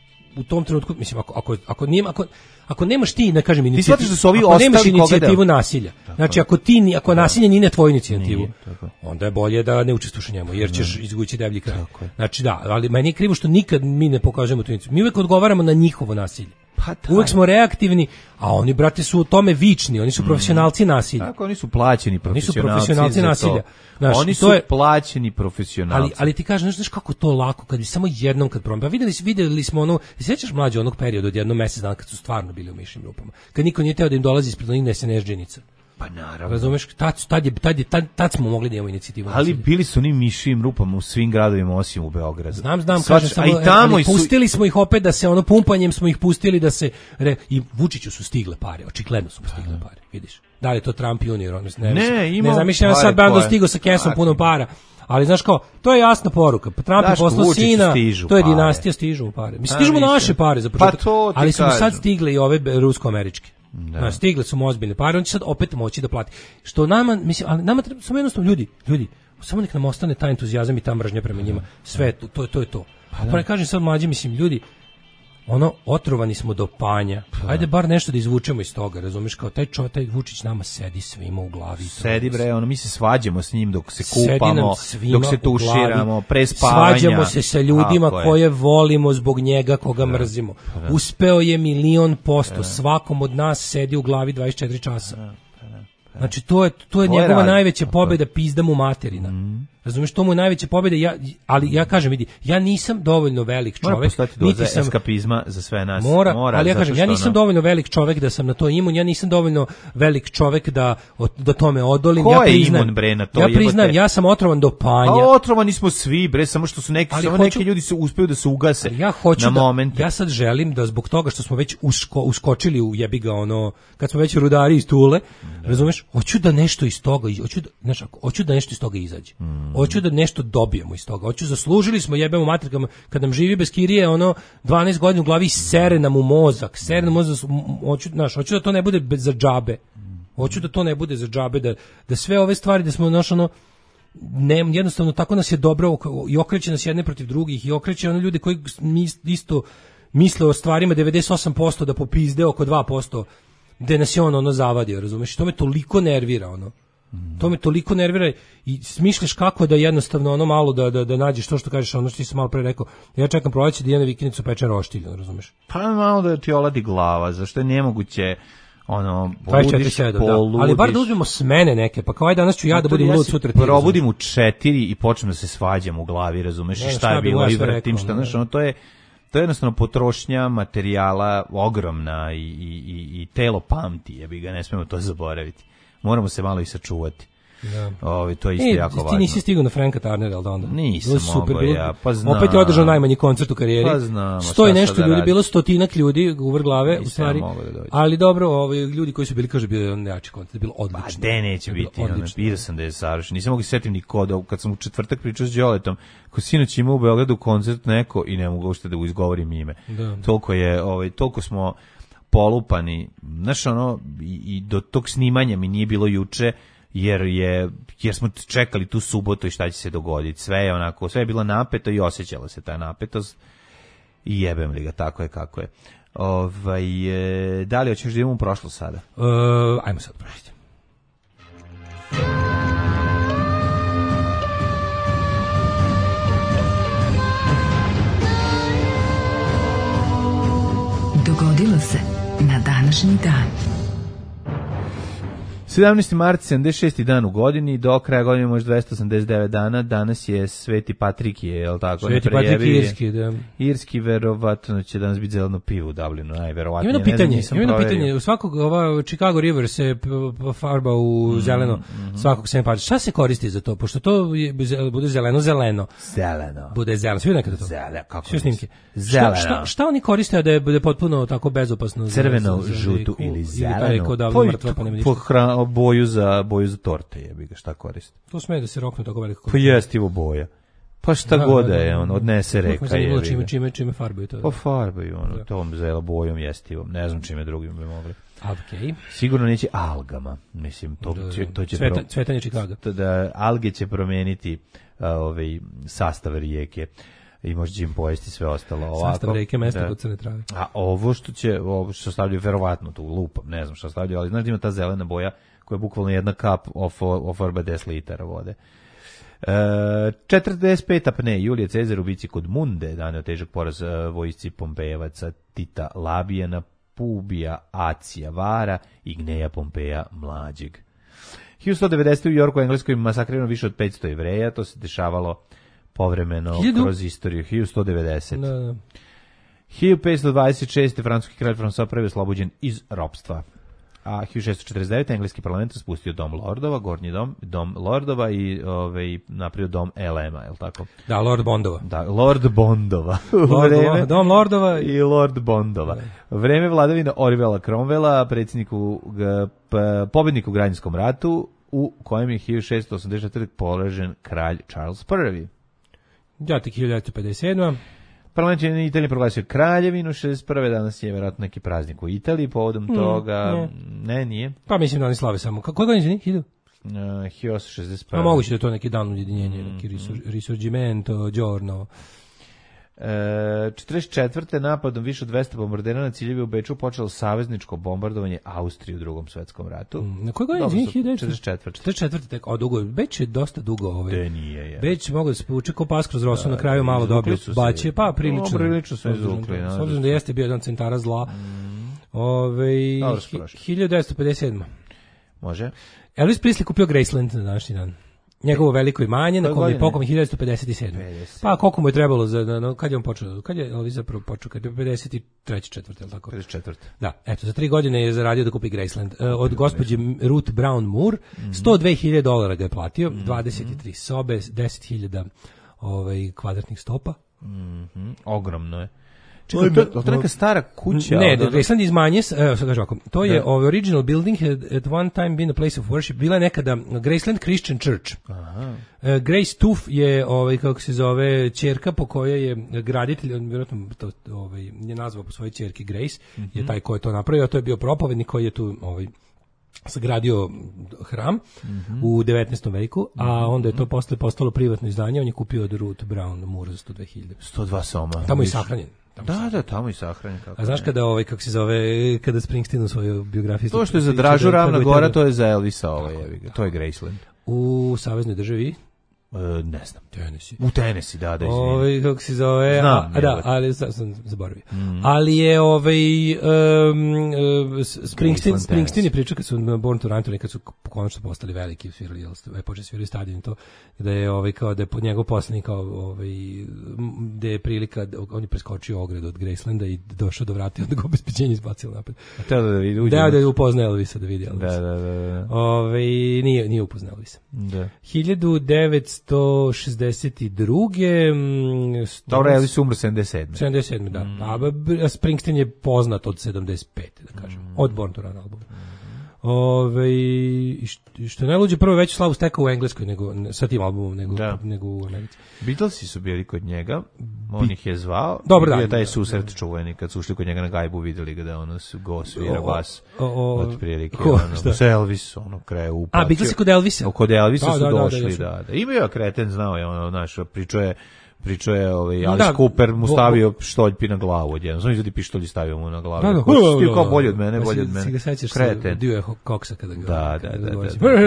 u tom trenutku, mislim, ako ako ako nema, ako ako nemaš ti, da kažem, inicijativu, da su ovi ako nemaš inicijativu nasilja. Tako, znači ako ti ako da. nasilje nije tvoja inicijativa, onda je bolje da ne učestvuješ u njemu, jer ćeš da. izgući deblji kraj. Znači da, ali meni je krivo što nikad mi ne pokazujemo tu inicijativu. Mi uvek odgovaramo na njihovo nasilje. Pa uvek smo reaktivni, a oni, brate, su u tome vični, oni su profesionalci nasilja. Tako, oni su plaćeni profesionalci. Oni su profesionalci nasilja. Znaš, oni su je, plaćeni profesionalci. Ali, ali ti kažeš, znaš kako to lako, kad bi samo jednom kad promijem. Pa videli, videli smo ono, sjećaš mlađe onog perioda od jednom mjesec dana kad su stvarno bili u mišnim grupama. Kad niko nije teo da im dolazi ispred onih nesenežđenica. Pa naravno. Razumeš, tad, tad, je, tad, je, tad, tad smo mogli da imamo inicijativu. Ali bili su oni mišijim rupama u svim gradovima osim u Beogradu. Znam, znam, kažem samo, i tamo ali pustili su... smo ih opet da se ono pumpanjem smo ih pustili da se re, i Vučiću su stigle pare, očigledno su stigle pare, vidiš. Da li je to Trump junior, ne, ne, ne zamišljam sad bando stigao sa kesom punom para. Ali znaš kao, to je jasna poruka. Trump je poslao sina, to je dinastija, stižu mu pare. Mi stižu mu naše pare za početak, pa ali su mu sad stigle i ove rusko-američke. Da. Stigle su mu ozbiljne pare, on će sad opet moći da plati. Što nama, mislim, ali nama treba, samo jednostavno ljudi, ljudi, samo nek nam ostane taj entuzijazam i ta mržnja prema njima. Sve to, to, to je to. Pa da. Pa ne kažem sad mlađi, mislim, ljudi, ono, otrovani smo do panja. Pa. Ajde bar nešto da izvučemo iz toga, razumiješ, kao taj čovjek, taj Vučić nama sedi svima u glavi. Sedi bre, ono, mi se svađamo s njim dok se kupamo, dok se tuširamo, pre spavanja. Svađamo se sa ljudima koje volimo zbog njega, koga da. mrzimo. Da. Uspeo je milion posto, da. svakom od nas sedi u glavi dvadeset četiri časa. Da. Znači to je to je To je njegova rad. najveća pobjeda, pizda mu materina. Mm. Razumeš, to mu je najveća pobjeda, ja, ali ja kažem, vidi, ja nisam dovoljno velik Mora čovjek, postati niti doza sam eskapizma za sve nas. Mora, Mora ali ja zato kažem, ja što nisam ono- dovoljno velik čovjek da sam na to imun, ja nisam dovoljno velik čovjek da da tome odolim. Ko ja je priznajem, imun, bre, na to, ja priznajem, jebote? ja sam otrovan do panja. Pa otrovani smo svi, bre, samo što su neki, Ali samo hoću- neki ljudi su uspeju da se ugase. Ja hoću na da, momente. ja sad želim da zbog toga što smo već usko, uskočili u jebi ga ono, kad smo već rudari iz Tule, razumeš, hoću da nešto iz toga, iz- hoću da, znaš, ako- hoću da nešto iz toga izađe. Mm. Hoću da nešto dobijemo iz toga. Hoću, zaslužili smo, jebemo matrikama, kad nam živi bez kirije, ono, dvanaest godina u glavi sere nam u mozak, sere nam u mozak, m- hoću, znaš, hoću da to ne bude bez- za džabe. Hoću da to ne bude za džabe, da, da sve ove stvari, da smo, znaš, ono, ne, jednostavno tako nas je dobro ok- i okreće nas jedne protiv drugih i okreće ono ljudi koji mis- isto misle o stvarima devedeset osam posto da popizde oko dva posto gde nas je on ono zavadio, razumeš? To me toliko nervira, ono. To me toliko nervira i smišljaš kako da jednostavno ono malo da, da, da nađeš to što kažeš, ono što ti sam malo pre rekao, ja čekam proleće da idem na vikendicu pečen roštilj, ono, razumeš? Pa malo da ti oladi glava, zašto je nemoguće ono, dvadeset četiri poludiš, sedam, da. Ali bar da uzmemo smene neke, pa kao aj danas ću ja da budem lud, sutra ti. Probudim u četiri i počnem da se svađam u glavi, razumeš, Ne, i šta šta je bi bilo moja i sve vrtim, rekao, šta, ne. znaš, ono, to je, to je jednostavno potrošnja materijala ogromna i, i, i, i telo pamti, jebi ga, ne smemo to zaboraviti. Moramo se malo i sačuvati. Da. Ovi, to je isto E, jako važno. ti nisi stigao na Franka Tarnera, jel da onda? Nisam Bilo je super, mogao bilo- ja, pa znam. Opet je održao najmanji koncert u karijeri. Pa znam, Sto i šta nešto sad da ljudi, radim? bilo stotinak ljudi u vrh glave, u Nisam stvari. ja mogao da dođem. Ali dobro, ovi ljudi koji su bili, kaže, bio je on najjači koncert, bilo odlično. Pa de neće Bilo biti, ono, odlično. vidio sam da je savršen. Nisam mogu se setim ni koda, kad sam u četvrtak pričao s Đoletom, ko sinoć imao u Beogradu koncert neko i ne mogu uopšte da izgovorim ime. Da. Toliko je, ovaj, toliko smo polupani, znaš, ono, i, i do tog snimanja mi nije bilo juče, jer je jer smo čekali tu subotu i šta će se dogoditi. Sve je onako, sve je bilo napeto i osjećala se ta napetost. I jebem li ga, tako je kako je. Ovaj, e, da li hoćeš da idemo u prošlo sada? Uh, ajmo sad prošiti. Dogodilo se na današnji dan. sedamnaesti mart, sedamdeset šesti dan u godini, do kraja godine može dvesta osamdeset devet dana, danas je Sveti Patrikije, je li tako? Sveti Patrik Irski, da. Irski, verovatno će danas biti zeleno pivo u Dublinu, najverovatnije. Ima jedno ne znam, pitanje, nisam ima jedno proverio. pitanje, u svakog ova Chicago River se p- p- farba u Mm, zeleno, svakog Saint Patrick. Šta se koristi za to? Pošto to je, bude zeleno, zeleno. Zeleno. Bude zeleno. Svi nekada to. Zeleno, kako Svi snimke. Zeleno. Šta, šta, šta oni koriste a da je bude potpuno tako bezopasno? za- Crveno, za- za žutu liku? ili pa je zeleno. ko davno mrtva, pa nema ništa. po hra, boju za boju za torte, jebi ga, šta koristi? To sme da se rokne tako veliko. Pa jesti ovo boja. Pa šta Da, god da, da da, je, da. on odnese Uvijek reka, me zanimalo jebi čime, ga. čime, čime farbaju to. Pa farbaju, ono, Da. tom zelo bojom jestivom, ne znam čime drugim bi mogli. Okej. Sigurno neće algama, mislim, to, Da, da. će, to će... Cveta- pro- cvetanje Chicaga. to Da, alge će promeniti a, ovaj, sastav rijeke i možda im pojesti sve ostalo ovako. Sastav reke, mesto Da. kod crne trave. A ovo što će, ovo što stavljaju, verovatno tu lupam, ne znam što stavljaju, ali znaš da ima ta zelena boja koja je bukvalno jedna kap ofo- ofarba deset litara vode. E, četrdeset peta pne, Julije Cezar u bici kod Munde, daneo težak poraz e, vojsci Pompejevaca Tita Labijana, Pubija Acija Vara i Gneja Pompeja Mlađeg. hiljadu sto devedesete. u Jorku, Engleskoj, masakrirano više od petsto Jevreja, to se dešavalo povremeno Hiljadu? kroz istoriju. hiljadu sto devedeset. Da, da. hiljadu petsto dvadeset šeste. francuski kralj François prvi oslobođen iz ropstva. A hiljadu šessto četrdeset devete. engleski parlament raspustio dom lordova, gornji dom, dom lordova i ovaj, napravio dom L M-a, je li tako? Da, Lord Bondova. Da, Lord Bondova. U Lord, vreme- Dom Lordova i Lord Bondova. Vreme vladavina Orivela Cromwella, predsjedniku, g- p- pobedniku u Građanskom ratu, u kojem je hiljadu šessto osamdeset četvrte. poražen kralj Charles prvi. Ja tek hiljadu devetsto pedeset sedma. Parlament je Italije proglasio kraljevinu šezdeset prve. Danas je vjerojatno neki praznik u Italiji povodom Mm, toga. ne. Ne, nije. Pa mislim da oni slave samo. Kako godine izvini? Hiljadu? Uh, hiljadu osamsto šezdeset prve. Pa moguće da je to neki dan ujedinjenja, Mm, neki risur, risorgimento, giorno. E, četrdeset četvrte. napadom više od dvesta bombardera na ciljeve u Beču počelo savezničko bombardovanje Austrije u Drugom svetskom ratu. Na kojoj godini Dobro izvini? su- hiljadu devetsto četrdeset četvrte. četrdeset četvrte tek, o dugo, Beč je dosta dugo. Ovaj. De nije, je. Beč mogu da se povuče ko pas kroz rosu, Da, na kraju malo izvukli dobio su se. baće, pa prilično. No, prilično su S obzirom izvukli, da- da, S obzirom da da su- jeste bio jedan centara zla. Ove, Dobro si prošao. hiljadu devetsto pedeset sedma. Može? Elvis Presley kupio Graceland na današnji dan. Njegovo veliko imanje na kom je pokom hiljadu devetsto pedeset sedme. Pa koliko mu je trebalo za no, kad je on počeo? Kad je Elvis zapravo počeo? Kad je pedeset treće četvrte, al tako? pedeset četvrte. Da, eto, za tri godine je zaradio da kupi Graceland. Uh, od gospođe Ruth Brown Moore, sto dve hiljade dolara ga je platio, dvadeset tri sobe, deset hiljada ovaj kvadratnih stopa. Mhm. Ogromno je. Čekaj, to, to je neka stara kuća. Ne, da, Graceland iz manje, evo sad kažem ovako, to je ovaj original building had at one time been a place of worship. Bila je nekada Graceland Christian Church. Aha. Uh, Grace Tuff je, ovaj, kako se zove, ćerka po kojoj je graditelj, on vjerojatno to, ovaj, je nazvao po svojoj ćerki Grace, mm-hmm. je taj ko je to napravio, a to je bio propovednik koji je tu ovaj, sagradio hram mm-hmm. u devetnaestom veku, a onda je to posle postalo privatno izdanje, on je kupio od Ruth Brown Moore za sto dve hiljade. sto dva soma. Tamo je sahranjen. Da, da, tamo i sahranjen. A znaš kada ovaj kako se zove, kada Springsteen u svojoj biografiji to što je za Dražu Ravna Gora, to je za Elvisa ovaj, to je Graceland. U saveznoj državi E, ne znam. Tennessee. U Tennessee, da, da, izvinim. Ovaj, kako se zove, znam, a, da, ali sam, sam zaboravio. Mm. Ali je ovaj um, uh, Springsteen, Springsteen je pričao kad su na Born to Run Tour, kad su konačno postali veliki, svirali, jel, počeli svirali stadion to, da je ovaj kao da je pod njegov poslanik kao ovaj da je prilika, on je preskočio ogradu od Gracelanda i došao do vrata i onda ga obezbeđenje izbacilo napred. A te da vidi, uđe. Da, da upozna Elvisa, da vidi Elvisa. Da, da, da, da. Ovaj nije nije upoznao Elvisa. Da. hiljadu devetsto šezdeset druge Dobro, Elvis umro sedamdeset sedme sedamdeset sedme da. Mm. A Springsteen je poznat od sedamdeset pete, da kažem. Mm. Od Born to Run albuma. Mm. Ove, što je najluđe, prvo veću slavu stekao u Engleskoj nego, sa tim albumom nego, da. nego u Americi. Beatlesi su bili kod njega, on ih je zvao. Dobro, bio da, taj da, susret da. čuveni kad su ušli kod njega na gajbu, videli ga da ono go svira bas od prilike. Ko, ono, se Elvis ono kraje upatio. A, Beatlesi kod Elvisa? Kod Elvisa da, su da, došli, da. da, da, da. Imao je kreten, znao je ono, znaš, pričao je Pričao je, ovaj, Alice da, Cooper mu stavio pištoljpi na glavu odjedno. Znam izvedi pištolj i stavio mu na glavu. Da, da, Ko, ti kao bolje od mene, bolje od mene. Si ga sećaš Kreten. Dio je Koksa kada ga... Da, da, da.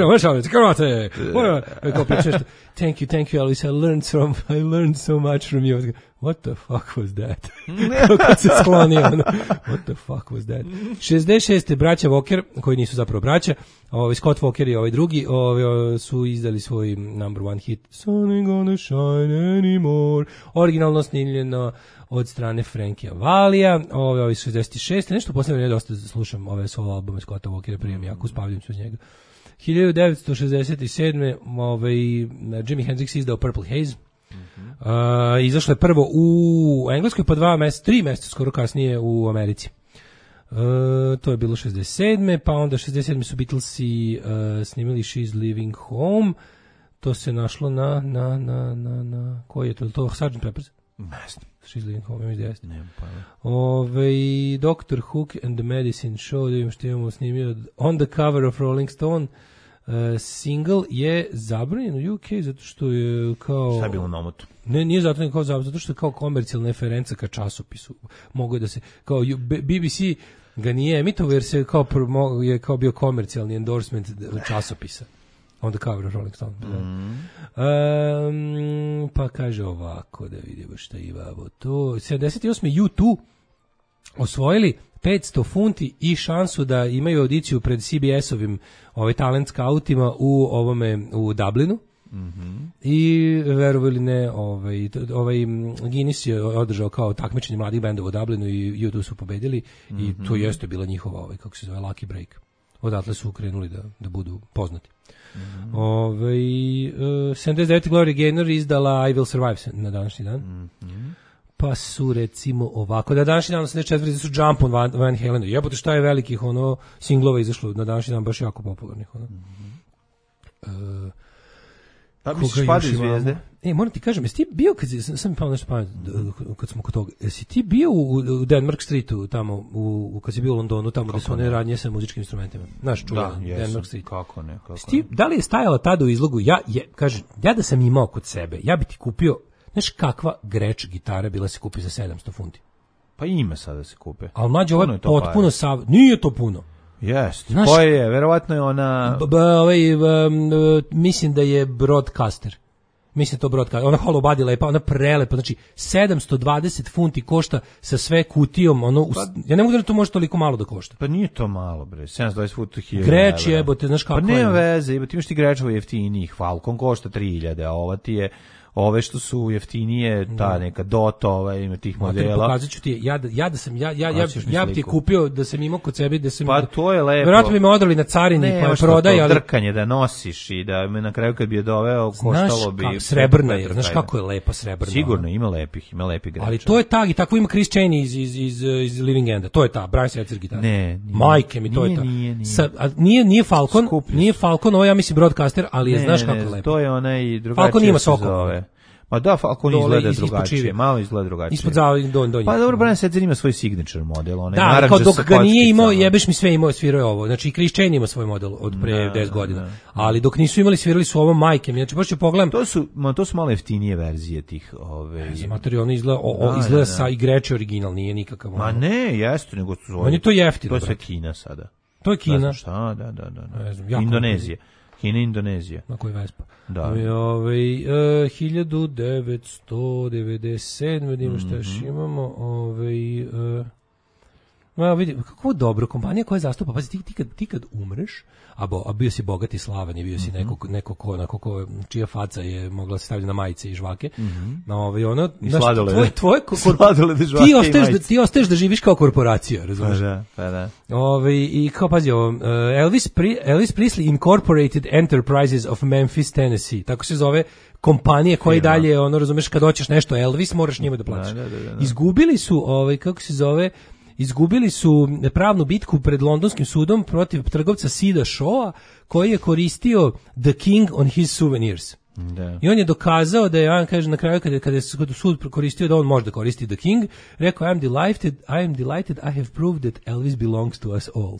Kao pričaš, thank you, thank you, Alice, I learned, from, I learned so much from you. What the fuck was that? Kad se sklonio, ono, what the fuck was that? šezdeset šeste braća Walker, koji nisu zapravo braća, ovaj Scott Walker i ovaj drugi, ovaj su izdali svoj number one hit Sun ain't gonna shine anymore. Originalno snimljeno od strane Frankija Valija, ovaj ovaj šezdeset šeste nešto posebno ne dosta slušam ove solo albume Scotta Walkera, prijem jako spavljam se uz njega. hiljadu devetsto šezdeset sedme ovaj Jimi Hendrix izdao Purple Haze. Uh, izašlo je prvo u Engleskoj, pa dva mjeseca, tri mjeseca skoro kasnije u Americi. Uh, to je bilo šezdeset sedme pa onda šezdeset sedme su Beatlesi uh, snimili She's Leaving Home. To se našlo na na na na na koji je to? To sergeant Pepper's? Ne znam. She's Leaving Home, mislim da jeste. Ne, pa ne. Ove, Doctor Hook and the Medicine Show, da imam što imamo snimio On the Cover of Rolling Stone. Uh, single je zabranjen u U K zato što je kao... Šta je bilo na omotu? Ne, nije zato, nego kao zabranjen, zato što je kao komercijalna referenca ka časopisu. Mogu da se, kao B B C ga nije emitovao jer se kao, je kao bio komercijalni endorsement časopisa. On the cover of Rolling Stone. Mm. Um, pa kaže ovako, da vidimo šta imamo to. sedamdeset osme U dva osvojili petsto funti i šansu da imaju audiciju pred C B S-ovim ovaj talent scoutima u ovome u Dublinu. Mm-hmm. I verovali ne, ovaj ovaj Guinness je održao kao takmičenje mladih bendova u Dublinu i U dva su pobedili. Mm-hmm. I to jeste bila njihova ovaj kako se zove lucky break. Odatle su krenuli da da budu poznati. Mm-hmm. Ovaj uh, sedamdeset devete Gloria Gaynor izdala I Will Survive na današnji dan. Mm-hmm. Pa su recimo ovako, da današnji dan sedamdeset četvrte su Jump on Van, Van Halenu. Jebote šta je velikih ono singlova izašlo na današnji dan, baš jako popularnih ono. Mm-hmm. Uh, pa misliš Pade zvijezde? E, moram ti kažem, jesi ti bio, kad sam mi pao nešto pamet, kad smo kod toga, jesi ti bio u, u Denmark Streetu, tamo, u, u, kad si bio u Londonu, tamo gde su one radnje sa muzičkim instrumentima? Znaš, čuva, da, Denmark Street. Kako ne, kako ti, da li je stajala tada u izlogu, ja, je, kažem, ja da sam imao kod sebe, ja bi ti kupio, znaš kakva greč gitara bila se kupi za sedamsto funti? Pa ima sad da se kupe. Ali mlađe, ovo je potpuno sav... Nije to puno. Jest. Koje je? Verovatno je ona... B, b, ovaj, b, b, mislim da je Broadcaster. Mislim to broadcast, ona hollow body lepa, ona prelepa, znači sedamsto dvadeset funti košta sa sve kutijom, ono, pa, ja ne mogu da to može toliko malo da košta. Pa nije to malo, bre, sedamsto dvadeset funti hiljada. Greč jebote, znaš kako pa je. Pa nema veze, jebote, imaš ti grečeva jeftinijih, Falcon košta tri hiljade, a ova ti je, ove što su jeftinije, ta neka Dota, ova ima tih modela. Pokazat ću ti, ja da, ja da sam, ja, ja, ja, ja bi ti kupio da sam imao kod sebe, da sam... Pa to je lepo. Vjerojatno bi me odrali na carini, ne, pa je prodaj, ali... drkanje da nosiš i da me na kraju kad bi je doveo, koštalo bi... Znaš, srebrna je, znaš kako je lepa srebrna. Sigurno, ima lepih, ima lepih greća. Ali to je ta, i tako ima Chris Chaney iz, iz, iz, iz Living Enda, to je ta, Brian Setzer gitara. Ne, nije. Majke mi, to nije, je ta. Nije, nije. Sa, a, nije, nije Falcon, Skupljiš. nije Falcon, ovo ja mislim broadcaster, ali je, ne, znaš kako je lepo. To je onaj drugačije. Falcon ima sokol. Ma da, Falcon Dole izgleda iz, drugačije, malo izgleda drugačije. Ispod zavoj don donji. Pa dobro, Brian Setzer ima svoj signature model, onaj da, naranđa kao dok sa ga nije imao, kočkicama. jebeš mi sve imao, svirao je ovo. Znači i Chris Chaney ima svoj model od pre Da, deset godina. da, da. Ali dok nisu imali, svirali su ovo majke. Znači baš ću pogledam. To su, ma, to su malo jeftinije verzije tih, ove. Za materijalno izgleda, o, o, Da, izgleda da, da. sa igreće original, nije nikakav. Ma ne, jeste, nego su. Meni je to jeftino. To je sve brate. Kina sada. To je Kina. Ne znam šta, da, da, da. da. Ne znam, jako Indonezija. Kina i Indonezija. Na koji Vespa. Da. Ove, uh, hiljadu devetsto devedeset sedme da ima šta još imamo. Ove, uh, ma vidi, kako dobro, kompanija koja zastupa, pazi, ti, ti, kad, ti kad umreš, a, bo, a bio si bogat i slavan i bio si neko, neko ko, neko ko, čija faca je mogla se staviti na majice i žvake, Mm-hmm. na ove, ono, I znaš, sladolede. tvoje, tvoje, ko, Sladolede, žvake ti i ostaješ, da, majice. ti ostaješ da živiš kao korporacija, Pa razumiješ? da, pa da. Ove, i kao pazi ovo, uh, Elvis, Pri, Elvis Presley Incorporated Enterprises of Memphis, Tennessee, tako se zove kompanije koje i dalje, ono, razumeš, kad hoćeš nešto Elvis, moraš njima da platiš. Da, da, da, da. Izgubili su, ovaj, kako se zove, izgubili su pravnu bitku pred londonskim sudom protiv trgovca Sida Shawa, koji je koristio The King on his souvenirs. Da. I on je dokazao da je, on kaže na kraju kada, kada je sud koristio da on može da koristi The King, rekao I am delighted, I am delighted, I have proved that Elvis belongs to us all.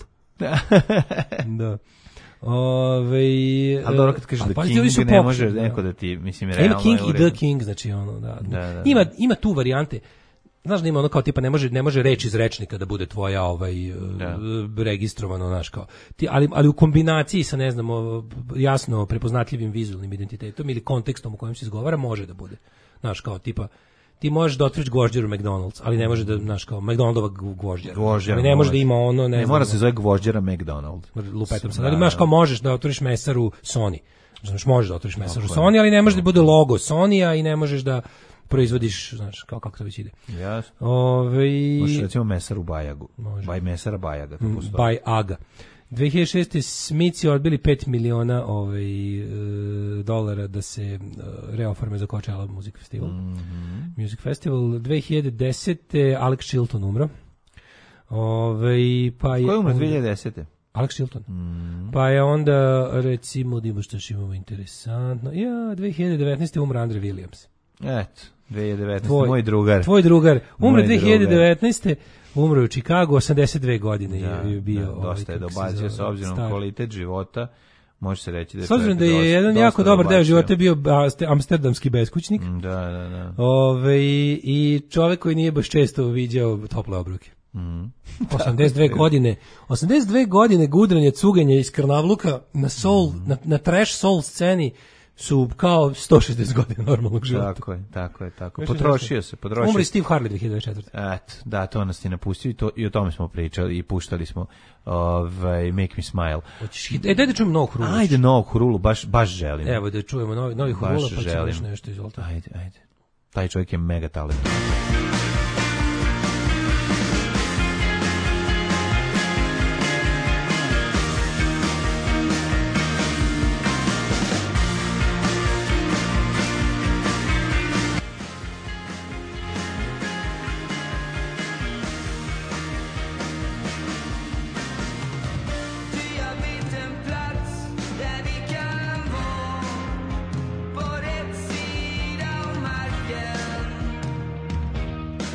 Da. Ove, ali dobro kad kažeš pa, The pa, King ne može neko da ti, mislim, realno ima King je u i redu. The King, znači ono, da. Da, da, da. Ima, ima tu varijante. Znaš da ima ono kao tipa ne može ne može reč iz rečnika da bude tvoja ovaj Da. uh, registrovano, znaš kao. Ti, ali ali u kombinaciji sa ne znam o, jasno prepoznatljivim vizualnim identitetom ili kontekstom u kojem se izgovara može da bude. Znaš kao tipa ti možeš da otvoriš gvožđeru McDonald's, ali ne može da, znaš kao McDonaldova gvožđera. Gvožđera Ali ne može da ima ono, ne, ne znam, mora se zove gvožđera McDonald. lupetom sad. Da, Ali znaš da. kao možeš da otvoriš mesaru Sony. Znaš, možeš da otvoriš mesaru Sony, ali ne može da bude logo Sony-a i ne možeš da proizvodiš, znaš, kao kako to već ide. Jasno. Ove, Možeš recimo mesaru Bajagu. Može. Baj mesara Bajaga. To postoji. by Aga. dve hiljade šeste. Smici odbili pet miliona ovaj, e, dolara da se e, reoforme za Coachella Music Festival. Mm-hmm. Music Festival. dve hiljade desete. Alex Chilton umro. Ove, pa je, Ko je umro onda- dve hiljade desete? Alex Chilton. Mm. Pa je onda, recimo, da ima što još imamo interesantno. Ja, dve hiljade devetnaeste. umro Andre Williams. Eto, dve hiljade devetnaeste. Tvoj- moj drugar. Tvoj drugar. Umro Moj dve hiljade drugar. devetnaeste. Umro je u Chicagu, osamdeset dve godine je, je bio. da, ovaj, dosta je kako se dobacio zove, s obzirom star. kvalitet života. Može se reći da je S obzirom da čovjek je dosta- jedan dosta jako dobar deo dobacio. života bio aste- amsterdamski beskućnik. Mm, Da, da, da. Ove, i čovjek koji nije baš često viđao tople obruke. Mm. osamdeset dve godine. osamdeset dve godine gudranja, cuganja iz Krnavluka na soul, Mm. na, na trash soul sceni su kao sto šezdeset godina normalnog života. Tako je, tako je, tako. Još je Potrošio nešto. se, potrošio. Umri Steve Harley dve hiljade dvadeset četvrte. Eto, da, to nas je napustio i, to, i o tome smo pričali i puštali smo ovaj, Make Me Smile. Hoćeš, e, daj da čujem novog Hurula. Ajde, novog Hurulu, baš, baš želim. Evo da čujemo novi, novi Baš Hurula, pa ćemo želim. još nešto izvolite. Ajde, ajde. Taj čovjek je mega talent. På rätt sida om marken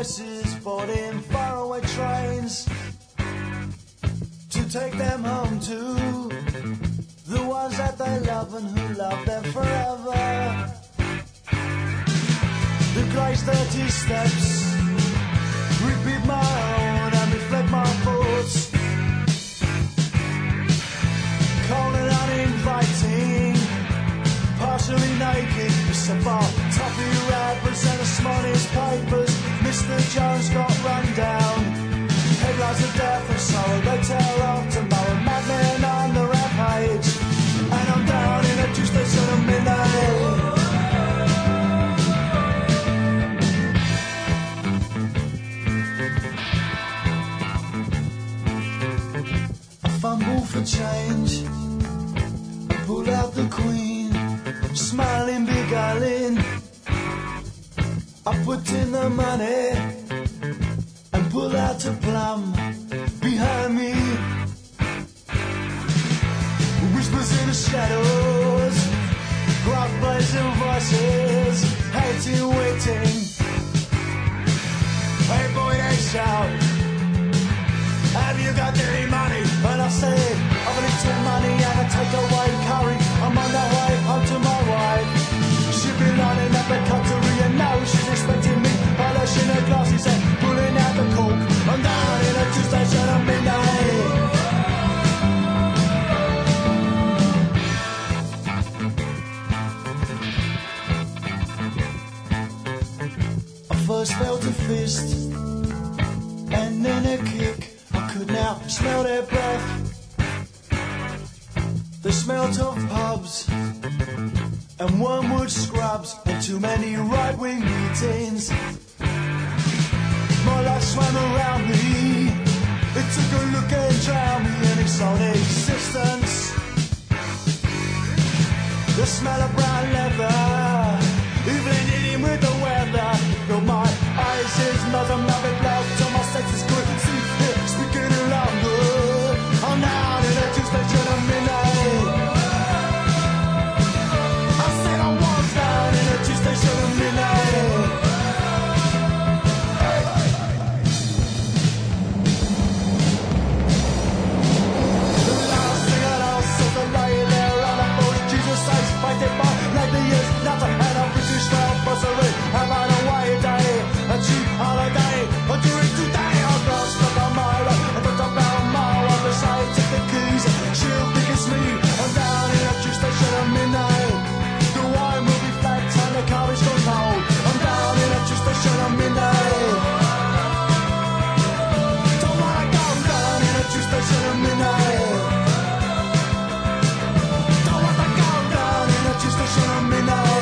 voices boarding faraway trains to take them home to the ones that they love and who love them forever. The grey's thirty steps repeat my own and reflect my thoughts. Cold and uninviting, partially naked, it's about toffee wrappers and the smallest papers. Mister Jones got run down. Headlines of death and sorrow, they tell of tomorrow. Madmen on the rampage, and I'm down in a Tuesday sort of midnight. I fumble for change, I pull out the queen, smiling, beguiling. I put in the money and pull out a plum behind me. Whispers in the shadows, gruff blazing voices, hating, waiting. Hey boy, they shout, have you got any money? And I say, I've a little money and I take away curry. I'm on the way home to my wife. She been lining up the cutlery and now she's expecting me. Polishing her glasses and pulling out the cork. I'm down in a Tuesday shut at midnight. I first felt a fist and then a kick. I could now smell their breath. The smell of pubs and wormwood scrubs and too many right-wing meetings. My life swam around me. It took a look and drowned me in its own existence. The smell of brown leather, even in with the weather. Filled my eyes, his nose, and mouth with blood till my senses couldn't see it. Speaking louder, I'm down in a Tuesday shut at midnight. I said I was down in a Tuesday shut at midnight. The last thing I know, says the lay there on a bush. Jesus says, fighting by like the years, not to hand a British rail buzzering. I'm on a way day, a cheap holiday. I'll do it today, I'll go stuck on my way. I don't talk about my way, but I take the keys. She'll think it's me. I'm down in a Tuesday shut at midnight. The wine will be flat and the car is gone cold. I'm down in a Tuesday shut at midnight. Don't wanna go down in a Tuesday shut at midnight. Don't wanna go down in a Tuesday shut at midnight.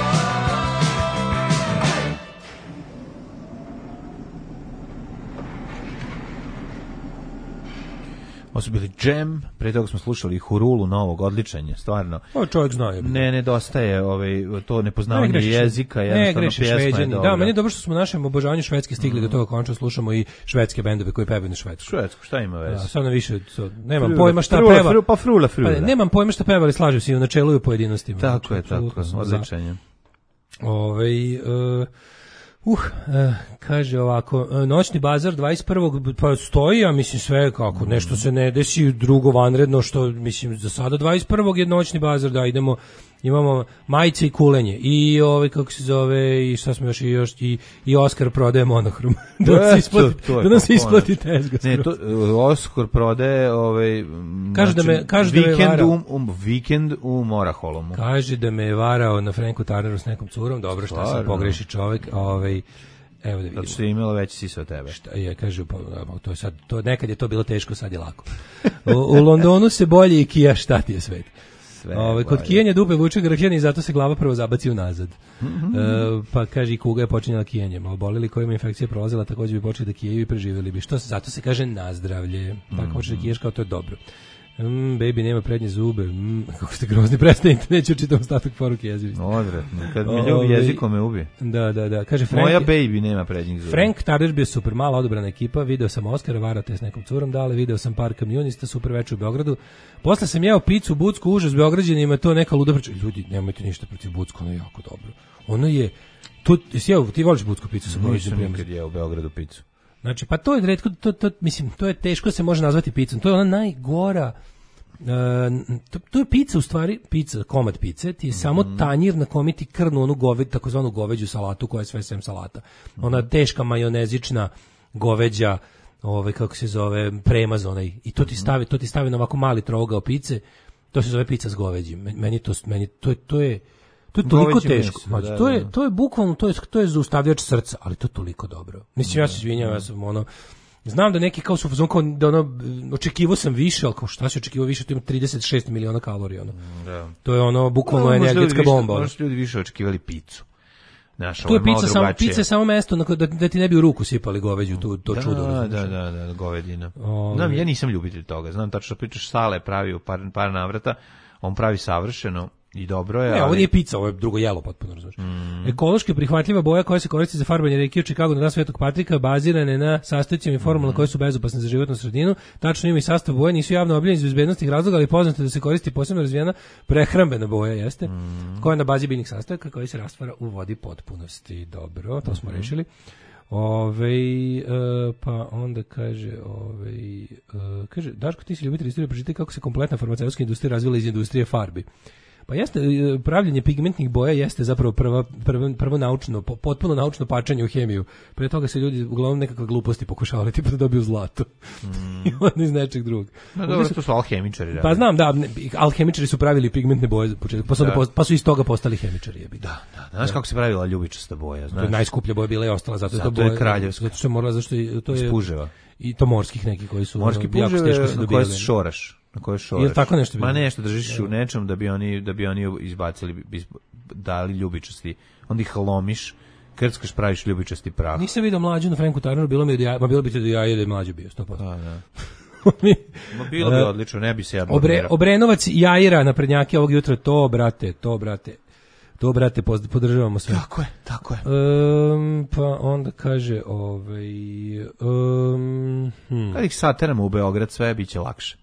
Ovo su bili Jam, pre toga smo slušali Hurulu novog, odličan je, stvarno. O, čovjek zna je. Ne, nedostaje ovaj, to nepoznavanje ne, jezika, jednostavno pjesma je dobra. Da, meni je dobro što smo u našem obožavanju švedske stigli mm. do toga končno slušamo i švedske bendove koji pevaju na švedsku. Švedsku, šta ima veze? Da, sad na više, so, nemam frula, pojma šta frula, peva. Frula, pa frula, frula. Pa, nemam pojma šta peva, ali slažem se i u načelu i u pojedinostima. Tako je, tako, odličan je. Ovaj... Uh, Uh, eh, kaže ovako, noćni bazar dvadeset prvog pa stoji, ja mislim sve kako, nešto se ne desi drugo vanredno, što mislim za sada dvadeset prvog je noćni bazar, da idemo, imamo majice i kulenje i ovaj kako se zove i šta smo još i još i, i Oskar prodaje monohrom. da se isplati, to, to da nam se isplati tezga. Ne, to Oskar prodaje ovaj kaže znači, da me kaže da me vikend um, um, vikend u Moraholomu. Kaže da me je varao na Franku Turneru s nekom curom, dobro šta se pogreši čovjek, ovaj evo da vidimo. Zato što je imala veći sisa od tebe. Šta je, kaže, pa, to je sad, to, nekad je to bilo teško, sad je lako. U, u Londonu se bolje i Kija, šta ti je svet? Ove, kod kijenja dupe vuče grahljeni i zato se glava prvo zabaci unazad. Mm-hmm. E, pa kaže i kuga je počinjala kijenjem. Obolili kojima infekcija prolazila također bi počeli da kijeju i preživjeli bi. Što se, zato se kaže nazdravlje. Tako mm-hmm. počeš da kiješ kao to je dobro. Mm, baby nema prednje zube. Mm, kako ste grozni, prestanite, neću čitam ostatak poruke jezivi. Odvratno, kad me ljubi jezikom me ubi. Da, da, da. Kaže Frank, moja baby nema prednjih zuba. Frank Tarder bio super, mala odobrana ekipa, video sam Oskara, varate s nekom curom dale, video sam par kamionista, super večer u Beogradu. Posle sam jeo picu u Bucku, užas Beograđanima, to neka luda priča. Ljudi, nemojte ništa protiv Bucku, ono je jako dobro. Ono je, tu, jeo, ti voliš Bucku picu sa Nisam nikad jeo u Beogradu picu. Znači, pa to je retko, to, to, mislim, to je teško se može nazvati picom, to je ona najgora. Uh, to, to je pizza u stvari, pizza, komad pice, ti je mm-hmm. samo tanjir na kome ti krnu onu goved, takozvanu goveđu salatu koja je sve sem salata. Mm-hmm. Ona teška majonezična goveđa, ovaj kako se zove, premaz onaj, i to ti stavi, to ti stavi na ovako mali trogao pice, to se zove pizza s goveđim. Meni to meni to je to je to je toliko goveđe teško. Meso, znači, da, to je da. to je bukvalno to je to je zaustavljač srca, ali to je toliko dobro. Mislim, ja se izvinjavam, ja sam ono znam da neki kao su fazon kao da ono očekivao sam više, al kao šta se očekivao više, to ima trideset šest miliona kalorija ono. Da. To je ono bukvalno no, energetska bomba. Možda ljudi više očekivali picu. Znaš, to je pica samo pica samo mesto na da, da ti ne bi u ruku sipali goveđu tu to da, čudo. Da, da, da, da, govedina. Ove. Znam, ja nisam ljubitelj toga. Znam tačno što pričaš, Sale pravi u par par navrata, on pravi savršeno i dobro je. Ne, ali... ovo nije pica, ovo je drugo jelo potpuno, razumiješ. Mm. Ekološki prihvatljiva boja koja se koristi za farbanje reke u Čikagu na dan Svetog Patrika bazirana je na sastojcima i formulama mm. koje su bezopasne za životnu sredinu. Tačno ime i sastav boje nisu javno objavljeni iz bezbednosnih razloga, ali poznato da se koristi posebno razvijena prehrambena boja, jeste, mm. koja je na bazi biljnih sastojaka koji se rastvara u vodi potpunosti. Dobro, to smo mm. rešili. Ove, uh, pa onda kaže, ove, uh, kaže, Daško, ti si ljubitelj istorije, pročitaj kako se kompletna farmaceutska industrija razvila iz industrije farbi. Pa jeste, pravljenje pigmentnih boja jeste zapravo prva, prvo, prvo naučno, potpuno naučno pačanje u hemiju. Pre toga se ljudi uglavnom nekakve gluposti pokušavali, tipa da dobiju zlato. Mm. I onda iz nečeg drugog. No dobro, to su alhemičari. Da. Pa znam, da, alhemičari su pravili pigmentne boje za početak, pa su, da. pa su iz toga postali hemičari. Jebi. Da, da. Znaš kako se pravila ljubičasta boja? Znaš? To je najskuplja boja bila i ostala, zato, zato to boja, je kraljevska. Zato što je morala, zašto je, to je... Spuževa. I to morskih neki koji su... Morski puževe na koje se šoraš. Na koje šoraš. Ili tako nešto bilo? Ma nešto držiš u nečem da bi oni, da bi oni izbacili, dali ljubičasti. Onda ih lomiš, krckaš, praviš ljubičasti prah. Nisam vidio mlađu na Franku Tarneru, bilo mi da ja, ma bilo bi te da ja je mlađu bio, sto posto. Da, da. Ma bilo bi odlično, ne bi se ja Obre, Obrenovac Jajira na prednjake ovog jutra, to brate, to brate. To, brate, podržavamo sve. Tako je, tako je. Um, pa onda kaže, ovaj... Um, hmm. Kad ih sateramo u Beograd, sve bit će lakše.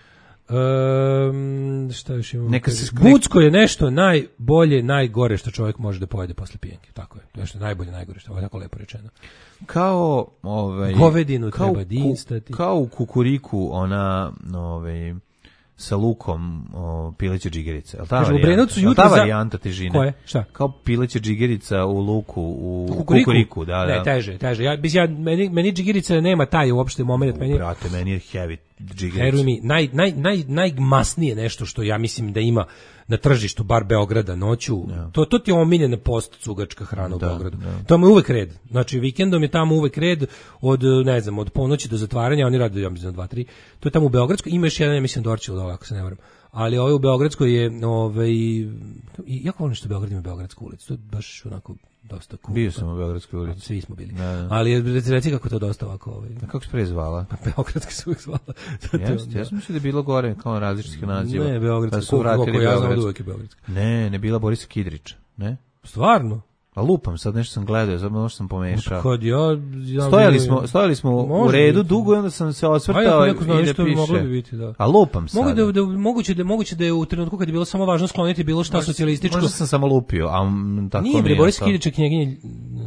Um, šta još imamo? Neka se Bucko je nešto najbolje, najgore što čovjek može da pojede posle pijenke. Tako je. To je nešto najbolje, najgore što je tako lepo rečeno. Kao ovaj govedinu kao, treba dinstati. Kao u Kukuriku ona ovaj sa lukom o, pileća džigerica. Al ta Kaže, varijanta, jutra ta varijanta težine. Koje? Šta? Kao pileća džigerica u luku u Kukuriku, Kukuriku da, da. Ne, teže, teže. Ja bis ja meni meni džigerica nema taj uopšte momenat, meni. Brate, meni je heavy džigerica. Veruj mi, naj naj naj najmasnije nešto što ja mislim da ima na tržištu bar Beograda noću. Ja. To to ti je omiljena post cugačka hrana u da, Beogradu. Da. To je uvek red. Znači vikendom je tamo uvek red od ne znam, od ponoći do zatvaranja, oni rade ja mislim dva tri. To je tamo u Beogradskoj, ima još jedan ja mislim Dorčil, ako se ne varam. Ali ovaj u Beogradskoj je ovaj ja volim što Beograd ima Beogradsku ulicu. To je baš onako dosta cool. Bio sam u Beogradskoj ulici. Svi smo bili. Da, da. Ali reci, reci kako to dosta ovako ovaj. A kako se prezvala? Beogradska se uvijek zvala. Jeste, ja sam mislio da je bilo gore kao različitih naziva. Ne, Beogradska. Su vratili ja znam uvijek je Beogradska. Ne, ne bila Borisa Kidrića, ne? Stvarno? A lupam, sad nešto sam gledao, sad nešto sam pomešao. Kad ja, ja stojali smo, stojali smo u redu biti. Dugo i onda sam se osvrtao i da piše. Moglo bi biti, da. A lupam sad. Mogu da, da, moguće, da, moguće da je u trenutku kad je bilo samo važno skloniti bilo šta možda, socijalističko. Možda sam samo lupio, a tako nije. Nije, bre, Boris Kidrića knjeginje.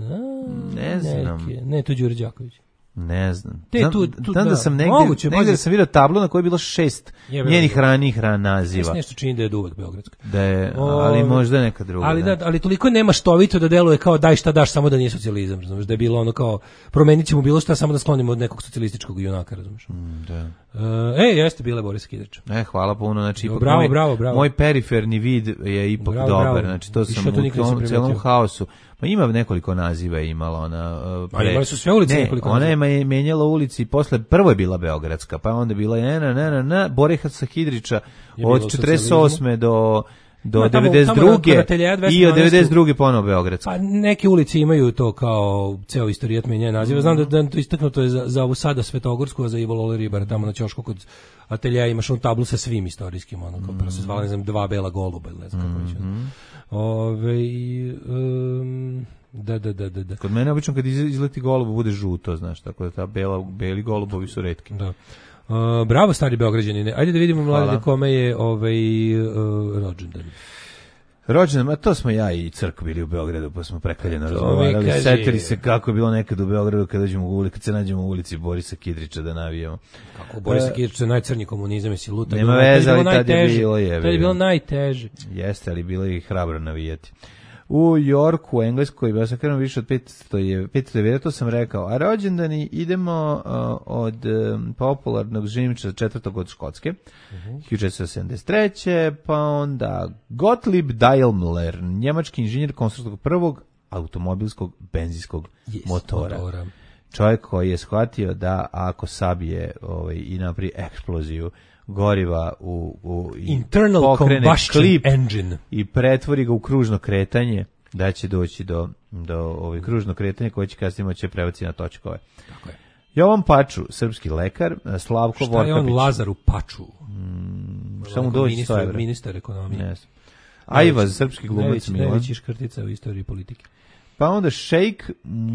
Ne znam. Neke, ne, to Đure Đaković. Ne znam. Te, znam, tu, tu, znam da, da sam negdje, moguće, negdje da sam vidio tablu na kojoj je bilo šest Jebe, njenih ranih ran naziva. Nešto čini da je uvek Beogradska. Da je, ali možda je neka druga. Ali, da, ali toliko nema štovito da deluje kao daj šta daš samo da nije socijalizam, razumiješ, da je bilo ono kao promenit ćemo bilo šta samo da sklonimo od nekog socijalističkog junaka, razumiješ. Mm, da. E, jeste bile Boris Kidrić. E, hvala puno, znači ipak bravo, moj, bravo, bravo. moj periferni vid je ipak bravo, dobar, bravo. Znači to sam to u tom celom haosu. Pa ima nekoliko naziva imala ona. Uh, pre... Ali su sve ulice ne, nekoliko ona naziva. Je menjala ulici, posle prvo je bila Beogradska, pa onda bila je na na na na Borisa Kidrića od četrdeset osme do do devedeset druge i od devedeset druge ponovo beogradska. Pa neke ulice imaju to kao ceo istorijat menja naziva. Znam da, da to istaknuto je za, za ovu sada Svetogorsku, a za Ivo Lole Ribara tamo na ćošku kod ateljeja imaš onu tablu sa svim istorijskim, ono kao prvo se zvala, ne znam, dva bela goluba ili ne znam kako već. Ove, um, da, da, da, da, da. Kod mene obično kad izleti golub bude žuto, znaš, tako da ta bela, beli golubovi su retki. Da. Uh, bravo stari Beograđanine. Ajde da vidimo mlade kome je ovaj uh, rođendan. Rođendan, a to smo ja i Crk bili u Beogradu, pa smo prekaljeno razgovarali. Setili se kako je bilo nekad u Beogradu kad dođemo u ulici, kad se nađemo u ulici Borisa Kidrića da navijamo. Kako Borisa Kidrića, najcrnji komunizam, jesi luta. Nema veze, ali tad je bilo je. Tad je bilo najteže. Jeste, ali bilo je i hrabro navijati. U Yorku, u Engleskoj, ja sam krenuo više od petsto devedeset, to sam rekao, a rođendani idemo uh, od um, popularnog žimča četvrtog od Škotske, uh-huh. hiljadu četiristo sedamdeset treće pa onda Gottlieb Daimler, njemački inženjer konstruktor prvog automobilskog benzinskog yes, motora. motora. Čovjek koji je shvatio da ako sabije ovaj, i napravi eksploziju goriva u, u internal combustion klip engine i pretvori ga u kružno kretanje, da će doći do do ovog kružnog kretanja koje će kasnije moći prebaciti na točkove. Tako je. Jovan Paču, srpski lekar, Slavko Vorkapić. Šta je on Lazaru Paču? Mm, samo doći ministar, ministar ekonomije. Yes. Ajvaz, srpski glumac Milan. Najveći škrtica u istoriji politike. Pa onda šejk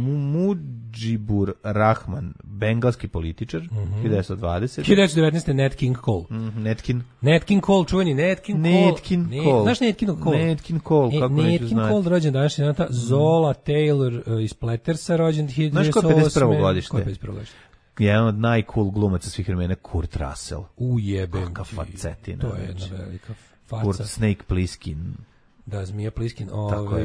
Mudžibur Rahman, bengalski političar, mm-hmm. hiljadu devetsto dvadesete hiljadu devetsto devetnaeste. Nat King Cole. Mm, Nat King. Nat King Cole, čuveni Nat King Cole. Nat King Cole. Znaš Nat King Cole? Nat King Cole, kako neću znati. Nat King Cole rođen današnji dana, Zola Taylor uh, iz Plettersa rođen hiljadu devetsto osme. Znaš ko je pedeset prvo godište? Ko je pedeset prvo godište? Jedan od najcool glumaca svih vremena, Kurt Russell. Ujebem. Kaka facetina. To je jedna velika faca. Kurt Snake Plissken. Da, Zmija Pliskin. Ovaj,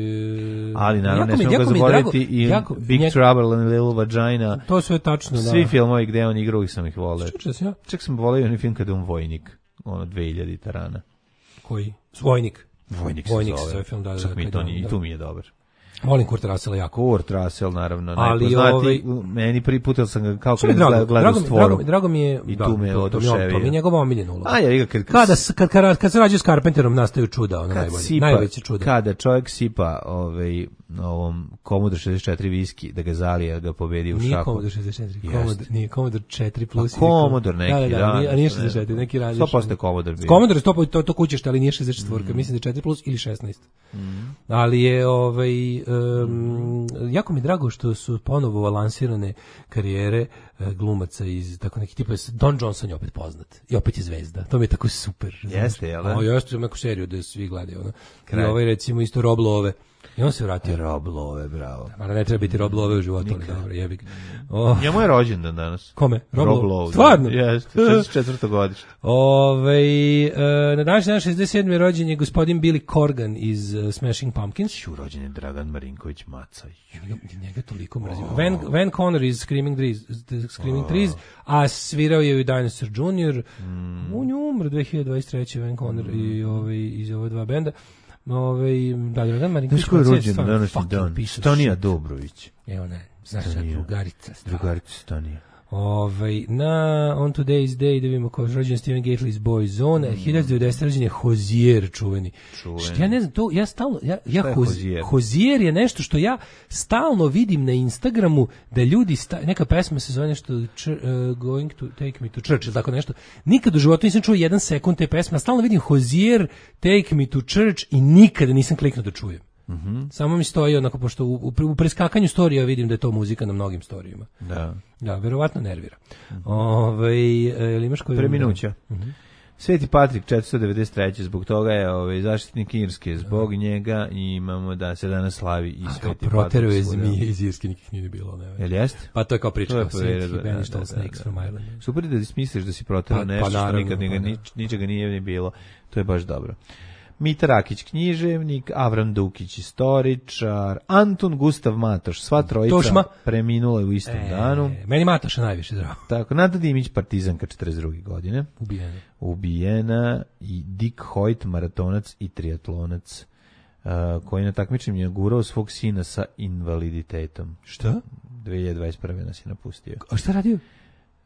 ali naravno ne smemo ga zaboraviti i jako, Big njeg... Trouble in Little Vagina. To sve je tačno, da. Svi filmovi gde on igrao ih sam ih voleo. Čuče se ja. Čak sam voleo onaj film kada je on vojnik. Ono dve hiljade tarana. Koji? Vojnik. Vojnik, Vojnik se zove. Film, da, Čak da, mi to da, nije, da. tu mi je dobar. Volim Kurt Russell jako. Kurt Russell, naravno. Ali ovaj... Meni prvi put sam ga kao kad gledao gleda stvoru. Drago, drago mi je... I tu me oduševio. To mi je njegova omiljena uloga. A ja kad, kada, kad, kad, kad se rađe s Carpenterom nastaju čuda, ono najbolje. Sipa, najveće čuda. Kada čovjek sipa ovaj, ovom Commodore šezdeset četiri viski, da ga zalije, da ga pobedi u šaku. Nije Commodore šezdeset četiri, Commodore, nije Commodore četiri plus. A Commodore neki, da, da, da, da, a nije šezdeset četiri, neki radiš. sto posto je Commodore bio. Commodore sto posto to, to kućeš, ali nije šezdeset četiri, mm. mislim da je četiri plus ili šesnaest. Mm. Ali je ovaj um, jako mi je drago što su ponovo lansirane karijere uh, glumaca iz tako neki tipa. Don Johnson je opet poznat i opet je zvezda. To mi je tako super. Jeste, jel da? O, jeste, imam neku seriju da svi gledaju. Ono. I ovaj recimo isto Rob Love. I on se vratio. Rob Love, bravo. Mada ne treba biti Rob Love u životu, ali dobro, jebik. Oh. Njemu je rođendan danas. Kome? Rob, Rob Love. Stvarno? Jeste, šezdeset četvrto godište. Ove, e, na današnji dan šezdeset sedme rođen je gospodin Billy Corgan iz uh, Smashing Pumpkins. Šu rođen je Dragan Marinković Maca. Njega, njega toliko mrzim. Oh. Van, Van Conner iz Screaming Trees, Screaming oh. Trees, a svirao je i Dinosaur junior Mm. On je umro dve hiljade dvadeset treće Van Conner mm. i ovaj, iz ove dva benda. Ove, da, Dragan Marinković Maca. Znaš ko je rođen na današnji dan? Stanija Dobrović. Evo ne, znaš šta, drugarica. Drugarica Stanija. Ovaj na On Today's Day da vidimo ko je rođen Steven Gately iz Boyzone, mm. hiljadu devetsto rođen je Hozier čuveni. čuveni. Što ja ne znam, to ja stalno ja ja je Hozier? Hozier je nešto što ja stalno vidim na Instagramu da ljudi sta, neka pesma se zove nešto ch, uh, Going to Take Me to Church, tako nešto. Nikad u životu nisam čuo jedan sekund te pesme, a stalno vidim Hozier Take Me to Church i nikada nisam kliknuo da čujem. Mm-hmm. Samo mi stoji onako, pošto u, u, u preskakanju storija vidim da je to muzika na mnogim storijima. Da. Da, verovatno nervira. Mm-hmm. Ove, ili imaš koju... Preminuća. Mm-hmm. Sveti Patrik četiristo devedeset treće Zbog toga je ovaj, zaštitnik Irske. Zbog da. njega imamo da se danas slavi i Sveti Patrik. Proteruje je zmije iz Irske, nikih nije bilo. Ne, Jel jeste? Pa to je kao priča. To je kao Sveti, da, Banished da, da, Snakes da, from Ireland. Super da ti misliš da si proterao pa, nešto pa, naravno, što nikad njega, pa, nič, ničega nije ni bilo. To je baš dobro. Mita Rakić, književnik, Avram Dukić, istoričar, Anton Gustav Matoš, sva trojica Tošma. preminula u istom e, danu. Meni Matoša najviše drago. Tako, Nada Dimić, partizanka četrdeset druge godine. Ubijena. Ubijena i Dick Hoyt, maratonac i triatlonac, uh, koji na takmičenju je gurao svog sina sa invaliditetom. Šta? dve hiljade dvadeset prve nas je napustio. A šta radio?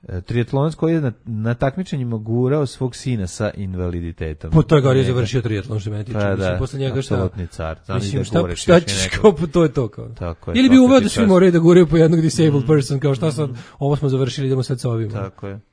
Triatlonac koji je na, na takmičenjima gurao svog sina sa invaliditetom. Po toj gori je završio triatlon, što meni tiče. Pa, mislim, da, posle njega šta? Apsolutni car. Znam mislim, da šta, gureš šta ćeš kao, to je to kao. Tako je. Ili bi uveo da svi čas. moraju da guraju po jednog disabled mm. person, kao šta sad, ovo smo završili, idemo sad sa ovim. Tako je.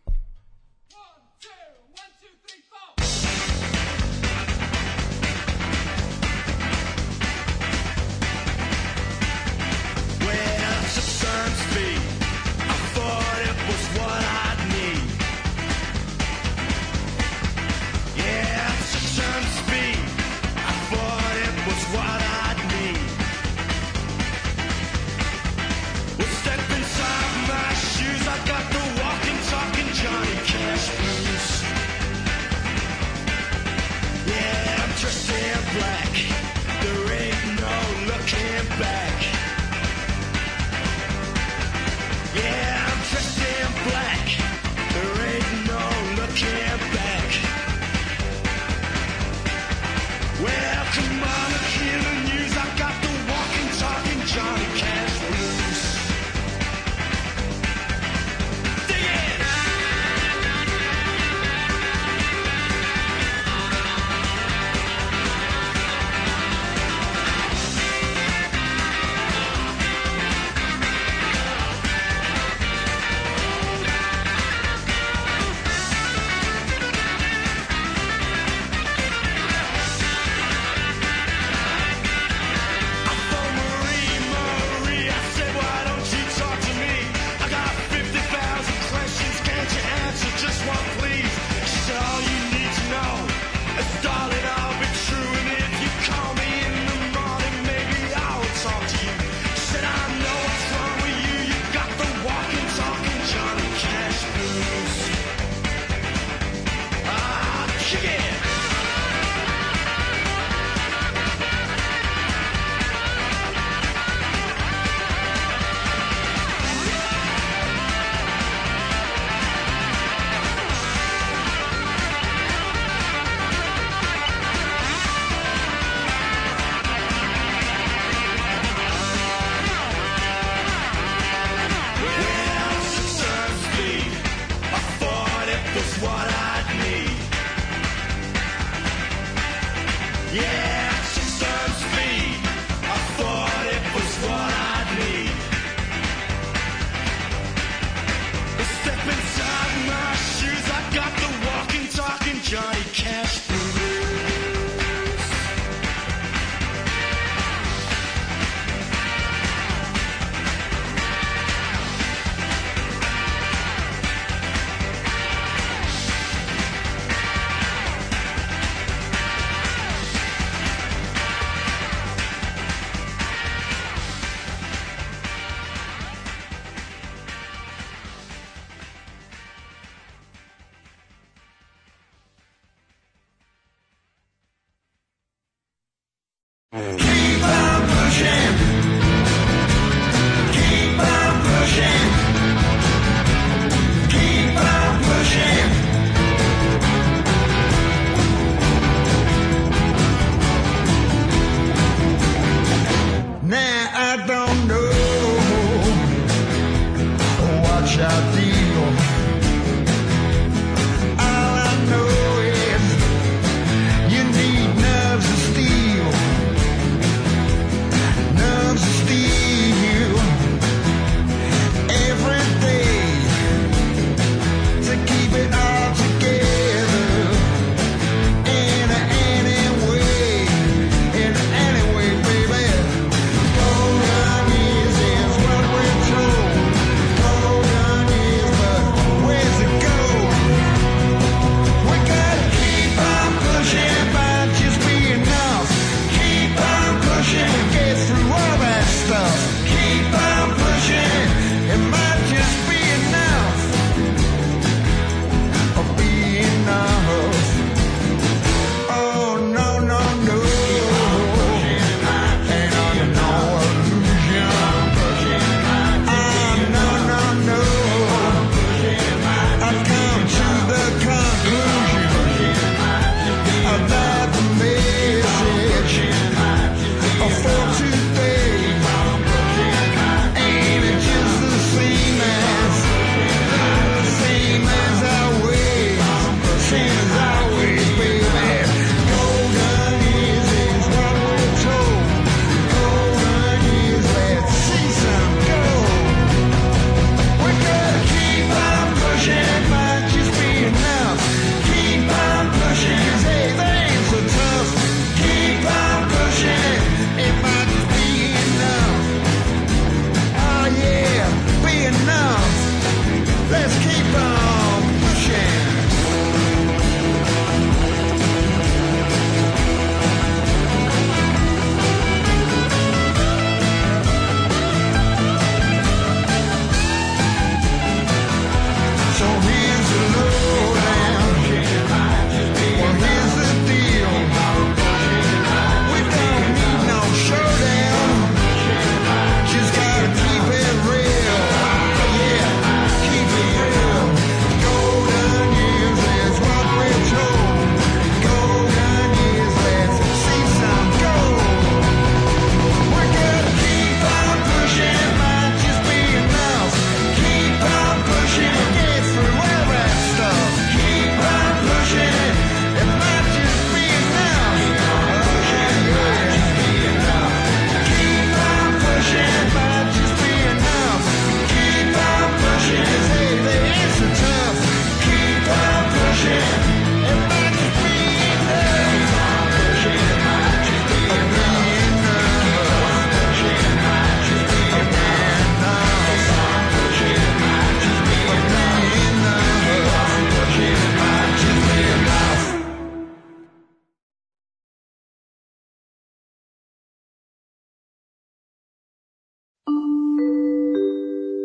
Step inside my shoes, I got the walking, talking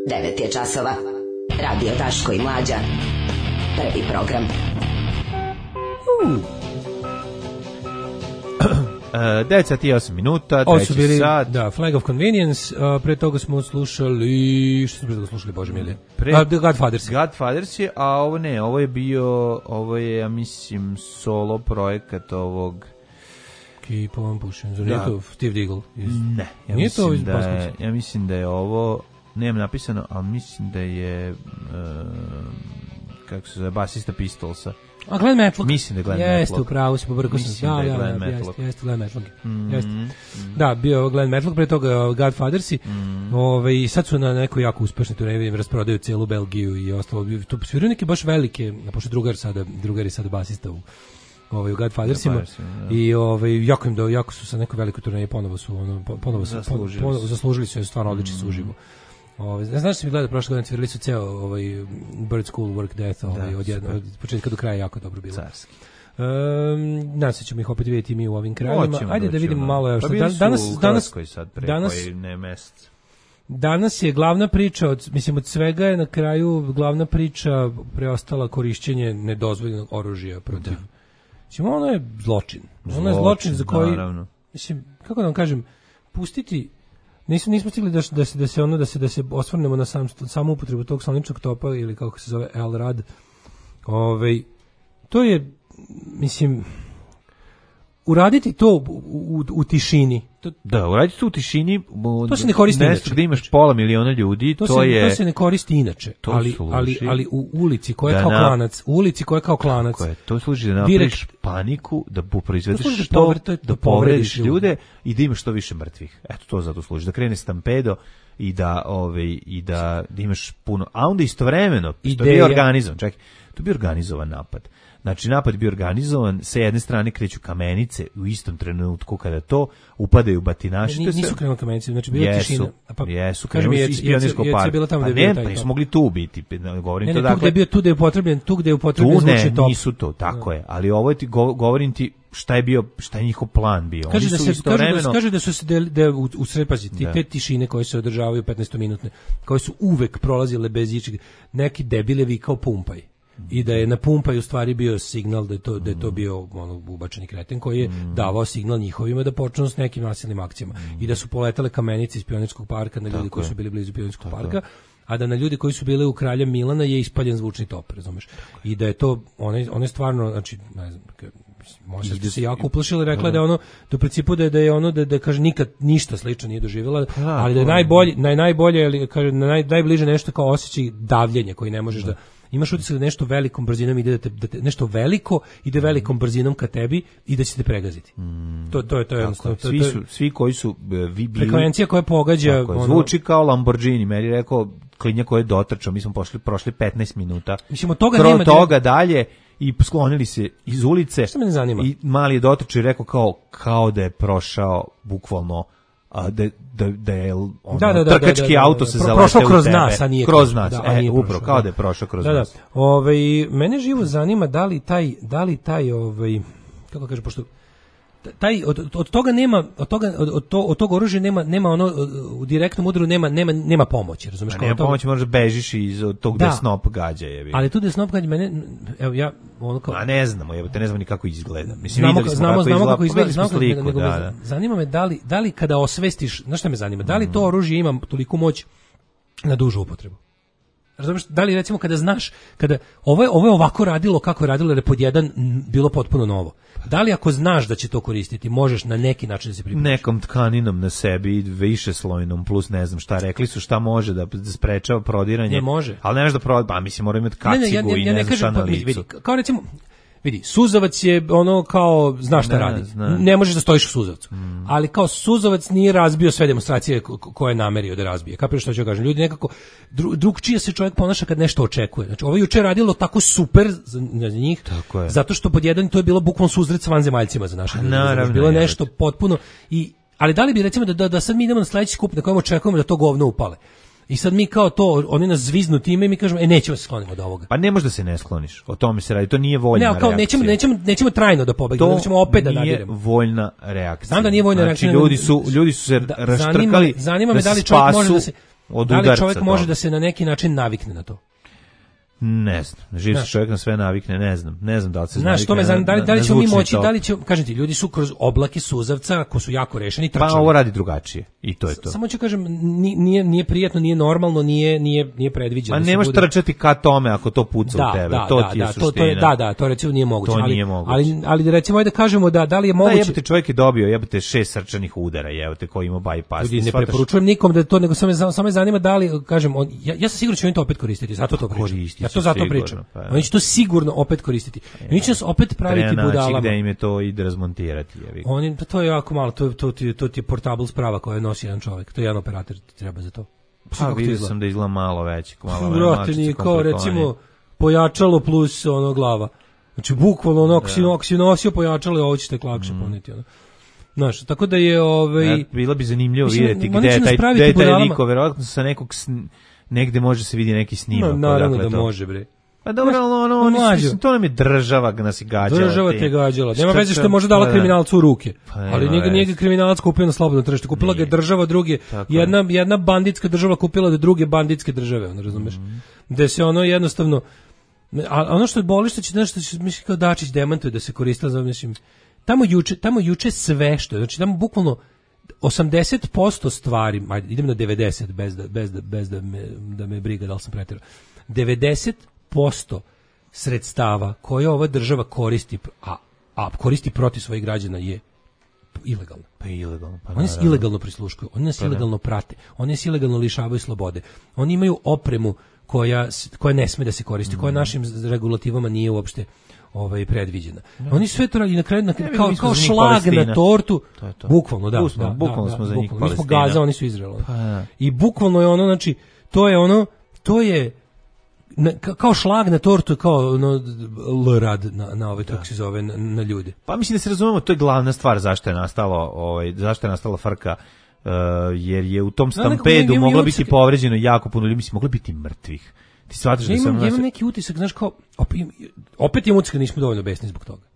devet je časova. Radio Daško i Mlađa. Prvi program. Uh. Uh, devet sati i osam minuta, Ovo su treći bili, sat. da, Flag of Convenience, uh, pre toga smo slušali, što smo pre toga slušali, Bože milije? Pre... Uh, The Godfathers. Godfathers je, a ovo ne, ovo je bio, ovo je, ja mislim, solo projekat ovog... Keep on pushing, zar da. nije to Steve Diggle? Iz... Ne, ja nije mislim, to iz da Baskovca? je, ja mislim da je ovo, nemam napisano, ali mislim da je, uh, kako se zove, basista Pistolsa. A Glenn Matlock? Mislim da je Glenn jeste, Matlock. upravo se pobrkao sam. Mislim da, Da, da je da, Glenn da, Matlock. jeste, jeste Glenn Matlock. Mm, Jeste. mm. Da, bio Glenn Matlock, pre toga Godfathersi. Mm. Ove, i sad su na nekoj jako uspešne turneji, vidim, rasprodaju celu Belgiju i ostalo. Tu sviraju neke baš velike, pošto drugar sada, drugar je sada basista u ovaj u Godfathersima da. I ovaj jako im do jako su sa nekoj velikoj turneji ponovo su ono ponovo su Zaslužili ponovo, su. zaslužili su stvarno odlični su uživo. Ovaj znaš da se mi gleda prošle godine svirali su ceo ovaj Bird School Work Death ovaj Da, od jednog od početka do kraja jako dobro bilo. Carski. Um, danas ćemo ih opet vidjeti mi u ovim krajevima. Hoćemo, Ajde da doćemo. vidimo malo evo Pa što bili dan, su danas u danas Hrvatskoj sad pre danas koji ne mesec. Danas je glavna priča od mislim od svega je na kraju glavna priča preostala korišćenje nedozvoljenog oružja protiv. Mislim, ono je zločin. Ono je zločin za koji, naravno. mislim, kako da vam kažem, pustiti, nismo, nismo stigli da, da, se, da se ono, da se, da se osvrnemo na sam, samu upotrebu tog salničkog topa ili kako se zove El Rad. Ove, to je, mislim, uraditi to u, u, u tišini. To, da, uraditi to u tišini. To se ne koristi inače. Gde imaš pola miliona ljudi, to, to se, je... To se ne koristi inače, ali, ali, ali u ulici koja je kao na, klanac, u ulici koja je kao klanac. Je, to služi da napraviš direkt, paniku, da proizvedeš što, povred, da, da povrediš ljude i da imaš što više mrtvih. Eto, to zato služi. Da krene stampedo i da, ove, i da, da imaš puno... A onda istovremeno, to je bio organizovan, čekaj, to je bio organizovan napad. Znači, napad bio organizovan, sa jedne strane kreću kamenice u istom trenutku kada to upadaju batinaši. Ne, nisu krenuli kamenice, znači bila jesu, tišina. Pa, jesu, krenuli su iz Pionirskog parka. Pa ne, pa nisu mogli tu biti. Govorim ne, to ne, dakle, tu gde je bio, tu gde je upotrebljen, tu gde je upotrebljen zvučni top. Tu ne, nisu to, tako je. Ali ovo je ti, govorim ti šta je bio, šta je njihov plan bio. Kaže Oni da su se istovremeno... kaže da, kaže da su se del, del, u, u sred pazi, ti, te tišine koje se održavaju petnaestominutne, koje su uvek prolazile bez ičeg, neki debile vikao pumpaj. I da je na pumpaju u stvari bio signal da je to, da je to bio ono, ubačeni kreten koji je mm. davao signal njihovima da počnu s nekim nasilnim akcijama. Mm. I da su poletale kamenice iz Pionirskog parka na ljudi koji su bili blizu Pionirskog parka, a da na ljudi koji su bili u Kralja Milana je ispaljen zvučni top, razumeš? I da je to, one, one stvarno, znači, ne znam, moja sestra se jako uplašila i rekla da je ono, da u principu da je, da je ono, da, da kaže nikad ništa slično nije doživjela, ali da je najbolje, naj, najbolje, ali kaže, naj, najbliže nešto kao osjećaj davljenja koji ne možeš da, imaš utisak da nešto velikom brzinom ide da te, da te nešto veliko ide velikom brzinom ka tebi i da će te pregaziti. Mm. To to je to je jednostavno. Svi su svi koji su vi bili frekvencija koja pogađa tako, ono, zvuči kao Lamborghini, meni rekao klinja koji je dotrčao, mi smo pošli prošli petnaest minuta. Mislim od toga Kro nema toga dalje i sklonili se iz ulice. Što me ne zanima. I mali je dotrčao i rekao kao kao da je prošao bukvalno a da da da je ono, da, da, da, trkački da, da, da, auto se zaleteo prošao kroz tebe. nas, a nije kroz nas. Da, e, nije upravo prošao, kao da. da je prošao kroz da, nas. Da. Ovaj mene živo zanima da li taj da li taj ovaj kako kaže pošto taj od, od toga nema od toga od, od, to, od tog oružja nema nema ono u direktnom udaru nema nema nema pomoći, razumeš kako? Nema pomoći, možeš bežiš iz tog da snop gađa je. Ali tu da snop gađa mene evo ja ono kao a ne znamo, evo te ne znam ni kako izgleda. Mislim znamo, videli smo znamo, kako znamo kako izgleda, izgleda, sliku, nego, da, da. Zanima me da li da li kada osvestiš, znaš šta me zanima, da li to oružje ima toliku moć na dužu upotrebu. Razumeš, da li recimo kada znaš, kada ovo je, ovo je ovako radilo kako je radilo jer je pod jedan bilo potpuno novo. Da li ako znaš da će to koristiti, možeš na neki način da se pripremiš? Nekom tkaninom na sebi, više slojnom, plus ne znam šta, rekli su šta može da sprečava prodiranje. Ne može. Ali ne može da prodir, pa mislim mora imati kacigu ne, ne, ja, ja, ja, i ne, ne znam šta na licu. Vidi, kao recimo, vidi, suzavac je ono kao, znaš šta ne, radi, ne. ne možeš da stojiš u suzavcu, mm. ali kao suzavac nije razbio sve demonstracije koje je namerio da razbije. Kapiraš što ću kažem, ljudi nekako, dru, drugčije se čovjek ponaša kad nešto očekuje. Znači, ovo juče radilo tako super za, za njih, zato što pod jedan to je bilo bukvalno suzret s vanzemaljcima za naše ljudi. Znači, bilo je nešto potpuno, i, ali da li bi recimo da, da, da sad mi idemo na sledeći skup na kojem očekujemo da to govno upale. I sad mi kao to, oni nas zviznu time i mi kažemo, e, nećemo se skloniti od ovoga. Pa ne možeš da se ne skloniš, o tome se radi, to nije voljna ne, kao, reakcija. Nećemo, nećemo, nećemo trajno da pobegnemo, nego ćemo opet da nadiremo. To nije voljna reakcija. Znam da nije voljna znači, reakcija. Ljudi su, ljudi su se da, raštrkali zanima me da, li čovjek može da se, od da li udarca čovjek može toga. da se na neki način navikne na to? Ne znam, živ se čovjek na sve navikne, ne znam, ne znam da li se Znaš, navikne to me zanima, da li, da li na ćemo mi zvučni moći, tok. da li će, kažem ti, ljudi su kroz oblake suzavca, ako su jako rešeni, trčali. Pa ovo radi drugačije, i to je to. Samo ću kažem, ni- nije, nije prijatno, nije normalno, nije, nije, nije predviđeno. Ma da se nemaš bude- trčati ka tome ako to puca da, u tebe, da, to da, ti je da, suština. to, to je, da, da, to recimo nije moguće. To ali, nije moguće. Ali, ali recimo, ajde da kažemo da, da li je Da, moguće... jebote, čovjek je dobio, jebote, šest srčanih udara, jebote, koji ima bypass. Ljudi, ti ne shvataš? preporučujem nikom da to, nego samo me, samo me zanima da li, kažem, on, ja, ja sam siguran da će oni to opet koristiti, zato to pričam. Koristit Ja će to zato sigurno, pričam. pa, Oni će to sigurno opet koristiti. I oni će nas opet praviti Treba naći budalama. gde im je to i razmontirati, jebi ga. Oni, to je jako malo, to, to, ti, to ti je portable sprava koja nosi jedan čovjek. To je jedan operator ti treba za to. Pa vidio sam da izgleda malo veći, malo Vrate, nije kao recimo pojačalo plus ono glava. Znači bukvalno ono, ako si, ako si nosio pojačalo, ovo ćete lakše mm. poneti. Ono. Znaš, tako da je... Ovaj, ja, bilo bi zanimljivo mislim, vidjeti oni gde će je nas taj, praviti gde je taj budalama. liko, verovatno sa nekog, sn, negde može se vidi neki snimak. No, naravno dakle, da to. može, bre. Pa dobro, ali ono, oni, Mlađo. mislim, to nam je država nas je gađala. Država ti. te gađala. Nema Šta veze što je će- možda dala pa da. kriminalcu u ruke. Pa ali nema njega nije veze. ga kriminalac kupio na slobodno tržište. Kupila ga je država druge. Tako je. Jedna, jedna banditska država kupila od druge banditske države, ono, razumeš? Mhm. Gde se ono jednostavno... A ono što je boli, što će, nešto će, mislim, kao Dačić demantuje da se koristila, za, mislim, tamo juče, tamo juče sve što je, znači tamo bukvalno osamdeset posto stvari, ajde, idem na devedeset bez da, bez da, bez da me, da me briga da li sam pretjerao. devedeset posto sredstava koje ova država koristi, a, a koristi protiv svojih građana je ilegalno. Pa ilegalno. Pa Oni nas naravno. ilegalno prisluškuju, oni nas Pa da. ilegalno prate, oni nas ilegalno lišavaju slobode. Oni imaju opremu koja, s- koja ne sme da se koristi, Mm. koja našim z- regulativama nije uopšte ovaj predviđena. Oni sve to radi na kraju na, Ne, kao, mi smo kao za njih šlag Palestina. na tortu. To je to. Bukvalno, da. Bukvalno- da, bukvalno da, smo da, za njih bukvalno. Mi smo Palestina. Gaza, oni su Izrael. ono. Pa da. I bukvalno je ono, znači, to je ono, to je na, ka- kao šlag na tortu, kao ono l rad na, na ovaj, kako se zove, na, na ljude. Pa mislim da se razumemo, to je glavna stvar zašto je nastalo, ovaj, zašto je nastala frka, uh, jer je u tom nekako stampedu imam- moglo imam biti utisak- povređeno jako puno ljudi, mislim, moglo biti mrtvih. Ti shvataš da Ja sam... imam, ja imam neki utisak, znaš, kao, opet, opet imam utisak da nismo dovoljno besni zbog toga.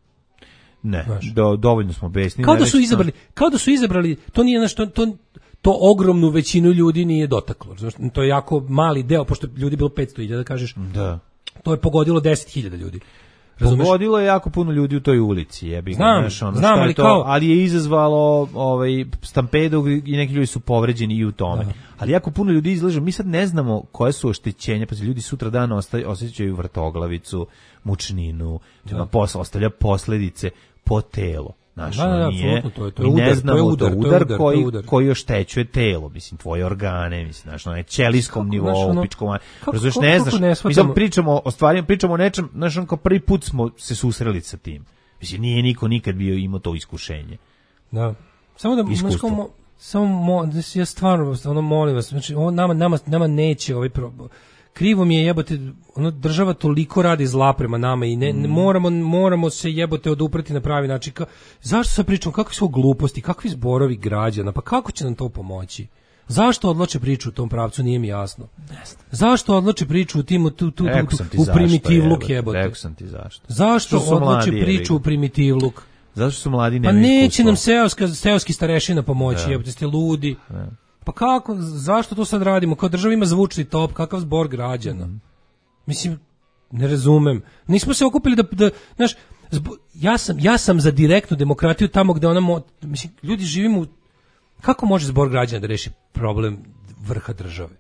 Ne, Znaš. do, dovoljno smo besni. Kao ne da reći su to- izabrali, kao da su izabrali, to nije nešto, to, to ogromnu većinu ljudi nije dotaklo. Znaš, to je jako mali deo, pošto ljudi je bilo petsto hiljada, da kažeš, Da. to je pogodilo deset hiljada ljudi. Razumeš? Pogodilo je jako puno ljudi u toj ulici, jebi ga, Znam, znaš, ono, znam, šta je ali to, kao- ali je izazvalo ovaj stampedu i neki ljudi su povređeni i u tome. Da. Ali jako puno ljudi izlaže, mi sad ne znamo koje su oštećenja, pa ljudi sutra dan osta- osjećaju vrtoglavicu, mučninu, da. posle ostavlja posledice po telo. Znaš, Da, da, ono da, nije, apsolutno, to je- to je mi udar, to ne je znamo, udar, to je to je udar, udar, to je koji, udar. koji oštećuje telo, mislim, tvoje organe, mislim, znaš, na ćelijskom Kako, nivou, znaš, ono, pičkovanje. kako- Razumeš, kako- ne kako znaš, ne mi shvatamo- sad pričamo o stvarima, pričamo o nečem, znaš, on kao prvi put smo se susreli sa tim. Mislim, nije niko nikad bio imao to iskušenje. Da. Samo da, Iskustvo. znaš, kao, mo- samo, mo, da se ja stvarno, ono, molim vas, znači, ovo nama, nama, nama neće ovaj pro, krivo mi je jebote, ono, država toliko radi zla prema nama i ne, ne moramo, moramo se jebote odupreti na pravi način. Ka, zašto sad pričamo, kakve su ovo gluposti, kakvi zborovi građana, pa kako će nam to pomoći? Zašto odlače priču u tom pravcu, nije mi jasno. Zašto odlače priču u tim, u, tu, tu, Rekao tu, sam ti u zašto, primitivluk jebote, jebote? Rekao sam ti zašto. Zašto Što su odlače mladi, priču jebi u primitivluk? Zato što su mladi, Pa nemaju neće iskustva. nam seoska, seoski starešina pomoći, Da. jebote, ste ludi. Da. Pa kako, zašto to sad radimo? Kao država ima zvučni top, kakav zbor građana? Mislim, ne razumem. Nismo se okupili da, da znaš, zbo, ja, sam, ja sam za direktnu demokratiju tamo gde ona, mo, mislim, ljudi živimo u, kako može zbor građana da reši problem vrha države?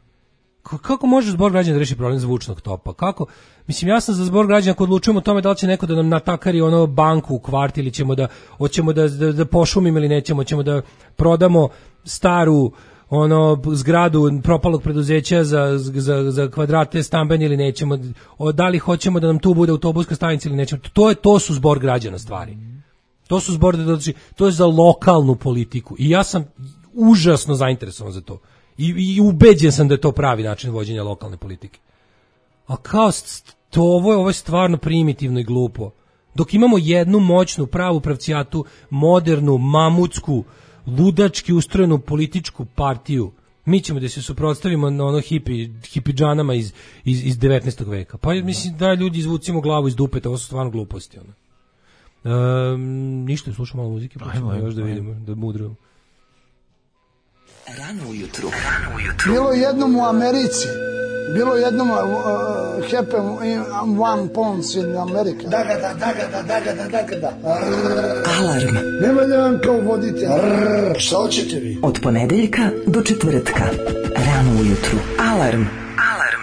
K- Kako može zbor građana da reši problem zvučnog topa? Kako? Mislim, ja sam za zbor građana ako odlučujemo o tome da li će neko da nam natakari ono banku u kvart ili ćemo da, hoćemo da, da, da pošumimo ili nećemo, ćemo da prodamo staru ono zgradu propalog preduzeća za, za, za kvadrate stambeni ili nećemo, o, da li hoćemo da nam tu bude autobuska stanica ili nećemo. To, je, to su zbor građana stvari. To su zbor, znači, to je za lokalnu politiku i ja sam užasno zainteresovan za to. I, i ubeđen sam da je to pravi način vođenja lokalne politike. A kao st- to ovo je, ovo je stvarno primitivno i glupo. Dok imamo jednu moćnu, pravu pravcijatu, modernu, mamutsku, ludački ustrojenu političku partiju, mi ćemo da se suprotstavimo na ono hipi, hipidžanama iz, iz, iz devetnaestog veka. Pa mislim da ljudi izvucimo glavu iz dupeta, ovo su stvarno gluposti. Ono. Um, ništa, slušamo malo muzike, pa ćemo Ajmo, još da ajmo. vidimo, da mudrujemo. Rano ujutru. Bilo jednom u Americi, bilo jednom uh, happen in one pounds in America. Da, da, da, da, da, da, da, da, da. Alarm. Nema da vam kao vodite. Šta hoćete vi? Od ponedeljka do četvrtka. Rano ujutru. Alarm. Alarm.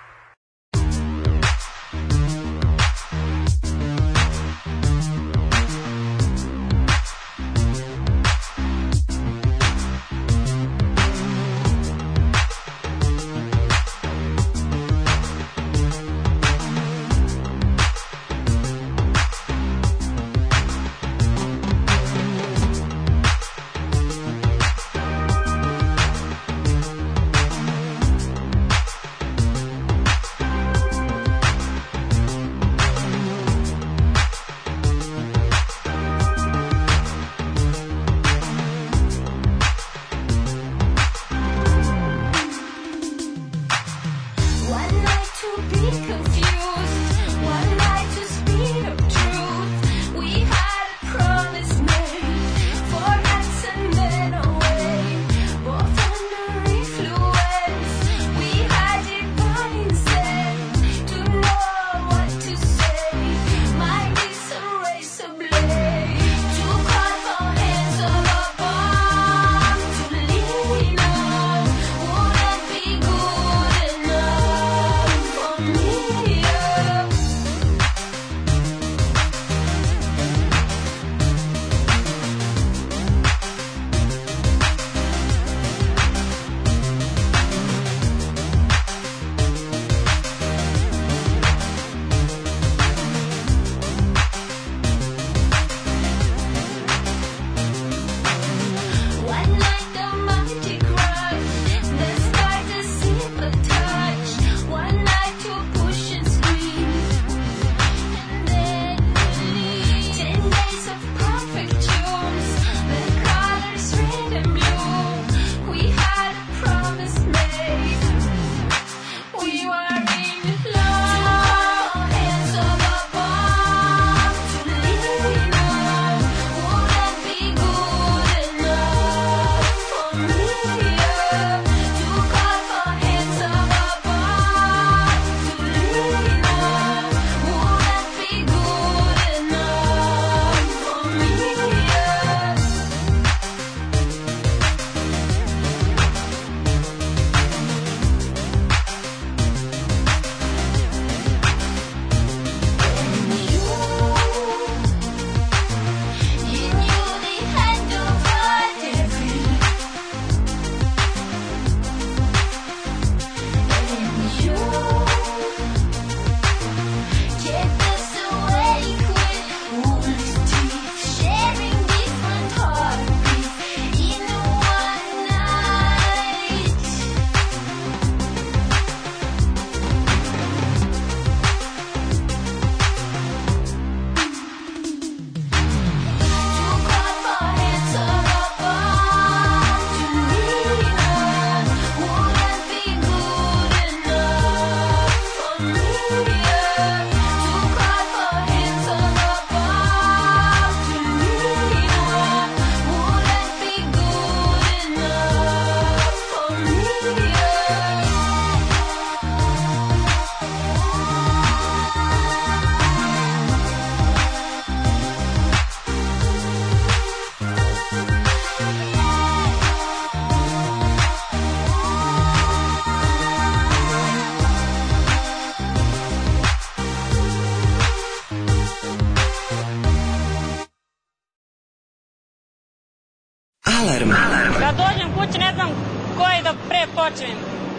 Alarm. Kad dođem kući ne znam koje da pre počnem.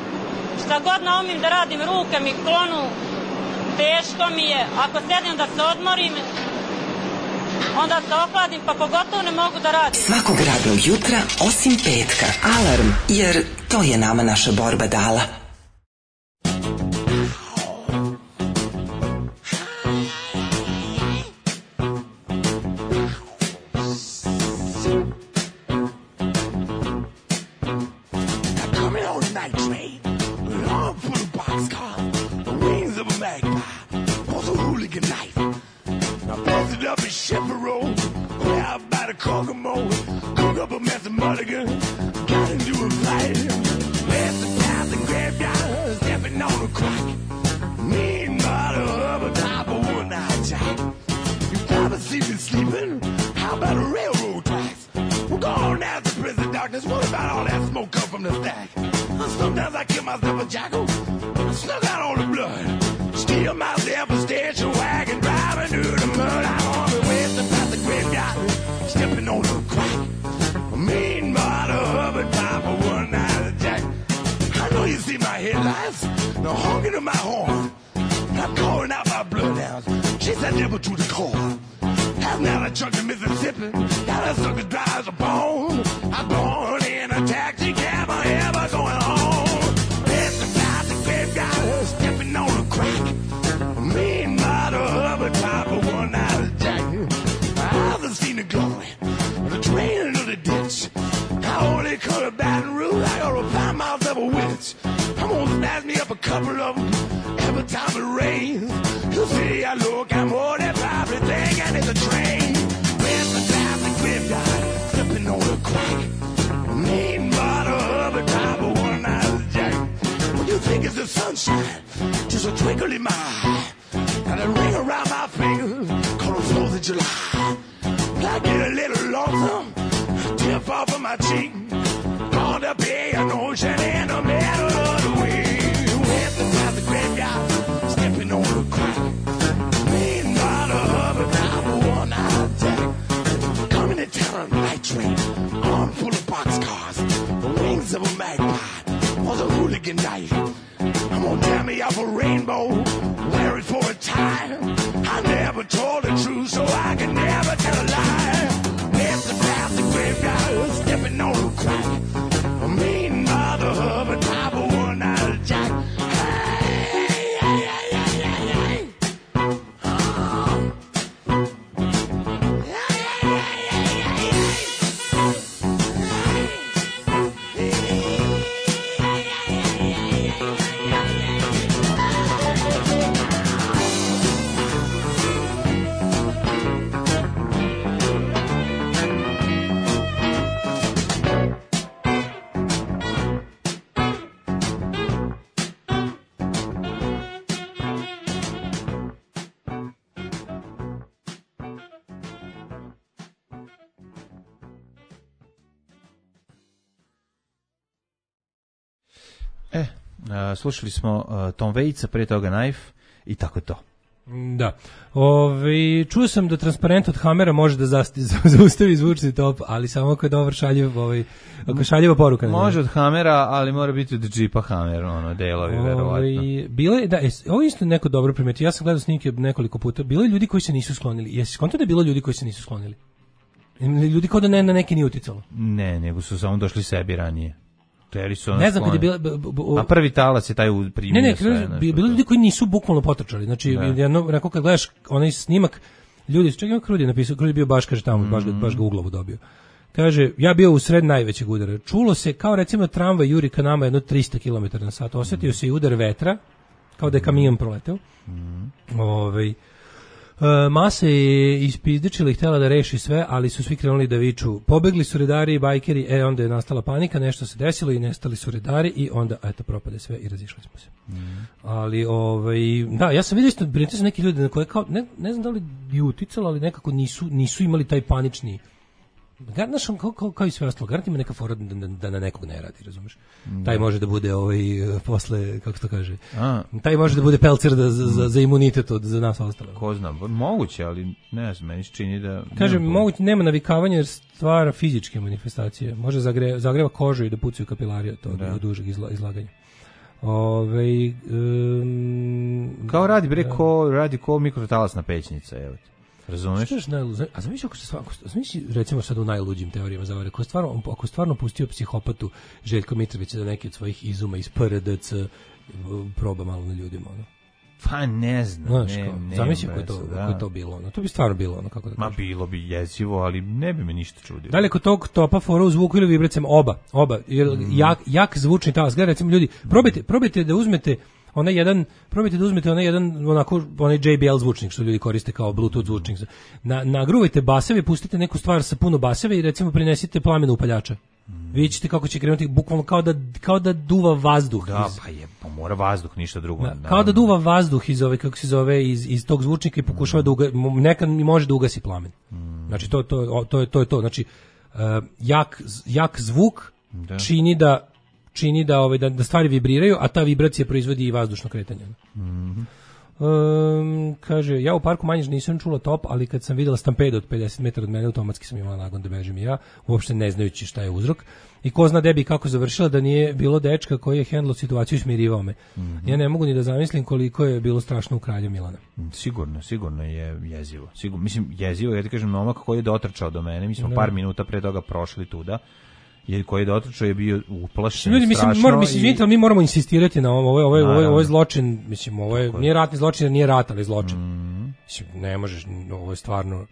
Šta god naumim da radim, ruke mi klonu, teško mi je. Ako sedim da se odmorim, onda se ohladim, pa pogotovo ne mogu da radim. Svakog radnog jutra, osim petka. Alarm, jer to je nama naša borba dala. Cook up a mess of mulligan, got into a sleeping? How about the railroad tracks? Well, go on now to prison darkness. What about all that smoke come from the stack? Sometimes I kill myself a jackal. I snuck out all the blood. Steal myself a station wagon, driving through the mud. I'm on the way to past the graveyard, stepping on the crack. Mean mother Hubbard Papa, one night attack. I know you see my headlights, the honking of my horn. I'm calling out my bloodhounds. She said never to the core. That's now the chunk of Mississippi. Got that sucker dry as a bone. I'm born in a taxi cab. I ever going home. It's the plastic graveyard, stepping on the crack. Mean mother Hubbard Papa, one night attack. I haven't seen the glory, the draining of the ditch. I only cut a Baton Rouge. I gotta find myself a witch. I'm gonna snatch me up a couple of them every time it rains. You see, I look, I'm more than probably thinking it's a train. Where's the traffic graveyard, stepping on the crack. Mean mother Hubbard Papa, one night jack. What do you think is the sunshine? Just a twinkle in my eye. Got a ring around my finger, called the fourth of July. I get a little lonesome, tip off of my cheek. On the bay, an ocean in the middle of the week. Where's the traffic graveyard, stepping on the crack. Mean mother Hubbard Papa, one night jack. Coming to town on a night train, arm full of boxcars. The wings of a magpie was a hooligan night. I'm gonna tear me off a rainbow, wear it for a tie. I never told the truth, so I can never tell a lie. There's the plastic graveyard, stepping on the crack. Mean mother Hubbard Papa, one night jack. Hey, hey, hey, hey, hey, hey. Oh. Hey, hey, hey, hey, hey. E, a, slušali smo a, Tom Waitsa, prije toga Knife i tako je to. Da. Ove, čuo sam da transparent od Hamera može da zasti, zaustavi zvučni top, ali samo ako je dobar šaljiv, ovaj, ako šaljiva poruka. Može od Hamera, ali mora biti od džipa Hamer, ono, delovi, ove, verovatno. Bilo je, da, ovo isto neko dobro primetio, ja sam gledao snimke nekoliko puta, bilo je ljudi koji se nisu sklonili. Jesi skonto da je bilo ljudi koji se nisu sklonili? Ljudi kao da ne, na neki nije uticalo? Ne, nego su samo došli sebi ranije. Ne znam kad je bila... A prvi talac je taj primio. Ne, ne, sve, bilo ljudi koji nisu bukvalno potrčali. Znači, jedno, rekao kad gledaš onaj snimak, ljudi, čekaj, ima Krudi napisao, Krudi bio baš, kaže tamo, baš ga, baš ga u glavu dobio. Kaže, ja bio u sred najvećeg udara. Čulo se kao recimo tramvaj juri ka nama jedno tristo kilometara na sat. Osjetio mm. se i udar vetra, kao da je kamion proleteo. Mm. Ovaj... Masa je ispizdičila i htjela da reši sve, ali su svi krenuli da viču. Pobegli su redari i bajkeri, e onda je nastala panika, nešto se desilo i nestali su redari i onda, eto, propade sve i razišli smo se. Mm. Ali, ovaj, da, ja sam vidio isto, brinite se neki ljudi na koje kao, ne, ne znam da li je uticalo, ali nekako nisu, nisu imali taj panični, znaš, kao, kao, kao i sve ostalo, garant ima neka fora da, da, da na nekog ne radi, razumeš? Mm. Taj može da bude ovaj, posle, kako to kaže, A. taj može da bude pelcer da, za, za, za imunitet od za nas ostalo. Ko zna, moguće, ali ne znam, meni se čini da... Kažem, moguće, nema navikavanja jer stvara fizičke manifestacije, može zagre, zagreva kožu i da pucaju kapilarije od, od dužeg izla, izlaganja. Ove, um, kao radi, bre, ko, radi ko mikrotalasna pećnica, evo ti. Razumeš? A zamisli ako se stvarno, zamisli recimo sad u najluđim teorijama zavere, ako stvarno, ako stvarno pustio psihopatu Željko Mitrovića da neki od svojih izuma iz P R D C proba malo na ljudima, ono. Pa ne znam, znaš, ne, kao, ne. Zamisli kako to, da. Kako to bilo, ono. To bi stvarno bilo, ono, kako da kažem. Ma bilo bi jezivo, ali ne bi me ništa čudio. Da li kod tog topa fora u zvuku ili vibracijama? Oba, oba. Jer mm. jak, jak zvučni talas. Gledaj, recimo ljudi, probajte, probajte da uzmete onaj jedan, probajte da uzmete onaj jedan, onako, onaj J B L zvučnik što ljudi koriste kao Bluetooth zvučnik. Na, nagruvajte baseve, pustite neku stvar sa puno baseve i recimo prinesite plamenu upaljača. Vidjet ćete kako će krenuti, bukvalno kao da, kao da duva vazduh. Da, iz, pa je, pa mora vazduh, ništa drugo. da, kao da duva vazduh iz ove, kako se zove, iz, iz tog zvučnika i pokušava mm. da uga, nekad mi može da ugasi plamen. Mm. Znači, to, to, to, je, to je to. Znači, uh, jak, jak zvuk da. čini da čini da, ove, da, da stvari vibriraju, a ta vibracija proizvodi i vazdušno kretanje. Mm. Um, kaže, ja u parku manje nisam čula top, ali kad sam videla stampedo od pedeset metara od mene, automatski sam imala nagon da bežim i ja, uopšte ne znajući šta je uzrok. I ko zna debi kako završila da nije bilo dečka koji je hendlo situaciju i smirivao me. Mm-hmm. Ja ne mogu ni da zamislim koliko je bilo strašno u Kralju Milana. Sigurno, sigurno je jezivo. Sigurno, mislim, jezivo, ja ti kažem, momak koji je dotrčao do mene, mi smo da. par minuta pre toga prošli tuda, jer koji je dotrčao je bio uplašen, ljudi, mislim, strašno. Mora, mislim, i... mi moramo insistirati na ovom, ovo je, ovo je, ovo je, ovo je zločin, mislim, ovo je, Tako nije ratni zločin, jer nije rat, ali zločin. Mm. Mislim, ne možeš, ovo je stvarno,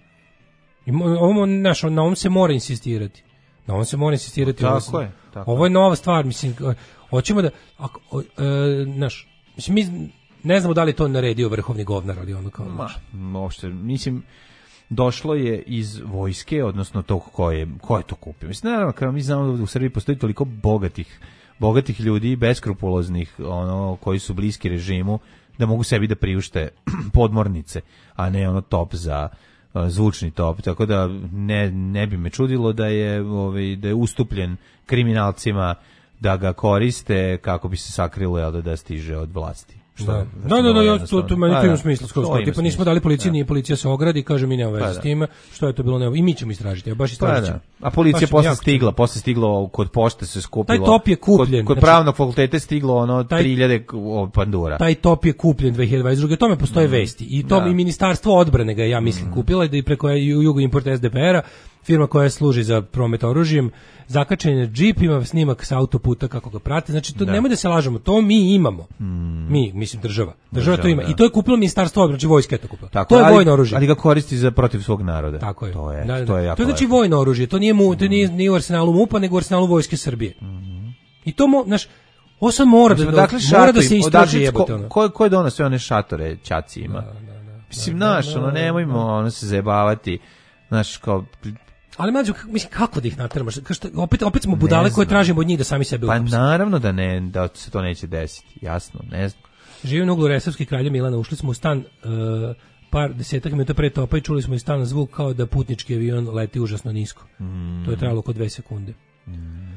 ovo, naš, na ovom se mora insistirati. Na ovom se mora insistirati. Tako ovo, je. Tako ovo je nova stvar, mislim, hoćemo da, ako, e, naš, mislim, mi ne znamo da li to naredio vrhovni govnar, ali ono kao, Ma, uopšte, mislim, došlo je iz vojske, odnosno tog ko je, ko je to kupio. Mislim, naravno, kao mi znamo da u Srbiji postoji toliko bogatih, bogatih ljudi, beskrupuloznih, ono, koji su bliski režimu, da mogu sebi da priušte podmornice, a ne ono top za uh, zvučni top. Tako da ne, ne bi me čudilo da je, ovaj, da je ustupljen kriminalcima da ga koriste kako bi se sakrilo, jel, da, da stiže od vlasti. Da, da, da, da, ja, to, to meni to ima smisla. Skoro, tipa nismo dali policiji, nije policija se ogradi, kaže mi nema veze s time, što je to bilo nevo. I mi ćemo istražiti, ja baš istražit ćemo. A policija posle stigla, posle stiglo kod pošte se skupilo. Taj top je kupljen. Kod, kod pravnog fakulteta stiglo ono tri hiljade pandura. Taj top je kupljen dve hiljade dvadeset druge. O tome postoje mm. vesti. I to i Ministarstvo odbrane ga, ja mislim, mm. kupila i preko Jugoimport S D P R-a, firma koja služi za promet oružjem, zakačen je džip, ima snimak sa autoputa kako ga prate. Znači, to, nemoj da se lažemo, to mi imamo. Mm. Mi, mislim, država. Država, država to ima. Da. I to je kupilo Ministarstvo odbrane, vojska je to kupila. Tako, to je ali, vojno oružje. Ali ga koristi za protiv svog naroda. Tako je. To je, da, da. To je, jako to je znači lepo. Vojno oružje, to nije, mu, to nije, nije u arsenalu MUP-a, nego u arsenalu Vojske Srbije. Mm. I to, mo, znaš, ovo sad mora, da, dakle, mora da se istraži jebote. Ono. Ko, ko je donao sve one šatore ćaci ima? Da, da, da, mislim, znaš, ono, nemojmo ono se zajebavati, znaš, kao... Ali mlađo, mislim, kako da ih nateramo? Opet, opet smo budale koje tražimo od njih da sami sebe uhapse. Pa naravno da ne, da se to neće desiti, jasno, ne znam. Živim na uglu Resavske Kralja Milana, ušli smo u stan uh, par desetak minuta pre topa i čuli smo iz stana zvuk kao da putnički avion leti užasno nisko. Mm. To je trajalo oko dve sekunde. Mm.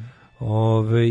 Ove,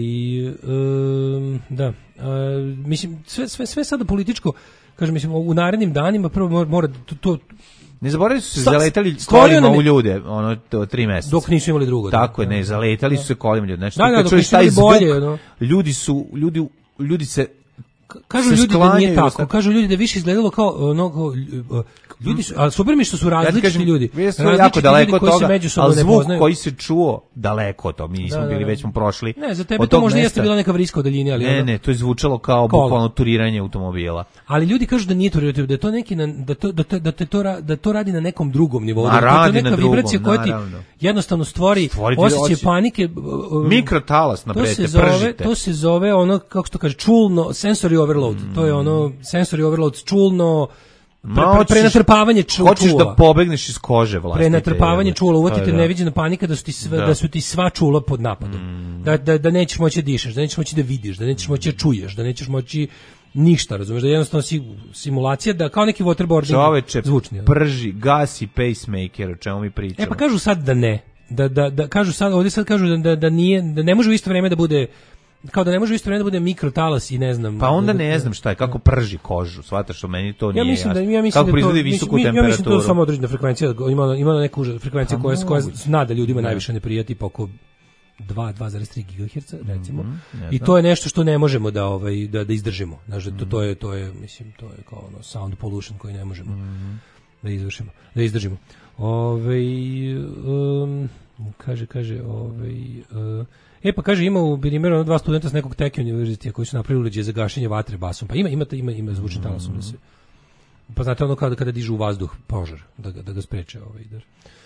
um, da, uh, mislim, sve, sve, sve sada političko, kažem, mislim, u narednim danima prvo mora, mora to, to ne zaboravili su se Sa, zaletali kolima u ljude, ono, to, tri meseca. Dok nisu imali drugo. Tako je, ne, zaletali su se kolima ljudi. Znači, da, da, dok nisu imali bolje. No. Ljudi su, ljudi, ljudi se kažu se ljudi da nije tako, kažu ljudi da više izgledalo kao ono, ljudi su, ali super mi što su različiti ja kažem, ljudi. Vi ste jako daleko od toga, ali zvuk koji se čuo daleko od toga, mi nismo da, da, bili, već smo prošli. Ne, za tebe to možda jeste bila neka vriska u daljini, ali ne, ono, ne, to je zvučalo kao bukvalno turiranje automobila. Ali ljudi kažu da nije turiranje, da je to neki, da to, da to, da to, da to radi na nekom drugom nivou, da to je neka vibracija koja ti jednostavno stvori osjećaj panike. Mikrotalas na prete, pržite. To se zove ono, kako se to kaže, čulno, sensory overload. To je ono sensory overload, čulno pre, pre, prenatrpavanje čula. Hoćeš da pobegneš iz kože vlastite. Prenatrpavanje čula, uvatite neviđena panika da su ti sve, da. da su ti sva čula pod napadom. Mm. Da, da, da nećeš moći da dišeš, da nećeš moći da vidiš, da nećeš moći da čuješ, da nećeš moći ništa, razumeš, da je jednostavno si, simulacija da kao neki waterboarding Čoveče, zvučni. Prži, gasi pacemaker, o čemu mi pričamo. E pa kažu sad da ne. Da, da, da kažu sad, ovdje sad kažu da, da, da nije, da ne može u isto vrijeme da bude kao da ne može u isto vrijeme da bude mikrotalas i ne znam. Pa onda ne znam šta je, kako prži kožu, shvataš što meni to nije ja mislim jasno. Da, ja mislim kako proizvodi visoku mislim, temperaturu. Ja mislim da to samo određena frekvencija, ima, ima neku frekvenciju pa koja, koja zna da ljudima ne. najviše ne prija, tipa oko dva zarez tri gigaherca recimo. Mm -hmm, I to je nešto što ne možemo da ovaj da da izdržimo. Znači to, to je to je mislim to je kao ono sound pollution koji ne možemo mm -hmm. da izvršimo, da izdržimo. Ovaj um, kaže kaže ovaj uh, E pa kaže ima u Birimeru dva studenta s nekog Tech univerziteta koji su napravili uređaj za gašenje vatre basom. Pa ima ima ima ima zvučni talasom da se. Pa znate ono kada kada dižu u vazduh požar da ga da ga spreče ovaj da.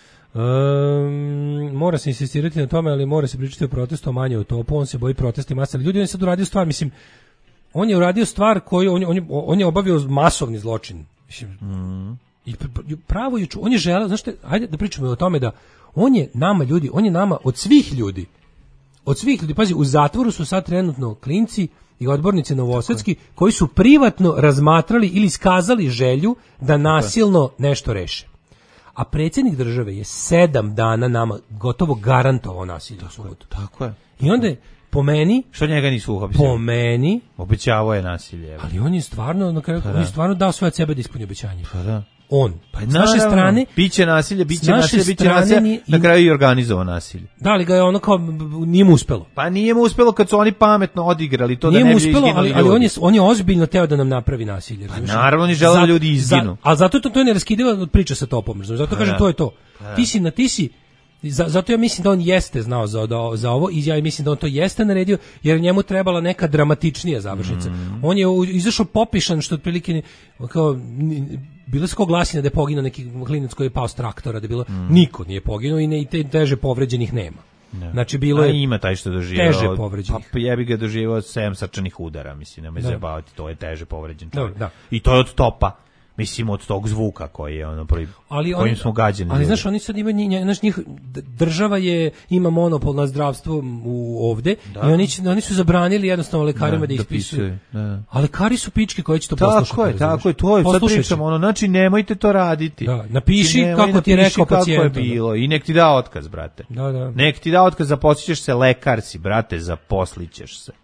Um, mora se insistirati na tome, ali mora se pričati o protestu, manje o topu, on se boji protesti masa. Ljudi, on je sad uradio stvar, mislim, on je uradio stvar koju, on, on, on je obavio masovni zločin. Mislim, mm. i pravo je, on je želeo, znaš te, ajde da pričamo o tome da on je nama ljudi, on je nama od svih ljudi od svih ljudi, pazi, u zatvoru su sad trenutno klinci i odbornici novosadski koji su privatno razmatrali ili iskazali želju da nasilno nešto reše. A predsjednik države je sedam dana nama gotovo garantovao nasilje u subotu. Tako je. I onda je, po meni... Što njega nisu uhapsili? Po meni... Obećavao je nasilje. Ali on je stvarno, na kraju, pa on je stvarno dao sve od sebe da ispuni obećanje. Pa da. On. Pa s naše strane... Biće nasilje, biće nasilje, biće nasilje, na kraju i organizovao nasilje. Da, ali ga je ono kao, nije mu uspelo. Pa nije mu uspelo kad su oni pametno odigrali to nije da ne bi uspelo, izginuli ali, ljudi. ali on je, on je ozbiljno teo da nam napravi nasilje. Pa naravno, oni žele da ljudi izginu. Za, a zato to, to je neraskidiva od priča sa topom. Zato pa kažem, da. to je to. Pa ti si na ti si... Zato ja mislim da on jeste znao za, da, za ovo i ja mislim da on to jeste naredio jer njemu trebala neka dramatičnija završnica. Mm. On je izašao popišan što otprilike kao bilo se ko glasina da je poginuo neki klinac koji je pao s traktora, da je bilo mm. niko nije poginuo i ne i te teže povređenih nema. Ne. Znači bilo je A ima taj što doživio teže povređenih. Pa jebi ga doživio sedam srčanih udara, mislim, nemoj se baviti, to je teže povređen čovjek. Da, da. I to je od topa. Mislim od tog zvuka koji je ono prvi ali kojim oni, smo gađani. Ali ljudi. Znaš, oni sad imaju, znaš, njih, država je ima monopol na zdravstvo u ovde da. I oni, oni su zabranili jednostavno lekarima da, da ispisuju. Da. A lekari su pičke koji će to tako poslušati. Tako je, tako je, to je, sad pričamo, ono, znači nemojte to raditi. Da, napiši znači, kako ti je rekao pacijent. Kako je bilo i nek ti da otkaz, brate. Da, da. Nek ti da otkaz, zaposlićeš se, lekar si, brate, zaposlićeš se.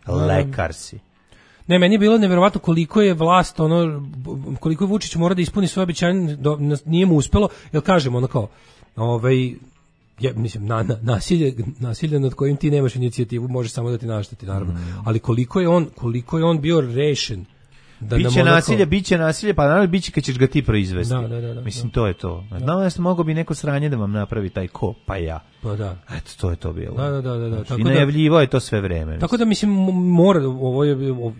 Lekar si. Ne, meni je bilo neverovatno koliko je vlast, ono, koliko je Vučić mora da ispuni svoje obećanje, nije mu uspelo, jer kažemo, ono kao, ovaj, ja, mislim, na, na, nasilje, nasilje nad kojim ti nemaš inicijativu može samo da ti našteti, naravno, mm. ali koliko je on, koliko je on bio rešen. Da biće nasilje, biće nasilje, pa naravno biće kad ćeš ga ti proizvesti. Da, da, da, da, mislim, da. to je to. Znamo da ste mogao bi neko sranje da vam napravi taj ko, pa ja. Pa da. Eto, to je to bilo. Da, da, da. da. Znači, tako i najavljivo je to sve vreme. Tako da, mislim, mora, ovo je, ovo,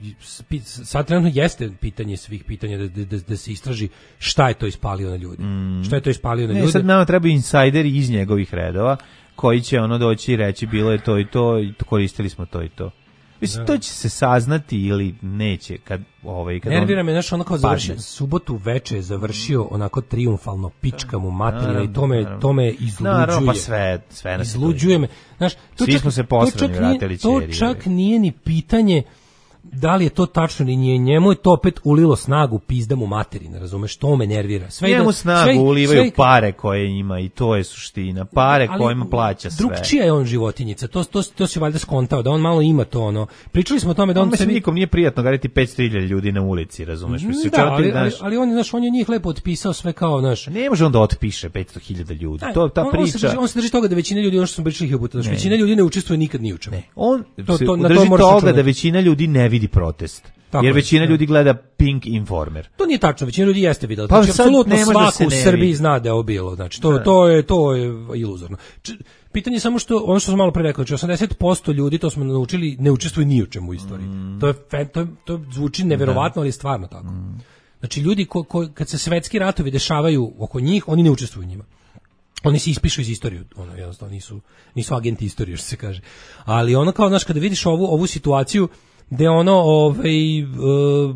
sad trenutno jeste pitanje svih pitanja da, da, da se istraži šta je to ispalio na ljudi. Mm. Šta je to ispalio na ne, ljude. Sad nama treba insajderi iz njegovih redova koji će ono doći i reći bilo je to i to i koristili smo to i to. Mislim, to će se saznati ili neće kad ovaj kad nervira me, znaš, ono kao završio subotu veče je završio onako trijumfalno pička mu materina i to me to me izluđuje. Naravno, pa sve sve nas izluđuje me. Znaš, to svi čak, smo se posrali vratili ćeri. To čak nije ni pitanje da li je to tačno ili nije, njemu je to opet ulilo snagu pizda mu materina, razumeš, to me nervira. Sve njemu da, snagu sve, ulivaju sve, pare koje ima i to je suština, pare kojima plaća sve. Drugčija je on životinjica, to, to, to se valjda skontao, da on malo ima to ono. Pričali smo o tome da on... on sebi... nikom nije prijatno gaditi petsto hiljada ljudi na ulici, razumeš? Mislim, da, ali, ali, ali on, znaš, on je njih lepo otpisao sve kao, znaš... Ne može on da otpiše petsto hiljada ljudi, to ta on, priča... On se, drži, on se drži toga da većina ljudi, ono što smo pričali ih puta, znači većina ljudi ne učestvuje nikad ni u čemu. On to, to, drži toga da većina ljudi ne vidi protest. Tako jer većina je, ljudi gleda Pink Informer. To nije tačno, većina ljudi jeste videla. Pa znači, apsolutno svako u Srbiji zna da je ovo bilo. Znači, to, to, je, to je iluzorno. Č, pitanje je samo što, ono što sam malo pre rekao, znači osamdeset posto ljudi, to smo naučili, ne učestvuju ni u čemu u istoriji. Mm. To, je, to, to zvuči neverovatno, ali je stvarno tako. Mm. Znači, ljudi ko, ko, kad se svetski ratovi dešavaju oko njih, oni ne učestvuju u njima. Oni se ispišu iz istorije, ono, jednostavno nisu, nisu agenti istorije, što se kaže. Ali ono kao, znaš, kada vidiš ovu, ovu situaciju, gde ono, ovaj, uh,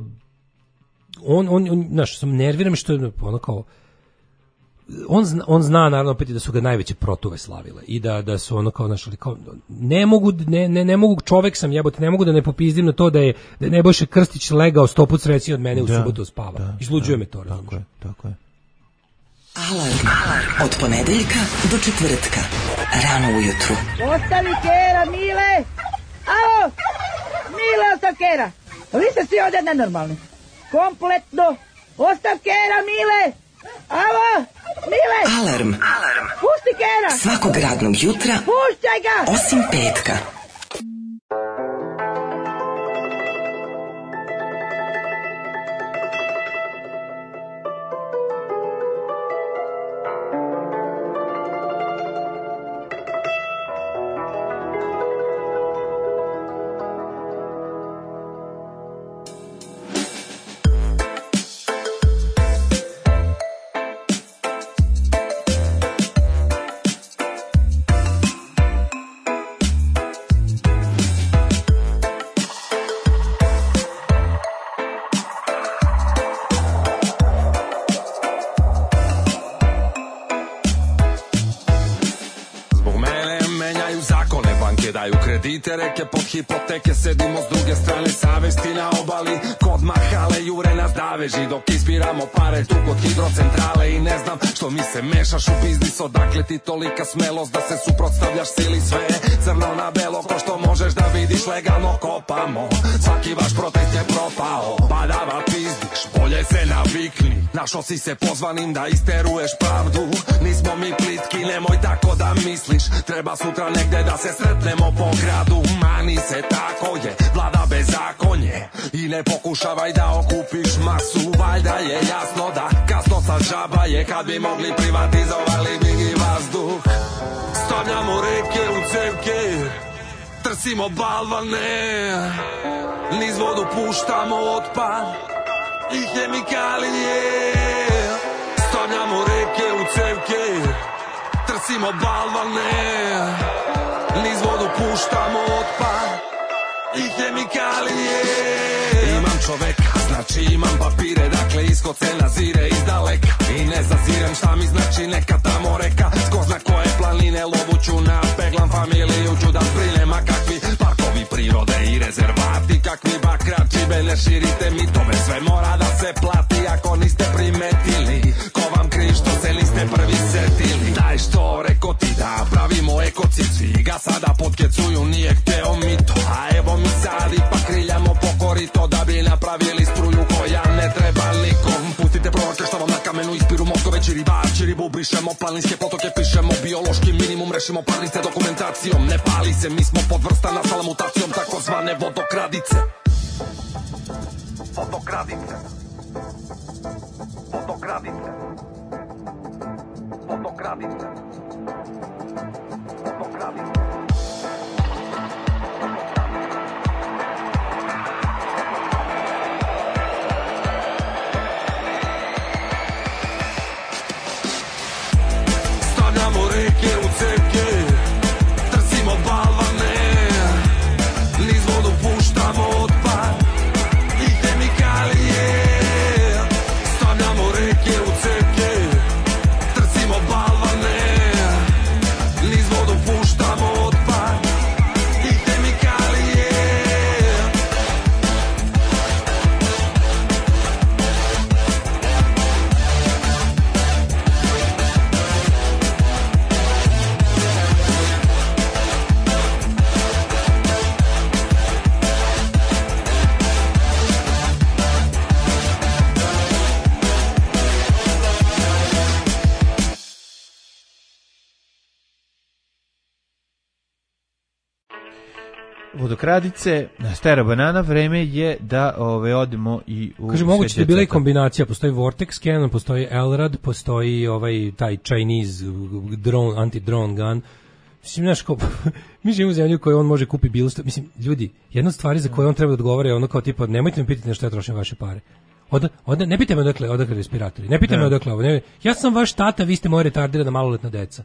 on, on, on, znaš, sam nerviram što je ono kao, on zna, on zna naravno opet da su ga najveće protuve slavile i da, da su ono kao, znaš, kao, ne mogu, ne, ne, ne mogu, čovek sam jebote, ne mogu da ne popizdim na to da je, da je Nebojša Krstić legao sto put srećniji od mene u da, subotu spava. Da, izluđuje da, me to, razumiješ. Tako je, tako je. Alarm, alarm, od ponedeljka do četvrtka, rano ujutru. Ostavi kera, Mile! Alo! Mile, ostav kera! Vi ste svi ovdje nenormalni. Kompletno! Ostav kera, Mile! Alo! Mile! Alarm, alarm, pusti kera! Svakog radnog jutra, pušćaj ga! Osim petka. kredite, reke pod hipoteke, sedimo s druge strane savesti na obali, kod mahale jure nas daveži, dok ispiramo pare tu kod hidrocentrale i ne znam što mi se mešaš u biznis, odakle ti tolika smelost da se suprotstavljaš sili, sve je crno na belo, ko što možeš da vidiš, legalno kopamo, svaki vaš protest je propao, badava pizdiš, bolje se navikni, našo si se pozvanim da isteruješ pravdu, nismo mi plitki, nemoj tako da misliš, treba sutra negde da se sretnemo po gradu, mani se tako je, vlada bezakonje i ne pokušavaj da okupiš masu, valjda je jasno da kasno sa džaba je, kad bi mogli privatizovali bi i vazduh, stavljamo reke u cevke, trsimo balvane, niz vodu puštamo otpad i hemikalije, stavljamo reke u cevke, trsimo balvane, niz vodu puštamo otpad i hemikalije. Imam čoveka, znači imam papire, dakle ishod se nazire iz daleka i ne zazirem šta mi znači neka tamo reka, ko zna koje planine lovuću na peglam familiju ću da sprinem, a kakvi parkovi prirode i rezervati, kakvi bakrači, ne širite mitove, sve mora da se plati, ako niste primetili, ko vam kriv što se niste prvi setili, daj što reko ti da pravimo ekocid, svi ga sada potkecuju, nije hteo mito, a evo mi sad ipak kriljamo pokorito da bi napravili struju koja ne treba nikom, pustite prorke što vam na kamenu ispiru mozgove, čiribar, čiribu, brišemo planinske potoke, pišemo biološki minimum, rešimo parnice dokumentacijom, ne pali se, mi smo podvrsta nastala mutacijom takozvane vodokradice. Vodokradice. Vodokradice. Vodokradice. Vodokradice. Stavljamo reke u cevke, trsimo balvane, niz vodu puštamo otpad i hemikalije, stavljamo reke u cevke, trsimo balvane, niz vodu puštamo otpad i hemikalije. Vodokradice, Stara banana, vreme je da ove odemo i u kaže moguće da je bila i kombinacija, postoji Vortex Cannon, postoji Elrad, postoji ovaj taj Chinese drone, anti-drone gun. Mislim, znaš, ko, mi živimo u zemlji u kojoj on može kupi bilo što, mislim, ljudi, jedna od stvari za koje on treba da odgovara je ono kao tipa, nemojte me pitati na što ja trošim vaše pare. Od, od, ne pitaj me odakle, odakle respiratori, ne pitaj me odakle ovo, ne, ja sam vaš tata, vi ste moje retardirana maloletna deca.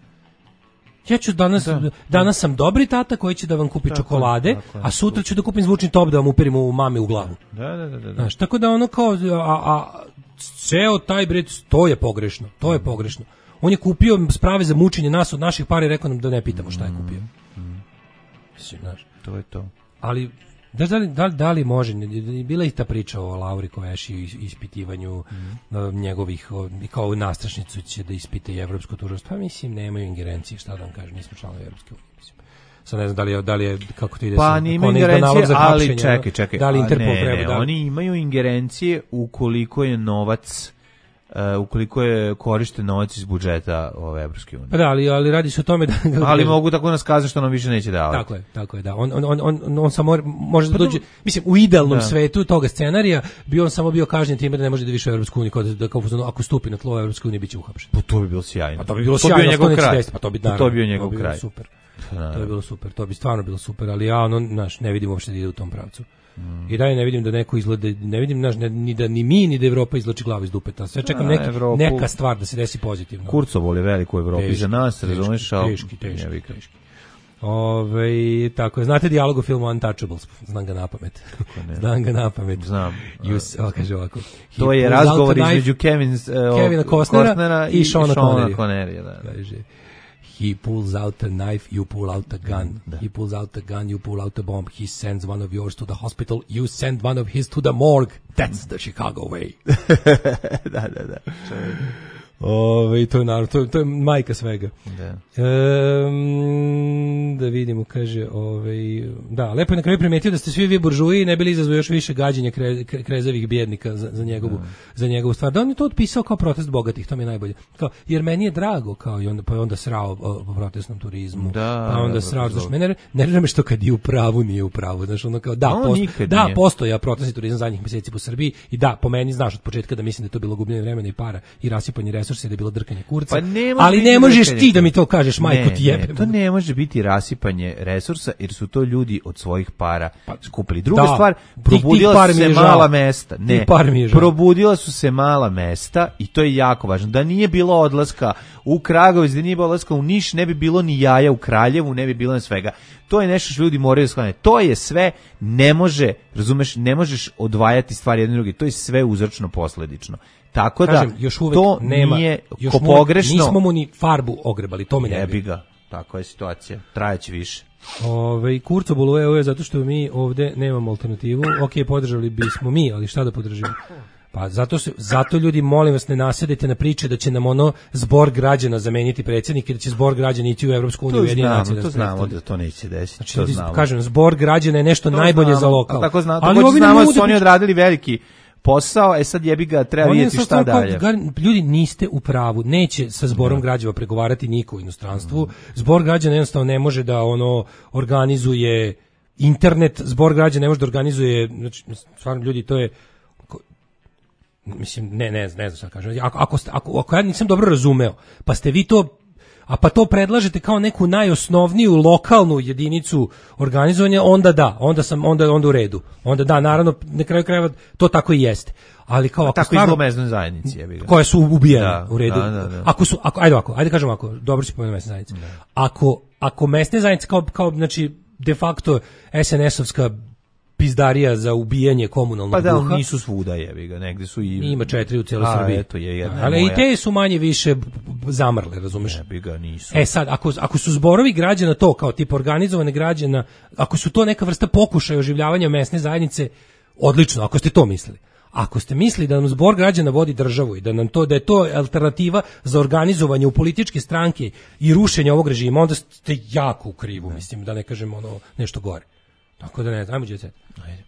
Ja ću danas, da, danas sam dobri tata koji će da vam kupi tako, čokolade, tako, a sutra ću da kupim zvučni top da vam uperim u mame u glavu. Da, da, da, da. Znaš, tako da ono kao, a, a ceo taj bred, to je pogrešno, to je pogrešno. On je kupio sprave za mučenje nas od naših para i rekao nam da ne pitamo šta je kupio. Mm. Mislim, znaš. To je to. Ali, da, da, li, da, li, da li može, bila je ta priča o Lauri Koveši i ispitivanju mm. njegovih, kao nastrašnicu će da ispite i evropsko tužilaštvo, pa mislim, nemaju ingerencije, šta da vam kažem, nismo članovi Evropske unije, mislim. Sad ne znam da li je, da li je kako to ide pa, sa nima ingerencije, ali čekaj, no? čekaj. Da li Interpol ne, treba ne, da... oni imaju ingerencije ukoliko je novac Uh, ukoliko je korišten novac iz budžeta ove Evropske unije. Pa da, ali, ali radi se o tome da... ali mogu tako nas kazati što nam više neće davati. Tako je, tako je, da. On, on, on, on, on samo može da dođe... Mislim, u idealnom da. svetu toga scenarija bi on samo bio kažnjen time da ne može da više u Evropsku uniju, da, da, ako stupi na tlo Evropske unije biće uhapšen. Pa to bi bilo sjajno. Pa to bi bilo to sjajno, njegov kraj. Pa to bi, naravno, to bi bio njegov kraj. Super. To bi bilo super, to bi stvarno bilo super, ali ja ono, znaš, ne vidim uopšte da ide u tom pravcu. Mm. I dalje ne vidim da neko izgleda, ne vidim naš, ne, ni da ni mi ni da Evropa izvlači glavu iz dupeta. Sve čekam neka, Evropu, neka stvar da se desi pozitivno. Kurcovol je veliko u Evropi za nas, razumeš, al teški, teški, teški. Ove, tako je, znate dijalog u filmu Untouchables, znam ga napamet. Znam ga napamet. Znam. Just, o, kaže ovako. To je razgovor između Kevin, uh, Kevina Costnera, Costnera i, i Seana Connerya. Da, da. Kaže, He pulls out a knife, you pull out a gun. Da. He pulls out a gun, you pull out a bomb. He sends one of yours to the hospital, you send one of his to the morgue. That's the Chicago way. Da, da, da. Ove, to je naravno, to, to je majka svega. Da. Um, da vidimo, kaže, ovaj, da, lepo je na kraju primetio da ste svi vi buržuji i ne bili izazvao još više gađenja kre, kre, krezavih bjednika za, za, njegovu, da. za njegovu stvar. Da on je to otpisao kao protest bogatih, to mi je najbolje. Kao, jer meni je drago, kao i onda, pa je onda srao o, o protestnom turizmu, da, pa onda da, srao, da, znaš, mene nervira me što kad je u pravu, nije u pravu, znaš, ono kao, da, no, posto, da postoja protestni turizam zadnjih mjeseci po Srbiji i da, po meni, znaš, od početka da mislim da je to bilo gubljenje vremena i para i rasipanje resursa i da je bilo drkanje kurca, pa ne ali ne možeš ti da mi to kažeš, majko ti jebem. Ne, to ne može biti rasipanje resursa, jer su to ljudi od svojih para skupili. Druga da, stvar, probudila su se mala mesta. Ne, probudila su se mala mesta i to je jako važno. Da nije bilo odlaska u Kragovic, da nije bilo odlaska u Niš, ne bi bilo ni jaja u Kraljevu, ne bi bilo ni svega. To je nešto što ljudi moraju shvatiti. To je sve, ne može, razumeš, ne možeš odvajati stvari jedne druge. To je sve uzročno posledično. Tako da, kažem, još uvek to nema, nije još ko pogrešno. Nismo mu ni farbu ogrebali, to me ne jebi ga. Tako je situacija. Trajaće više. Ovaj Kurco boluje zato što mi ovde nemamo alternativu. Okej, podržali bismo mi, ali šta da podržimo? Pa zato se zato ljudi, molim vas, ne nasedite na priče da će nam ono zbor građana zameniti predsjednika i da će zbor građana ići u Evropsku uniju, Ujedinjene nacije. To znamo da to neće desiti. Znači, to znamo. Kažem, zbor građana je nešto to najbolje znamo, za lokal. Tako znamo, ali ovi znamo da su oni odradili veliki posao, e sad jebi ga, treba vidjeti šta dalje. Ljudi, niste u pravu, neće sa zborom građana pregovarati niko u inostranstvu. Zbor građana jednostavno ne može da ono organizuje internet, zbor građana ne može da organizuje, znači, stvarno ljudi, to je mislim, ne, ne, ne znam šta kažem. Ako, ako, ako, ako ja nisam dobro razumeo, pa ste vi to, a pa to predlažete kao neku najosnovniju lokalnu jedinicu organizovanja, onda da, onda sam, onda, onda u redu. Onda da, naravno, na kraju krajeva to tako i jeste. Ali kao ako tako stvarno, i mesne zajednice, je bilo. Koje su ubijene, da, u redu. Da, da, da. Ako su, ako, ajde ovako, ajde kažemo ako, dobro si pomenuo mesne zajednice. Da. Ako, ako mesne zajednice kao, kao, znači, de facto es en es-ovska pizdarija za ubijanje komunalnog pa da, duha. Pa da, nisu svuda, jebi ga, negde su i... Ima četiri u cijeloj Srbiji. Eto je jedna ali moja. I te su manje više zamrle, razumeš? Jebi ga, nisu. E sad, ako, ako su zborovi građana to, kao tip organizovane građana, ako su to neka vrsta pokušaja oživljavanja mesne zajednice, odlično, ako ste to mislili. Ako ste mislili da nam zbor građana vodi državu i da nam to da je to alternativa za organizovanje u političke stranke i rušenje ovog režima, onda ste jako u krivu, ne. Mislim, da ne kažem ono nešto gore. Tako da ne, ajmo Jet Set. Ajde.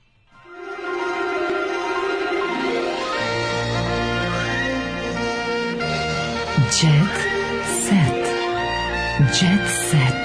Jet Set. Jet Set.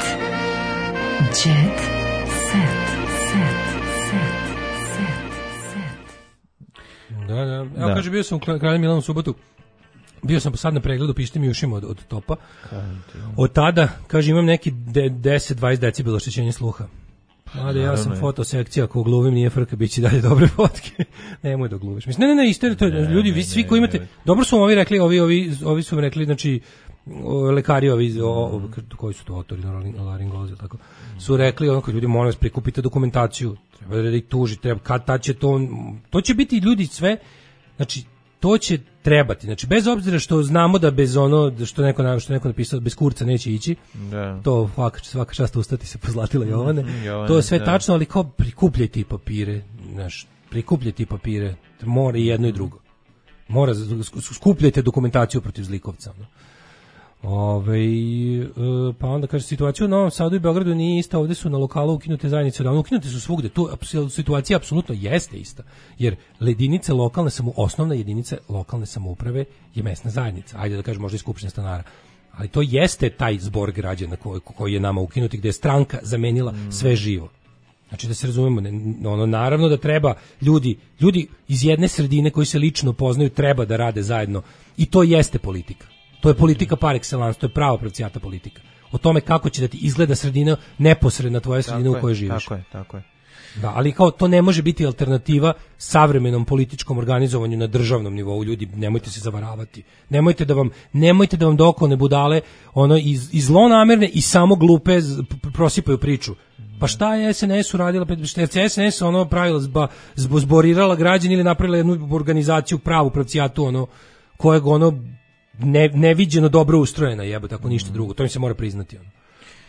Jet Set. Set. Set. Set. Set. Da, da. Evo da. Kaže, bio sam u Kralju Milanu u subotu. Bio sam sad na pregledu, pišite mi ušima od, od topa. Od tada, kaže, imam neki deset dvadeset decibela oštećenja sluha. Mada ja sam fotosekcija, ako gluvim nije frka, bit će dalje dobre fotke. Nemoj da gluviš. Mislim, ne, ne, ne, isto to je, ljudi, vi svi koji imate, dobro su ovi rekli, ovi, ovi, ovi su mi rekli, znači, lekari ovi, o, o, koji su to autori, laringozi, tako, su rekli, onako, ljudi, molim vas, prikupite dokumentaciju, treba da ih tuži, treba, kad ta će to, to će biti ljudi sve, znači, to će trebati. Znači, bez obzira što znamo da bez ono, što neko, što neko napisao, bez kurca neće ići, da. To svaka, svaka čast ustati se pozlatila Jovane, mm, Jovane, to je sve da. Tačno, ali kao prikupljajte papire, znaš, prikupljajte papire, mora i jedno i drugo. Mora, skupljajte dokumentaciju protiv zlikovca, no. Ove, pa onda kaže, situacija u Novom Sadu i Beogradu nije ista, ovdje su na lokalu ukinute zajednice, da ukinute su svugde, tu situacija apsolutno jeste ista, jer jedinice lokalne samo osnovna jedinica lokalne samouprave je mesna zajednica, ajde da kažem možda i skupština stanara, ali to jeste taj zbor građana koji, koji je nama ukinuti, gdje je stranka zamenila mm. sve živo. Znači da se razumemo, ne, ono, naravno da treba ljudi, ljudi iz jedne sredine koji se lično poznaju treba da rade zajedno i to jeste politika. To je politika par excellence, to je prava pravcijata politika. O tome kako će da ti izgleda sredina neposredna tvoja sredina tako u kojoj živiš. Tako je, tako je. Da, ali kao to ne može biti alternativa savremenom političkom organizovanju na državnom nivou. Ljudi, nemojte se zavaravati. Nemojte da vam nemojte da vam dokolne budale ono iz iz zlonamerne i samo glupe prosipaju priču. Pa šta je es en es uradila, šta je es en es ono pravila zba, zborirala građani ili napravila jednu organizaciju pravu pravcijatu ono kojeg ono ne, neviđeno dobro ustrojena, jebote, ako ništa drugo. To im se mora priznati. Ono.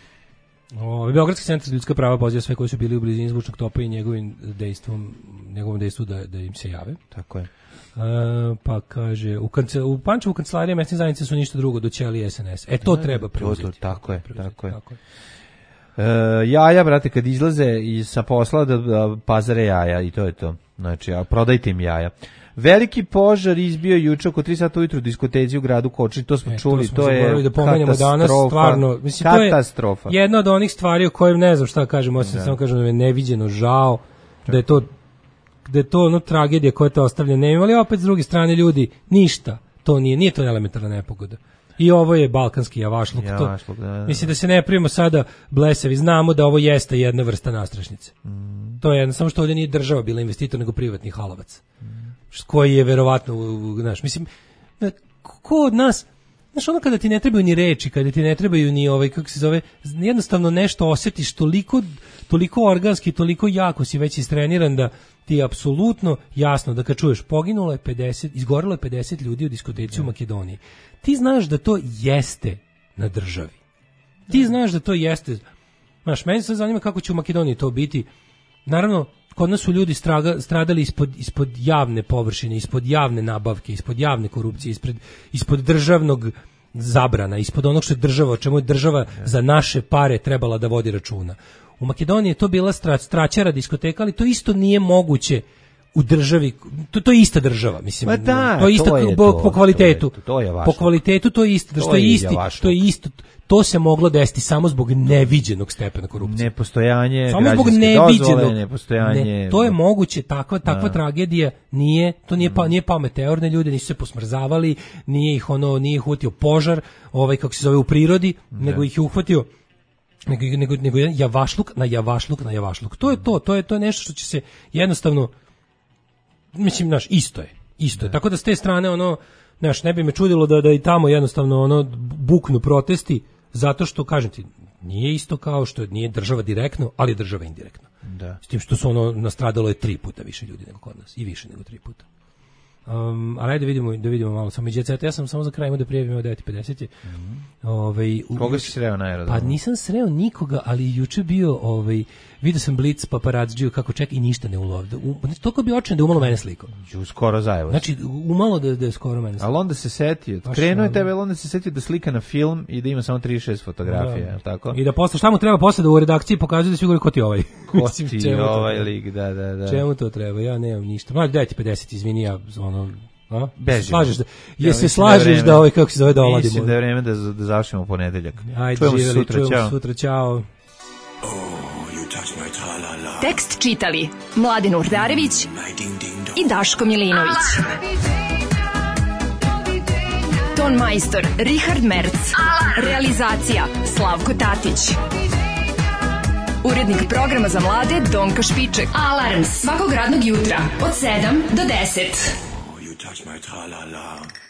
O, Beogradski centar za ljudska prava poziva sve koji su bili u blizini zvučnog topa i njegovim dejstvom, njegovom dejstvu da, da im se jave. Tako je. Uh, pa kaže, u, kance, u Pančevu kancelarije mesne zajednice su ništa drugo do ćeli es en es. E, to treba preuzeti. To, tako je, preuzeti, tako je. Tako je. Uh, jaja, brate, kad izlaze i sa posla da, da pazare jaja i to je to. Znači, a prodajte im jaja. Veliki požar izbio juče oko tri sata ujutru u diskoteci u gradu Kočin, to smo e, čuli, to, to je da pomenemo danas, stvarno, mislim, katastrofa. To je jedna od onih stvari o kojim ne znam šta kažem, osim samo kažem da je neviđeno žao, da je to da je to ono tragedija koja te ostavlja nema, ali opet s druge strane ljudi, ništa, to nije, nije to elementarna nepogoda. I ovo je balkanski javašluk. javašluk to, da, da. Mislim da se ne primimo sada blesavi, znamo da ovo jeste jedna vrsta nastrašnice. Mm. To je jedno, samo što ovdje nije država bila investitor, nego privatni halavac. Mm. Koji je verovatno, znaš, mislim, ko od nas, znaš, ono kada ti ne trebaju ni reči, kada ti ne trebaju ni ovaj, kako se zove, jednostavno nešto osjetiš toliko, toliko organski, toliko jako si već istreniran da ti je apsolutno jasno da kad čuješ poginulo je pedeset, izgorelo je pedeset ljudi u diskoteci u Makedoniji. Ti znaš da to jeste na državi. Ti znaš da to jeste, znaš, meni se zanima kako će u Makedoniji to biti. Naravno, kod nas su ljudi straga, stradali ispod, ispod javne površine, ispod javne nabavke, ispod javne korupcije, ispred, ispod državnog zabrana, ispod onog što je država, o čemu je država za naše pare trebala da vodi računa. U Makedoniji je to bila stra, straćara diskoteka, ali to isto nije moguće u državi, to, to je ista država, mislim, Ma da, to je isto to je po, to, po kvalitetu, to je, to je po kvalitetu to je isto, to, što je isti, to je isto, to se moglo desiti samo zbog neviđenog stepena korupcije. Nepostojanje samo zbog neviđenog, nepostojanje. Ne, to je moguće, takva takva da. tragedija nije, to nije pa nije pao meteor, ne, ljudi nisu se posmrzavali, nije ih ono, nije ih uhvatio požar, ovaj kako se zove u prirodi, da. nego ih je uhvatio nego nego nego jedan javašluk na javašluk na javašluk. To je to, to je to je nešto što će se jednostavno, mislim, naš isto je, isto je. Tako da s te strane ono, znaš, ne bi me čudilo da da i tamo jednostavno ono buknu protesti, zato što, kažem ti, nije isto kao što nije država direktno, ali je država indirektno. Da. S tim što su ono nastradalo je tri puta više ljudi nego kod nas, i više nego tri puta. Um, ali ajde da vidimo, da vidimo malo samo Jet Set. Ja sam samo za kraj imao da prijavim od devet pedeset. Mm-hmm. Ovaj, koga si sreo na aerodromu? Pa nisam sreo nikoga, ali juče bio, ovaj, vidio sam Blitz paparazziju kako čeka i ništa ne ulovio. Toliko bi očin da umalo mene slikao. Ju skoro zajevo. Znači umalo da da je skoro mene slikao. Ali onda se setio, krenuo je tebe, onda se setio da slika na film i da ima samo trideset šest fotografija, da. Tako? I da posle šta mu treba posle da u redakciji pokazuje da svi govori ko ti ovaj. Ko ti ovaj lik, da, da, da. Čemu to treba? Ja nemam ništa. Ma devet pedeset, izvini, ja ono, a? Bežimo. Slažeš da, je se slažeš da ovaj, kako se zove, da oladimo. Mislim da je vreme da, da završimo ponedeljak. Ajde, čujemo živjeli, sutra, čujemo čao. Sutra, čao. Oh, tekst čitali Mladin Urdarević i Daško Milinović. Ton majstor Richard Merc. Realizacija Slavko Tatić. Urednik programa za mlade Donka Špiček. Alarms svakog radnog jutra od sedam do deset. Oh, you touch my tra-la-la.